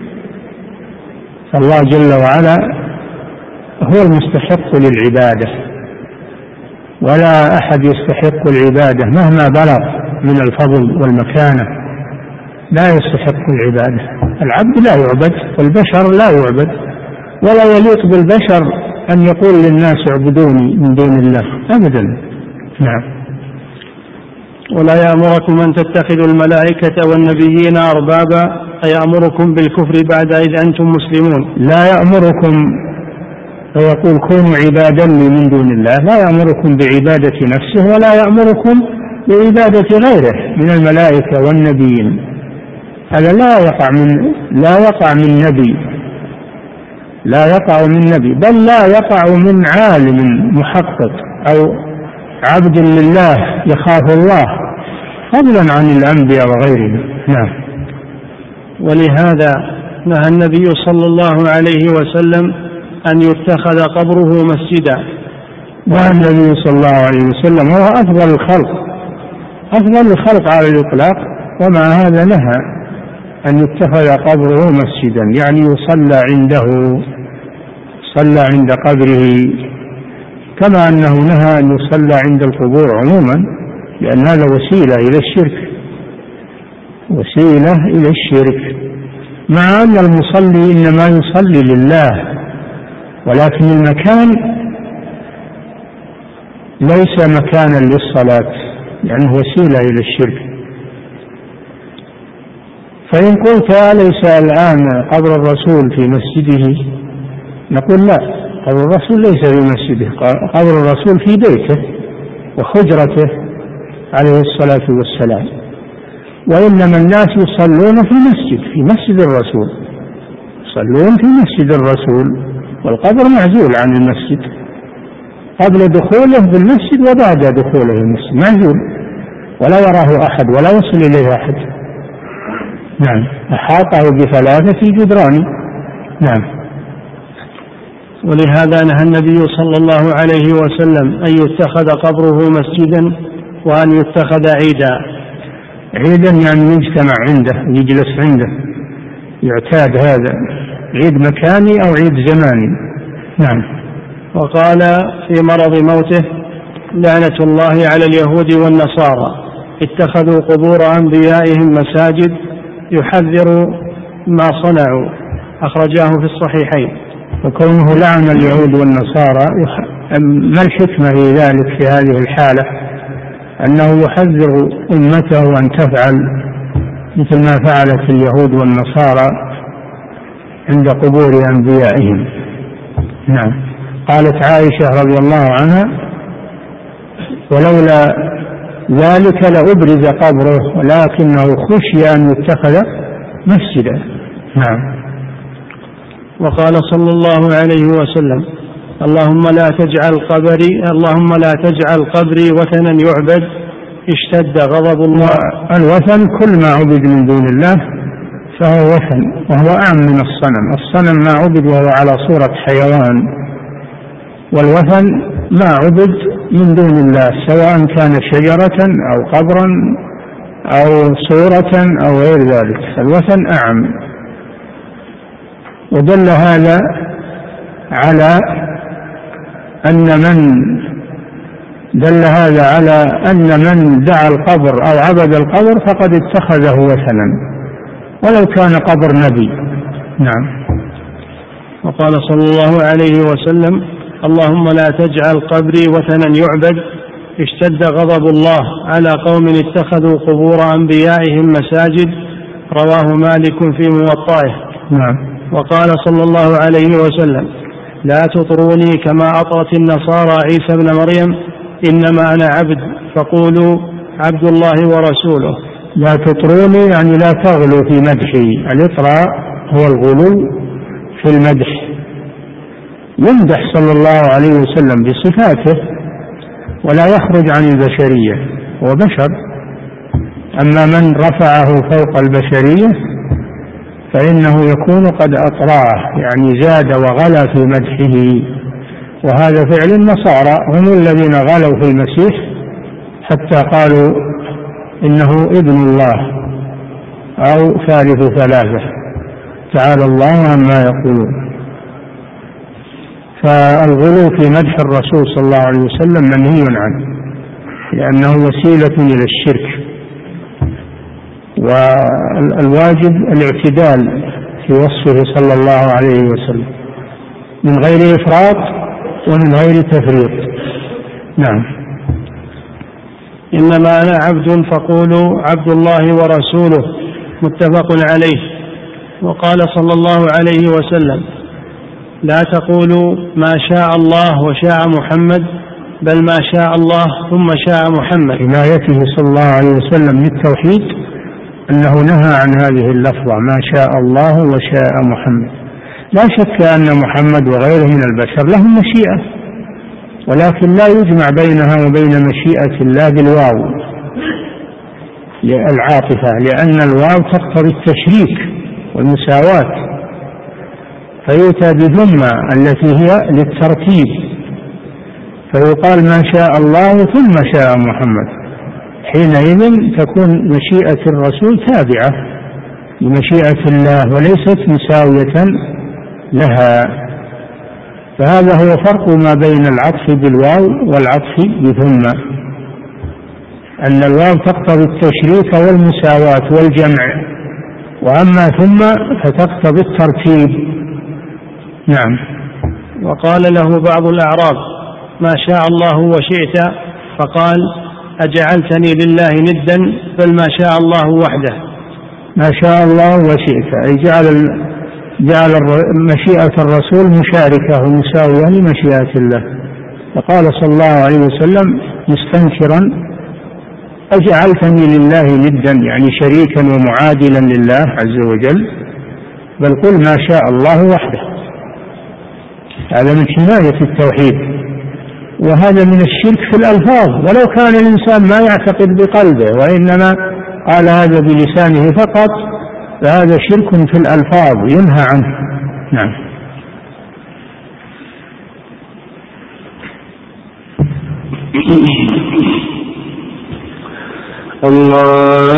فالله جل وعلا هو المستحق للعبادة، ولا أحد يستحق العبادة مهما بلغ من الفضل والمكانة، لا يستحق العبادة. العبد لا يعبد والبشر لا يعبد، ولا يليق بالبشر أن يقول للناس اعبدوني من دون الله أبدا. نعم. ولا يأمركم أن تتخذوا الملائكة والنبيين أربابا أيأمركم بالكفر بعد إذ أنتم مسلمون. لا يأمركم فيقول كونوا عبادا لي من دون الله، لا يأمركم بعبادة نفسه ولا يأمركم بعبادة غيره من الملائكة والنبيين. هذا لا يقع من نبي، لا يقع من نبي، بل لا يقع من عالم محقق أو عبد لله يخاف الله، فضلا عن الأنبياء وغيرهم. نعم. ولهذا نهى النبي صلى الله عليه وسلم أن يتخذ قبره مسجدا. والنبي صلى الله عليه وسلم هو أفضل الخلق على الإطلاق، ومع هذا نهى أن يتخذ قبره مسجدا، يعني يصلى عند قبره، كما أنه نهى أن يصلى عند القبور عموما، لأن هذا وسيلة إلى الشرك، مع أن المصلي إنما يصلي لله، ولكن المكان ليس مكانا للصلاة، يعني وسيلة إلى الشرك. فإن قلت أليس الآن قبر الرسول في مسجده؟ نقول لا، قبر الرسول ليس في مسجده، قبر الرسول في بيته وحجرته عليه الصلاة والسلام، وإنما الناس يصلون في مسجد الرسول، يصلون في مسجد الرسول، والقبر معزول عن المسجد قبل دخوله بالمسجد وبعد دخوله المسجد، معزول ولا يراه أحد ولا يصل إليه أحد. نعم. أحاطه بثلاثة جدران. نعم. ولهذا نهى النبي صلى الله عليه وسلم أن يتخذ قبره مسجدا وأن يتخذ عيدا يعني يجتمع عنده، يجلس عنده، يعتاد هذا، عيد مكاني أو عيد زماني. نعم. وقال في مرض موته لعنة الله على اليهود والنصارى اتخذوا قبور أنبيائهم مساجد يحذر ما صنعوا، أخرجاه في الصحيحين. وكونه لعن اليهود والنصارى، ما الحكمة في ذلك في هذه الحالة؟ أنه يحذر أمته أن تفعل مثل ما فعلت اليهود والنصارى عند قبور أنبيائهم. نعم. قالت عائشة رضي الله عنها ولولا ذلك لأبرز قبره ولكنه خشي أن يتخذ مسجدا. نعم. وقال صلى الله عليه وسلم اللهم لا تجعل قبري وثنا يعبد اشتد غضب الله. الوثن كل ما عبد من دون الله فهو وثن، وهو أعم من الصنم. الصنم ما عبد وهو على صورة حيوان والوثن ما عبد من دون الله، سواء كان شجرة أو قبرا أو صورة أو غير ذلك، الوثن أعم. ودل هذا على أن من دعا القبر أو عبد القبر فقد اتخذه وثنا ولو كان قبر نبي. نعم. وقال صلى الله عليه وسلم: اللهم لا تجعل قبري وثنا يعبد، اشتد غضب الله على قوم اتخذوا قبور أنبيائهم مساجد. رواه مالك في موطئه. نعم. وقال صلى الله عليه وسلم: لا تطروني كما أطرت النصارى عيسى ابن مريم، إنما أنا عبد فقولوا عبد الله ورسوله. لا تطروني يعني لا تغلوا في مدحي. الإطراء هو الغلو في المدح. يمدح صلى الله عليه وسلم بصفاته ولا يخرج عن البشرية، هو بشر. أما من رفعه فوق البشرية فإنه يكون قد أطراه، يعني زاد وغلا في مدحه. وهذا فعل النصارى، هم الذين غلوا في المسيح حتى قالوا إنه ابن الله أو ثالث ثلاثة، تعالى الله عما يقولون. فالغلو في مدح الرسول صلى الله عليه وسلم منهي عنه، لأنه وسيلة إلى الشرك. والواجب الاعتدال في وصفه صلى الله عليه وسلم من غير إفراط ومن غير تفريط. نعم. إنما أنا عبد فقولوا عبد الله ورسوله، متفق عليه. وقال صلى الله عليه وسلم: لا تقولوا ما شاء الله وشاء محمد، بل ما شاء الله ثم شاء محمد. عنايته صلى الله عليه وسلم بالتوحيد أنه نهى عن هذه اللفظة ما شاء الله وشاء محمد. لا شك أن محمد وغيره من البشر لهم مشيئة، ولكن لا يجمع بينها وبين مشيئة الله بالواو العاطفة، لأن الواو تقتضي التشريك والمساواة، فيؤتى بثم التي هي للترتيب، فيقال ما شاء الله ثم شاء محمد. حينئذ تكون مشيئة الرسول تابعة لمشيئة الله وليست مساوية لها. فهذا هو فرق ما بين العطف بالواو والعطف بثم، أن الواو تقتضي التشريك والمساواة والجمع، وأما ثم فتقتضي الترتيب. نعم. وقال له بعض الأعراب: ما شاء الله وشئت، فقال: أجعلتني لله ندا، بل ما شاء الله وحده. ما شاء الله وشئت أي جعل مشيئة الرسول مشاركة ومساوية لمشيئة الله. فقال صلى الله عليه وسلم مستنكرا: أجعلتني لله ندا، يعني شريكا ومعادلا لله عز وجل، بل قل ما شاء الله وحده. هذا من حماية التوحيد، وهذا من الشرك في الألفاظ، ولو كان الإنسان ما يعتقد بقلبه وإنما قال هذا بلسانه فقط، فهذا شرك في الألفاظ ينهى عنه. نعم. الله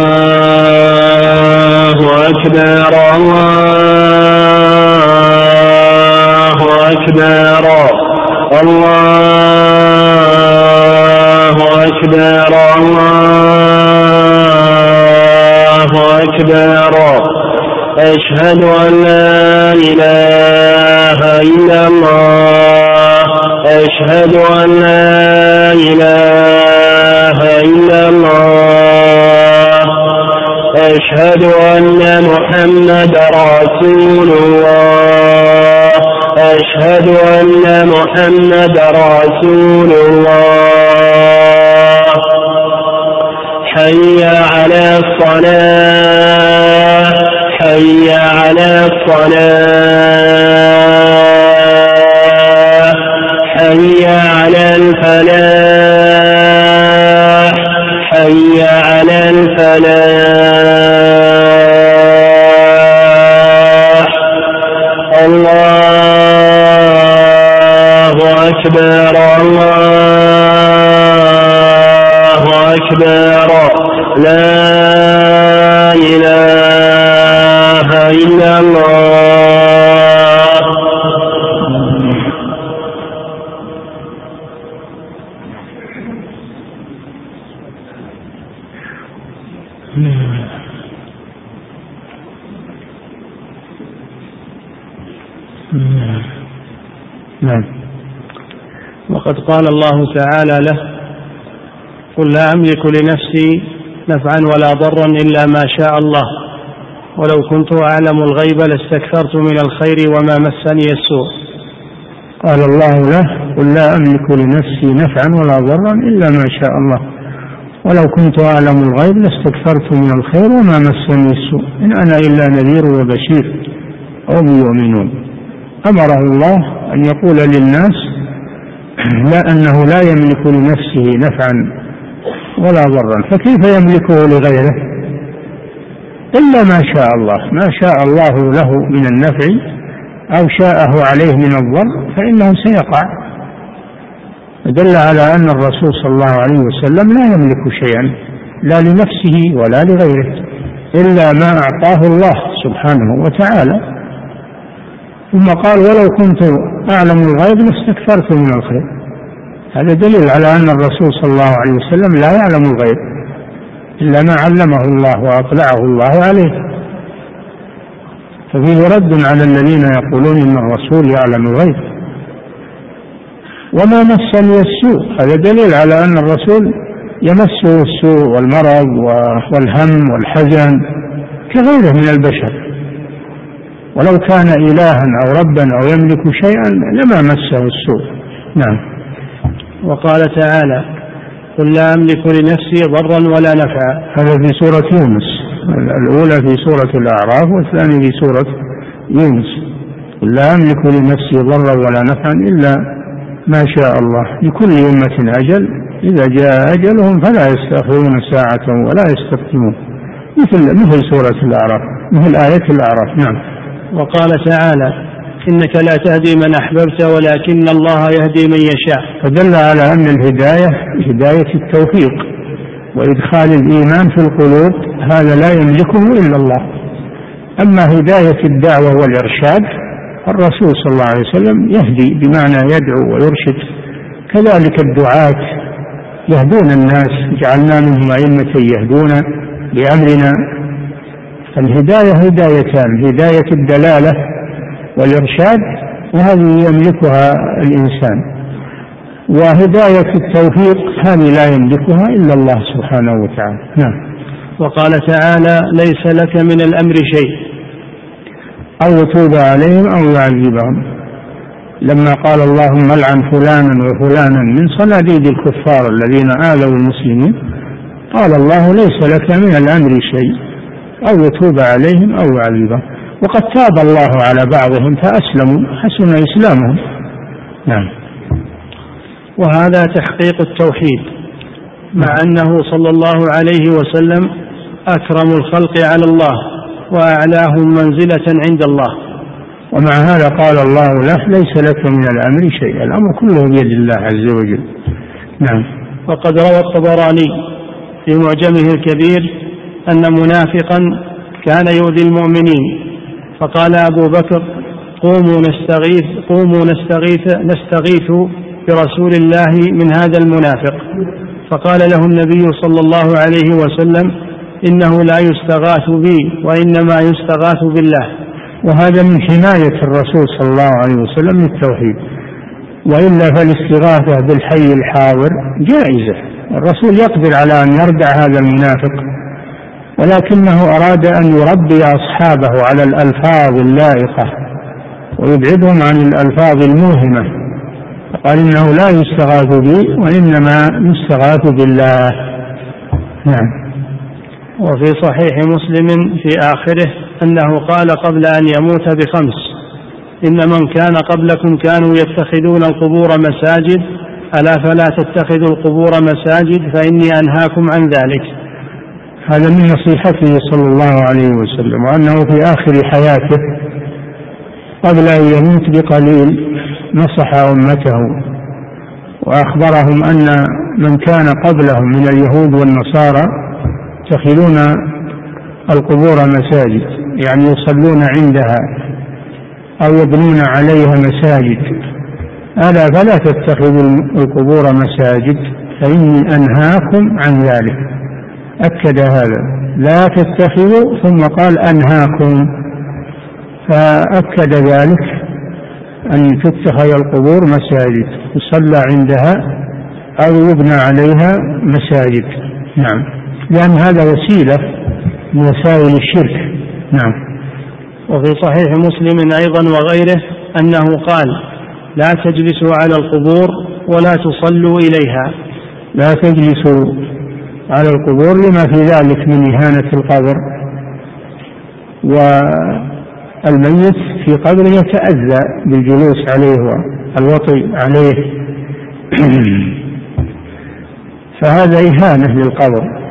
أكبر الله أكبر الله أكبر الله أكبر. أشهد أن لا إله إلا الله. أشهد أن لا إله إلا الله. أشهد أن محمد رسول الله. أشهد أن محمد رسول الله. حي على الصلاة. حي على الصلاة. حي على الفلاح. حي على الفلاح. الله أكبر الله أكبر لا إله إلا الله. نعم. وقد قال الله تعالى له: قل لا أملك لنفسي نفعا ولا ضرا إلا ما شاء الله ولو كنت أعلم الغيب لاستكثرت من الخير وما مسني السوء. قال الله له: قل لا أملك لنفسي نفعا ولا ضرا إلا ما شاء الله ولو كنت أعلم الغيب لاستكثرت من الخير وما مسني السوء إن أنا إلا نذير وبشير قوم يؤمنون. أمره الله أن يقول للناس لا أنه لا يملك لنفسه نفعا ولا ضرا، فكيف يملكه لغيره؟ إلا ما شاء الله، ما شاء الله له من النفع أو شاءه عليه من الضر فإنه سيقع. دل على أن الرسول صلى الله عليه وسلم لا يملك شيئا لا لنفسه ولا لغيره إلا ما أعطاه الله سبحانه وتعالى. ثم قال: ولو كنت أعلم الغيب لاستكثرت من الخير. هذا دليل على أن الرسول صلى الله عليه وسلم لا يعلم الغيب إلا ما علمه الله وأطلعه الله عليه. ففيه رد على الذين يقولون إن الرسول يعلم الغيب. وما مسني السوء، هذا دليل على أن الرسول يمسه السوء والمرض والهم والحزن كغيره من البشر، ولو كان إلها أو ربا أو يملك شيئا لما مسه السوء. نعم. وقال تعالى: قل لا أملك لنفسي ضرا ولا نفعا. هذا في سورة يونس، الأولى في سورة الأعراف والثانية في سورة يونس. قل لا أملك لنفسي ضرا ولا نفعا إلا ما شاء الله لكل أمة أجل إذا جاء أجلهم فلا يستأخرون ساعة ولا يستقدمون، مثل سورة الأعراف، مثل آية الأعراف. نعم. وقال تعالى: إنك لا تهدي من أحببت ولكن الله يهدي من يشاء. فدل على أن الهداية هداية التوفيق وإدخال الإيمان في القلوب، هذا لا يملكه إلا الله. أما هداية الدعوة والإرشاد الرسول صلى الله عليه وسلم يهدي بمعنى يدعو ويرشد، كذلك الدعاة يهدون الناس، جعلنا منهم أئمة يهدون بأمرنا. الهداية هدايتان: هداية الدلالة والإرشاد وهذه يملكها الإنسان، وهداية التوفيق هذه لا يملكها إلا الله سبحانه وتعالى. نعم. وقال تعالى: ليس لك من الأمر شيء أو يتوب عليهم أو يعذبهم. لما قال اللهم العن فلانا وفلانا من صناديد الكفار الذين آذوا المسلمين، قال الله: ليس لك من الأمر شيء أو يتوب عليهم أو يعذبهم. وقد تاب الله على بعضهم فأسلموا حسن إسلامهم. نعم. وهذا تحقيق التوحيد، مع أنه صلى الله عليه وسلم أكرم الخلق على الله وأعلاهم منزلة عند الله. ومع هذا قال الله له: ليس لك من الأمر شيء، الأمر كله بيد الله عز وجل. نعم. وقد روى الطبراني في معجمه الكبير أن منافقا كان يؤذي المؤمنين، فقال أبو بكر: قوموا نستغيث برسول الله من هذا المنافق. فقال له النبي صلى الله عليه وسلم: إنه لا يستغاث بي وإنما يستغاث بالله. وهذا من حماية الرسول صلى الله عليه وسلم للتوحيد، وإلا فالاستغاثة بالحي الحاضر جائزة. الرسول يقدر على أن يردع هذا المنافق، ولكنه أراد أن يربي أصحابه على الألفاظ اللائقة ويبعدهم عن الألفاظ الموهمة، فقال: إنه لا يستغاث بي وإنما يستغاث بالله. نعم. وفي صحيح مسلم في آخره أنه قال قبل أن يموت ب5: إن من كان قبلكم كانوا يتخذون القبور مساجد، ألا فلا تتخذوا القبور مساجد فإني أنهاكم عن ذلك. هذا من نصيحته صلى الله عليه وسلم، وأنه في آخر حياته قبل أن يموت بقليل نصح أمته وأخبرهم أن من كان قبلهم من اليهود والنصارى يتخذون القبور مساجد، يعني يصلون عندها أو يبنون عليها مساجد. ألا فلا تتخذوا القبور مساجد فإني أنهاكم عن ذلك. أكد هذا، لا تتخذوا، ثم قال أنهاكم، فأكد ذلك أن تتخذ القبور مساجد يصلى عندها أو يبنى عليها مساجد. نعم، لأن هذا وسيلة من وسائل الشرك. نعم. وفي صحيح مسلم أيضا وغيره أنه قال: لا تجلسوا على القبور ولا تصلوا إليها. لا تجلسوا على القبور لما في ذلك من إهانة القبر، والميت في قبره يتأذى بالجلوس عليه والوطي عليه فهذا إهانة للقبر.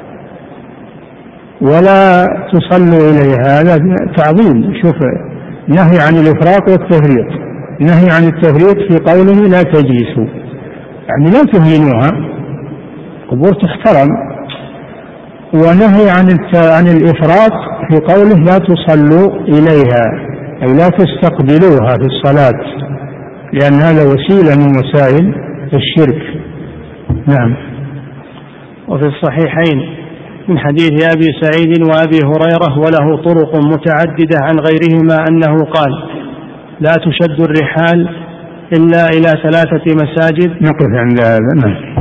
ولا تصلوا إليها، هذا تعظيم. شوف، نهي عن الإفراط والتفريط، نهي عن التفريط في قوله لا تجلسوا، يعني لا تهينوها، قبور تحترم. ونهي عن الإفراط في قوله لا تصلوا إليها، أي لا تستقبلوها في الصلاة، لأن هذا وسيلة من وسائل الشرك. نعم. وفي الصحيحين من حديث أبي سعيد وأبي هريرة وله طرق متعددة عن غيرهما أنه قال: لا تشد الرحال إلا إلى 3 مساجد. نقف عند هذا. نعم.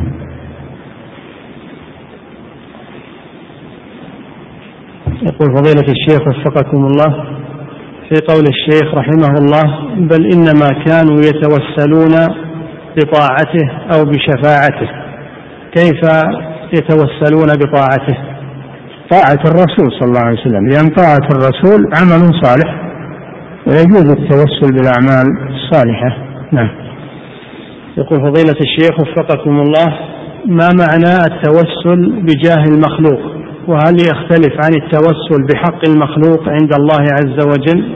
يقول فضيلة الشيخ وفقكم الله في قول الشيخ رحمه الله: بل إنما كانوا يتوسلون بطاعته أو بشفاعته. كيف يتوسلون بطاعته؟ طاعة الرسول صلى الله عليه وسلم، لأن طاعة الرسول عمل صالح ويجوز التوسل بالأعمال الصالحة. نعم. يقول فضيلة الشيخ وفقكم الله: ما معنى التوسل بجاه المخلوق؟ وهل يختلف عن التوسل بحق المخلوق عند الله عز وجل؟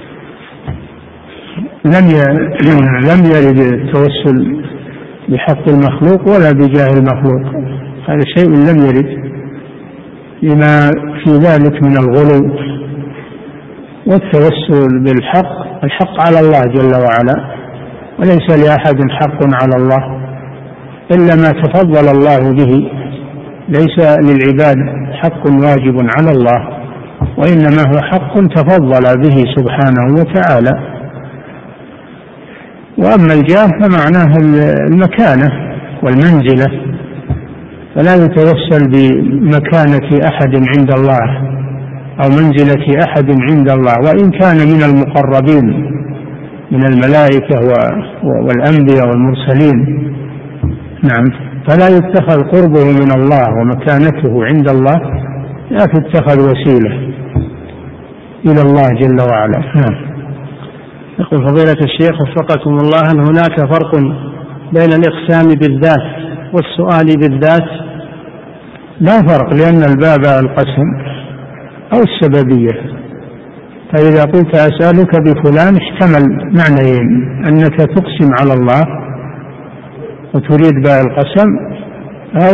لم يرد التوسل بحق المخلوق ولا بجاه المخلوق، هذا شيء لم يرد، لما في ذلك من الغلو. والتوسل بالحق، الحق على الله جل وعلا، وليس لأحد حق على الله إلا ما تفضل الله به. ليس للعباد حق واجب على الله، وإنما هو حق تفضل به سبحانه وتعالى. وأما الجاه فمعناه المكانة والمنزلة، فلا يتوسل بمكانة أحد عند الله أو منزلة أحد عند الله، وإن كان من المقربين من الملائكة والأنبياء والمرسلين. نعم. فلا يتخذ قربه من الله ومكانته عند الله، لا تتخذ وسيلة إلى الله جل وعلا. نعم. يقول فضيلة الشيخ وفقكم الله: هل هناك فرق بين الإقسام بالذات والسؤال بالذات؟ لا فرق، لأن الباب القسم أو السببية. فإذا قلت أسألك بفلان احتمل معنيين: أنك تقسم على الله وتريد باء القسم، أو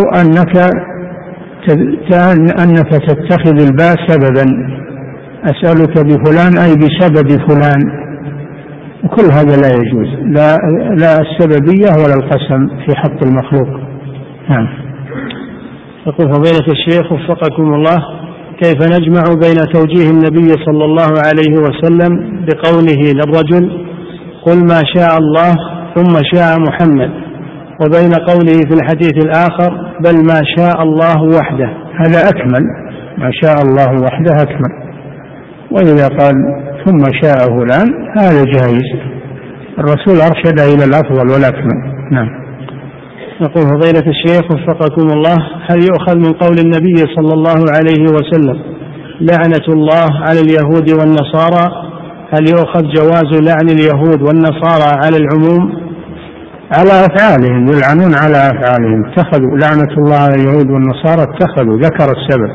أنك تتخذ الباء سببا، أسألك بفلان أي بسبب فلان، وكل هذا لا يجوز، لا السببية ولا القسم في حق المخلوق. نعم. يقول فضيلة الشيخ وفقكم الله: كيف نجمع بين توجيه النبي صلى الله عليه وسلم بقوله للرجل: قل ما شاء الله ثم شاء محمد، وبين قوله في الحديث الآخر: بل ما شاء الله وحده؟ هذا أكمل، ما شاء الله وحده أكمل. وإذا قال ثم شاء فلان هذا جائز، الرسول أرشد إلى الأفضل والأكمل. نعم. يقول فضيلة الشيخ وفقكم الله: هل يؤخذ من قول النبي صلى الله عليه وسلم: لعنة الله على اليهود والنصارى، هل يؤخذ جواز لعن اليهود والنصارى على العموم؟ على أفعالهم، يلعنون على أفعالهم، اتخذوا لعنة الله على اليهود والنصارى، اتخذوا، ذكر السبب،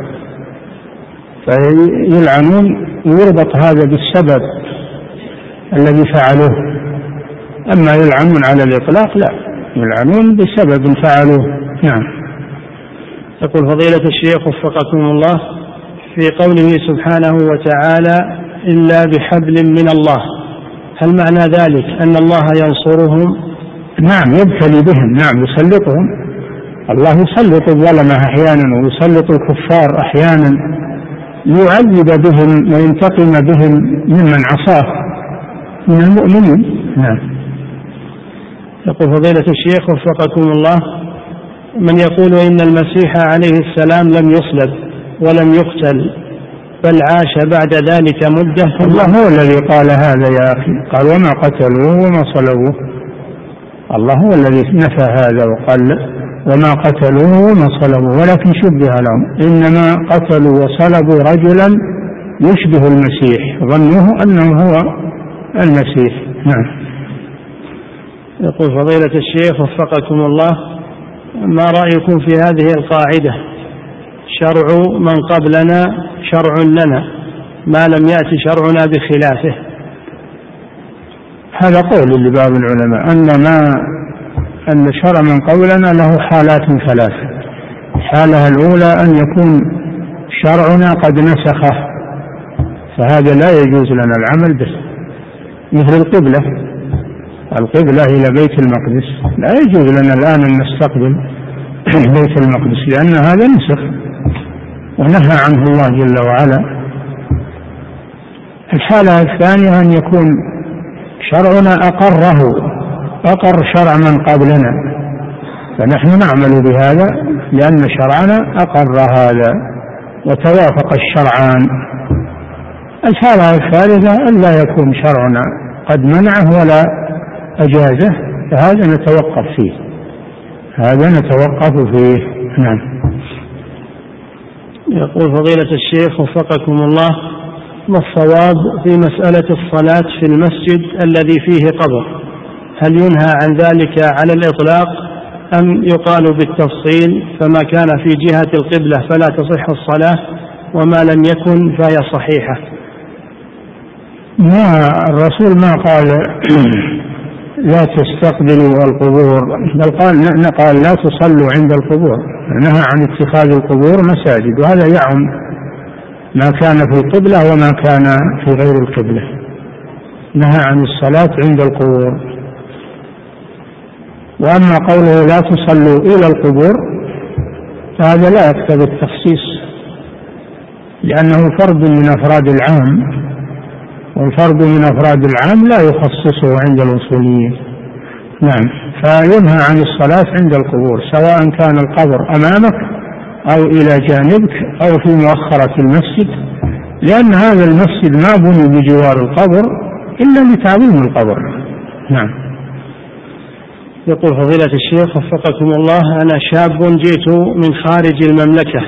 فيلعنون ويربط هذا بالسبب الذي فعلوه. أما يلعنون على الإطلاق لا، يلعنون بسبب فعلوه. نعم. يقول فضيلة الشيخ وفقكم الله في قوله سبحانه وتعالى إلا بحبل من الله، هل معنى ذلك أن الله ينصرهم؟ نعم يبتلي بهم، نعم يسلطهم، الله يسلط الظلمة أحيانا ويسلط الكفار أحيانا ليعذب بهم وينتقم بهم ممن عصاه من المؤمنين. نعم. يقول فضيلة الشيخ وفقكم الله من يقول إن المسيح عليه السلام لم يصلب ولم يقتل بل عاش بعد ذلك مدة. الله هو الذي قال هذا يا أخي، قال وما قتلوه وما صلبوه. الله هو الذي نفى هذا وقال وما قتلوه وما صلبوه ولكن شبه لهم، إنما قتلوا وصلبوا رجلا يشبه المسيح ظنوه أنه هو المسيح. نعم. يقول فضيلة الشيخ وفقكم الله ما رأيكم في هذه القاعدة شرع من قبلنا شرع لنا ما لم يأتي شرعنا بخلافه؟ هذا قول لبعض العلماء أن شرع من قبلنا له حالات ثلاث. الحالة الأولى أن يكون شرعنا قد نسخه، فهذا لا يجوز لنا العمل به، مثل القبلة إلى بيت المقدس، لا يجوز لنا الآن أن نستقبل بيت المقدس لأن هذا نسخ ونهى عنه الله جل وعلا. الحالة الثانية أن يكون شرعنا أقر شرع من قبلنا، فنحن نعمل بهذا لأن شرعنا أقر هذا وتوافق الشرعان. الحالة الثالثة أن لا يكون شرعنا قد منعه ولا أجازه، فهذا نتوقف فيه. نعم. يقول فضيلة الشيخ وفقكم الله ما الصواب في مسألة الصلاة في المسجد الذي فيه قبر؟ هل ينهى عن ذلك على الإطلاق أم يقال بالتفصيل فما كان في جهة القبلة فلا تصح الصلاة وما لم يكن فهي صحيحة؟ الرسول ما قال لا تستقبلوا القبور، بل قال لا تصلوا عند القبور، نهى عن اتخاذ القبور مساجد، وهذا يعم ما كان في القبلة وما كان في غير القبلة. نهى عن الصلاة عند القبور. وأما قوله لا تصلوا إلى القبور فهذا لا يقتضي التخصيص، لأنه فرد من أفراد العام، والفرد من أفراد العام لا يخصصه عند الأصوليين. نعم. فينهى عن الصلاة عند القبور سواء كان القبر أمامك أو إلى جانبك أو في مؤخرة المسجد، لأن هذا المسجد ما بني بجوار القبر إلا لتعظيم القبر. نعم. يقول فضيلة الشيخ وفقكم الله أنا شاب جئت من خارج المملكة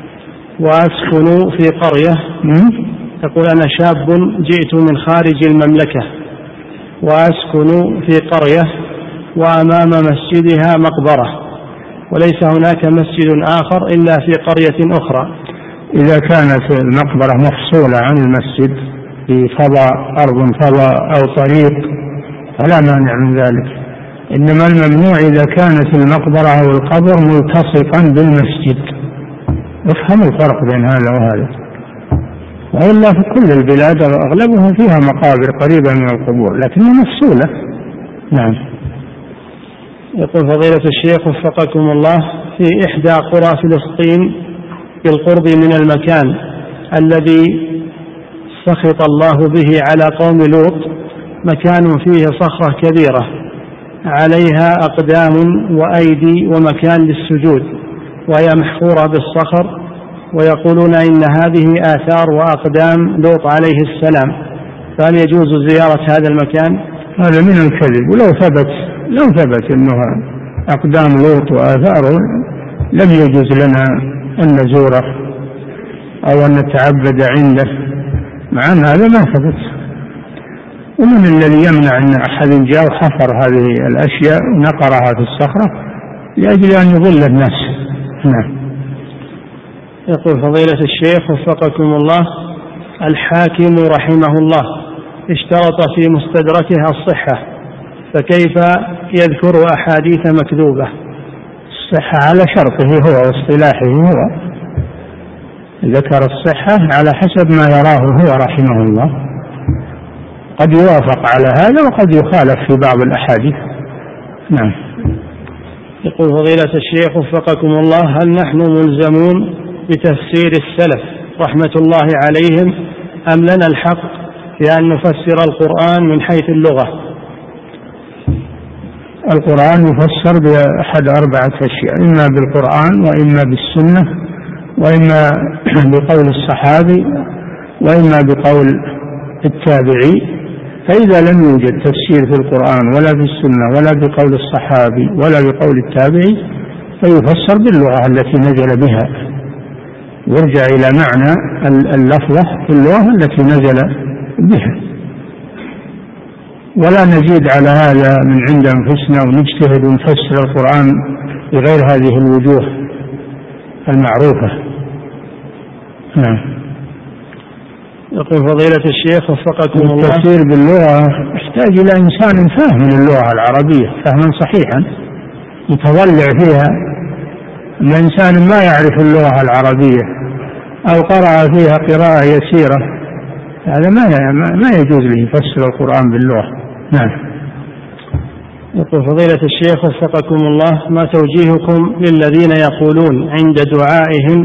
وأسكن في قرية. يقول أنا شاب جئت من خارج المملكة وأسكن في قرية وأمام مسجدها مقبرة وليس هناك مسجد آخر إلا في قرية أخرى. إذا كانت المقبرة مفصولة عن المسجد في فضاء أرض فضاء أو طريق فلا مانع من ذلك، إنما الممنوع إذا كانت المقبرة أو القبر ملتصقا بالمسجد. افهم الفرق بين هذا وهذا. وإلا في كل البلاد أغلبهم فيها مقابر قريبة من القبور لكنها مفصولة. نعم. يقول فضيلة الشيخ وفقكم الله في إحدى قرى فلسطين بالقرب من المكان الذي سخط الله به على قوم لوط مكان فيه صخرة كبيرة عليها أقدام وأيدي ومكان للسجود وهي محفورة بالصخر، ويقولون إن هذه آثار وأقدام لوط عليه السلام، فهل يجوز زيارة هذا المكان؟ هذا من الكذب، لو ثبت أنه أقدام لوط وآثاره لم يجوز لنا أن نزوره أو أن نتعبد عنده، مع أن هذا ما ثبت. ومن الذي يمنع أن أحد جاء وحفر هذه الأشياء ونقرها في الصخرة لأجل أن يضل الناس؟ نعم. يقول فضيلة الشيخ وفقكم الله الحاكم رحمه الله اشترط في مستدركها الصحة فكيف يذكر أحاديث مكذوبة؟ الصحة على شرطه هو واصطلاحه هو، ذكر الصحة على حسب ما يراه هو رحمه الله، قد يوافق على هذا وقد يخالف في بعض الأحاديث. نعم. يقول فضيلة الشيخ وفقكم الله: هل نحن ملزمون بتفسير السلف رحمة الله عليهم أم لنا الحق في أن نفسر القرآن من حيث اللغة؟ القرآن يفسر بأحد 4 أشياء: إما بالقرآن، وإما بالسنة، وإما بقول الصحابي، وإما بقول التابعي. فإذا لم يوجد تفسير في القرآن ولا في السنة ولا بقول الصحابي ولا بقول التابعي فيفسر باللغة التي نزل بها، يرجع إلى معنى اللفظة في اللغة التي نزل بها، ولا نزيد على هذا من عند أنفسنا ونجتهد ونفسر القرآن بغير هذه الوجوه المعروفة. نعم. يقول فضيلة الشيخ وفقكم الله: التفسير باللغة يحتاج إلى إنسان فاهم اللغة العربية فهما صحيحا يتضلع فيها. الإنسان ما يعرف اللغة العربية أو قرأ فيها قراءة يسيرة هذا ما يجوز له يفسر القرآن باللغة. نعم. يقول فضيلة الشيخ وفقكم الله: ما توجيهكم للذين يقولون عند دعائهم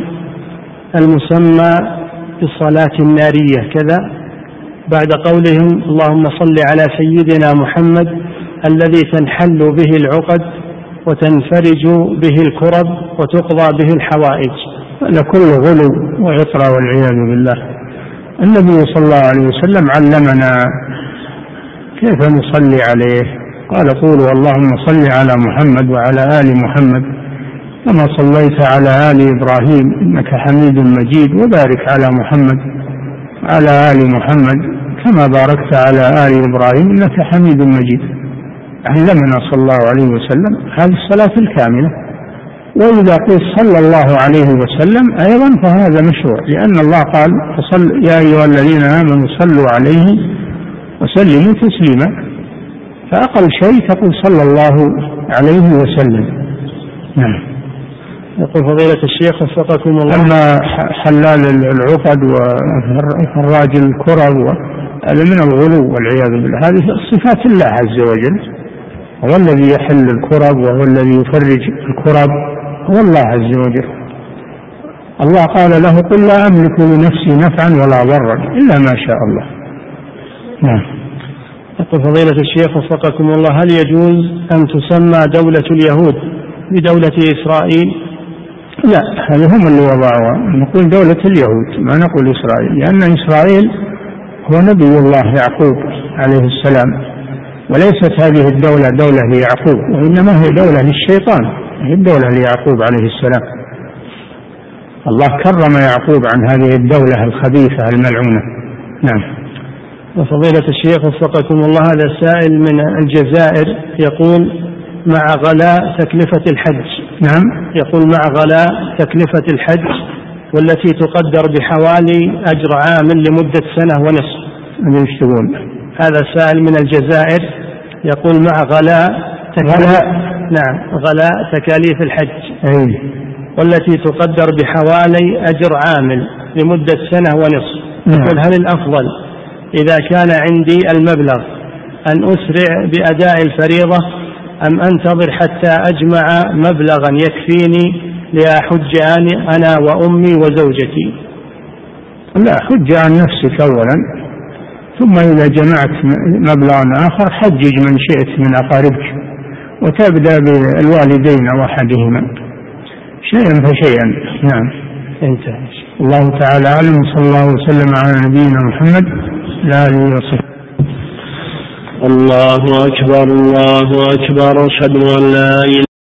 المسمى بالصلاة النارية كذا بعد قولهم اللهم صل على سيدنا محمد الذي تنحل به العقد وتنفرج به الكرب وتقضى به الحوائج؟ هذا كله غلو وعطرة والعياذ بالله. النبي صلى الله عليه وسلم علمنا كيف نصلي عليه، قال قولوا اللهم صل على محمد وعلى آل محمد كما صليت على آل إبراهيم إنك حميد مجيد، وبارك على محمد وعلى آل محمد كما باركت على آل إبراهيم إنك حميد مجيد. علمنا صلى الله عليه وسلم هذه الصلاة الكاملة. وإذا قيل صلى الله عليه وسلم أيضا فهذا مشروع، لأن الله قال يا أيها الذين آمنوا صلوا عليه وسلموا تسليما، فأقل شيء تقول صلى الله عليه وسلم. نعم. يقول فضيلة الشيخ وفقكم الله: أما حلال العقد وفراج الكرب هذا من الغلو والعياذ بالله، هذه صفات الله عز وجل، هو الذي يحل الكرب وهو الذي يفرج الكرب، هو الله عز وجل. الله قال له قل لا أملك لنفسي نفعا ولا ضرا إلا ما شاء الله. نعم. يقول فضيلة الشيخ وفقكم الله: هل يجوز أن تسمى دولة اليهود بدولة إسرائيل؟ لا، هذا هم اللي وضعوها، نقول دولة اليهود ما نقول إسرائيل، لأن إسرائيل هو نبي الله يعقوب عليه السلام، وليست هذه الدولة دولة ليعقوب، وإنما هي دولة للشيطان، هي الدولة ليعقوب عليه السلام. الله كرم يعقوب عن هذه الدولة الخبيثة الملعونة. نعم. وفضيلة الشيخ وفقكم الله: هذا سائل من الجزائر يقول مع غلاء تكلفة الحج. نعم. يقول مع غلاء تكلفة الحج والتي تقدر بحوالي أجر عامل لمدة 1.5 سنة. هذا سائل من الجزائر يقول مع غلاء تكاليف الحج والتي تقدر بحوالي أجر عامل لمدة 1.5 سنة. يقول هل الأفضل إذا كان عندي المبلغ أن أسرع بأداء الفريضة أم أنتظر حتى أجمع مبلغا يكفيني لأحج أنا وأمي وزوجتي؟ لا، حج عن نفسك أولا، ثم إذا جمعت مبلغا آخر حجج من شئت من أقاربك، وتبدأ بالوالدين وأحدهما شيئا فشيئا. نعم. انتهى. الله تعالى أعلم، صلى الله وسلم على نبينا محمد لا آله وصحبه. الله أكبر الله أكبر، أشهد أن لا إله